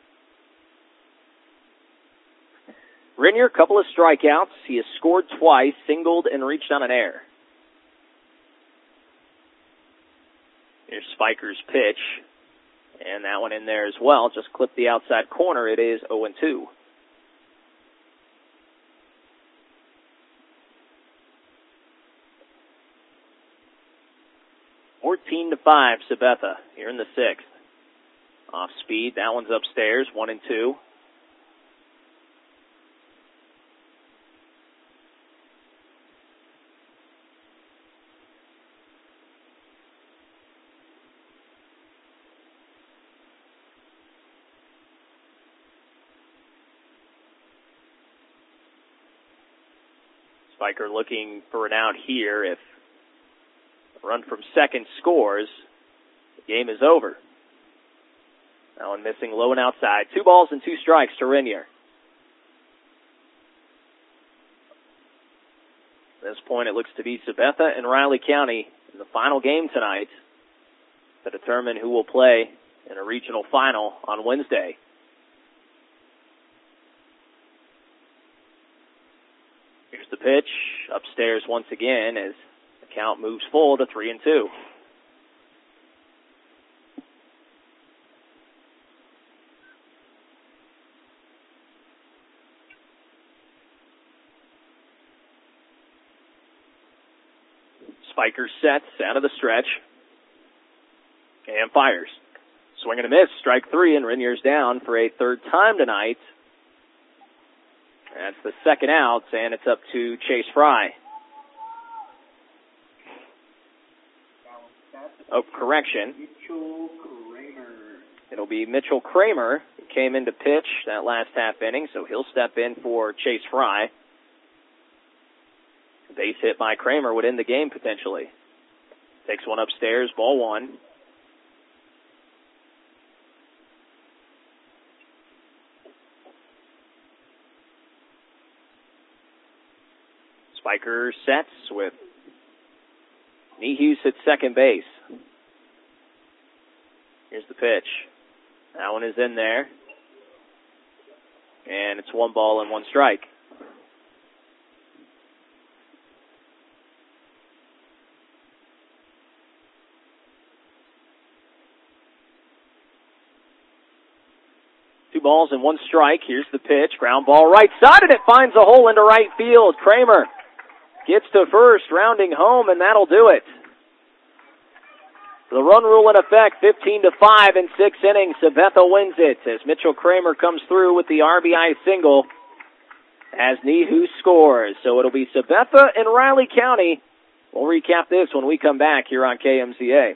Renier, couple of strikeouts. He has scored twice, singled, and reached on an error. Here's Spiker's pitch. And that one in there as well. Just clipped the outside corner. It is 0-2. $14-5, Sabetha here in the 6th. Off speed. That one's upstairs. 1-2. Spiker looking for an out here. If a run from second scores, the game is over. That one missing low and outside. 2 balls and 2 strikes to Renier. At this point, it looks to be Sabetha and Riley County in the final game tonight to determine who will play in a regional final on Wednesday. Here's the pitch, upstairs once again as the count moves full to 3-2. Spiker sets out of the stretch and fires. Swing and a miss, strike 3, and Renier's down for a 3rd time tonight. That's the second out, and it's up to Chase Fry. Oh, correction. It'll be Mitchell Kramer, who came in to pitch that last half inning, so he'll step in for Chase Fry. A base hit by Kramer would end the game potentially. Takes one upstairs, ball 1. Spiker sets with Nehus at second base. Here's the pitch. That one is in there. And it's 1 ball and 1 strike. Two balls and 1 strike. Here's the pitch. Ground ball right side, and it finds a hole into right field. Kramer gets to first, rounding home, and that'll do it. The run rule in effect, 15-5 in 6 innings. Sabetha wins it as Mitchell Kramer comes through with the RBI single as Nehus scores. So it'll be Sabetha and Riley County. We'll recap this when we come back here on KMZA.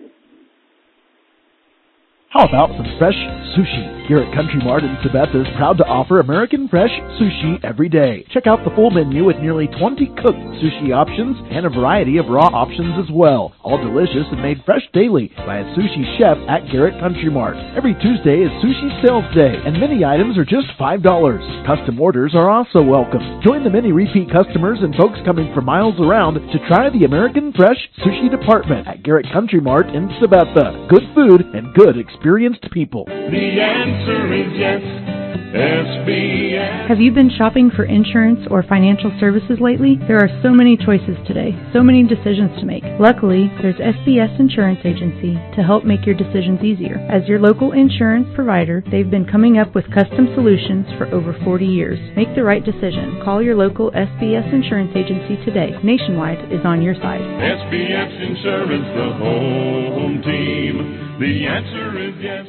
How about some fresh sushi? Garrett Country Mart in Sabetha is proud to offer American fresh sushi every day. Check out the full menu with nearly 20 cooked sushi options and a variety of raw options as well. All delicious and made fresh daily by a sushi chef at Garrett Country Mart. Every Tuesday is Sushi Sales Day, and many items are just $5. Custom orders are also welcome. Join the many repeat customers and folks coming from miles around to try the American Fresh Sushi Department at Garrett Country Mart in Sabetha. Good food and good experienced people. The answer is yes, SBS. Have you been shopping for insurance or financial services lately? There are so many choices today, so many decisions to make. Luckily, there's SBS Insurance Agency to help make your decisions easier. As your local insurance provider, they've been coming up with custom solutions for over 40 years. Make the right decision. Call your local SBS Insurance Agency today. Nationwide is on your side. SBS Insurance, the home team. The answer is yes.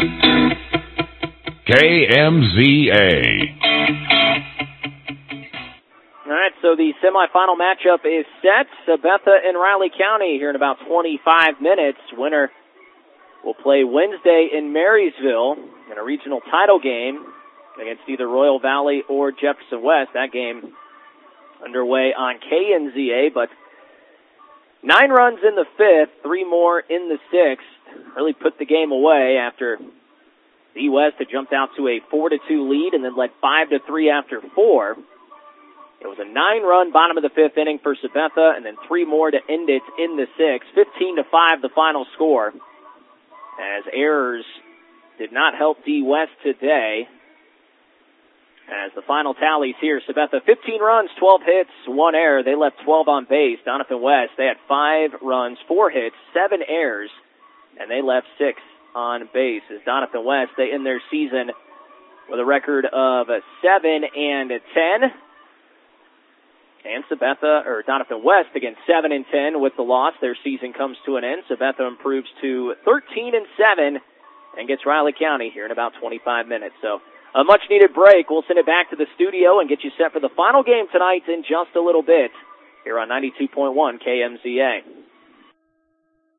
KMZA. so the semifinal matchup is set. Sabetha and Riley County here in about 25 minutes. Winner will play Wednesday in Marysville in a regional title game against either Royal Valley or Jefferson West. That game underway on KNZA, but 9 runs in the 5th, 3 more in the 6th. Really put the game away after D West had jumped out to a 4-2 lead and then led 5-3 after 4. It was a 9-run bottom of the 5th inning for Sabetha, and then 3 more to end it in the 6th. 15-5 the final score, as errors did not help D West today. As the final tallies here, Sabetha 15 runs, 12 hits, 1 error. They left 12 on base. Doniphan West, they had 5 runs, 4 hits, 7 errors, and they left 6 on base. As Doniphan West, they end their season with a record of 7-10. And Doniphan West, again, 7-10 with the loss. Their season comes to an end. Sabetha improves to 13-7 and gets Riley County here in about 25 minutes. So a much-needed break. We'll send it back to the studio and get you set for the final game tonight in just a little bit here on 92.1 KMZA.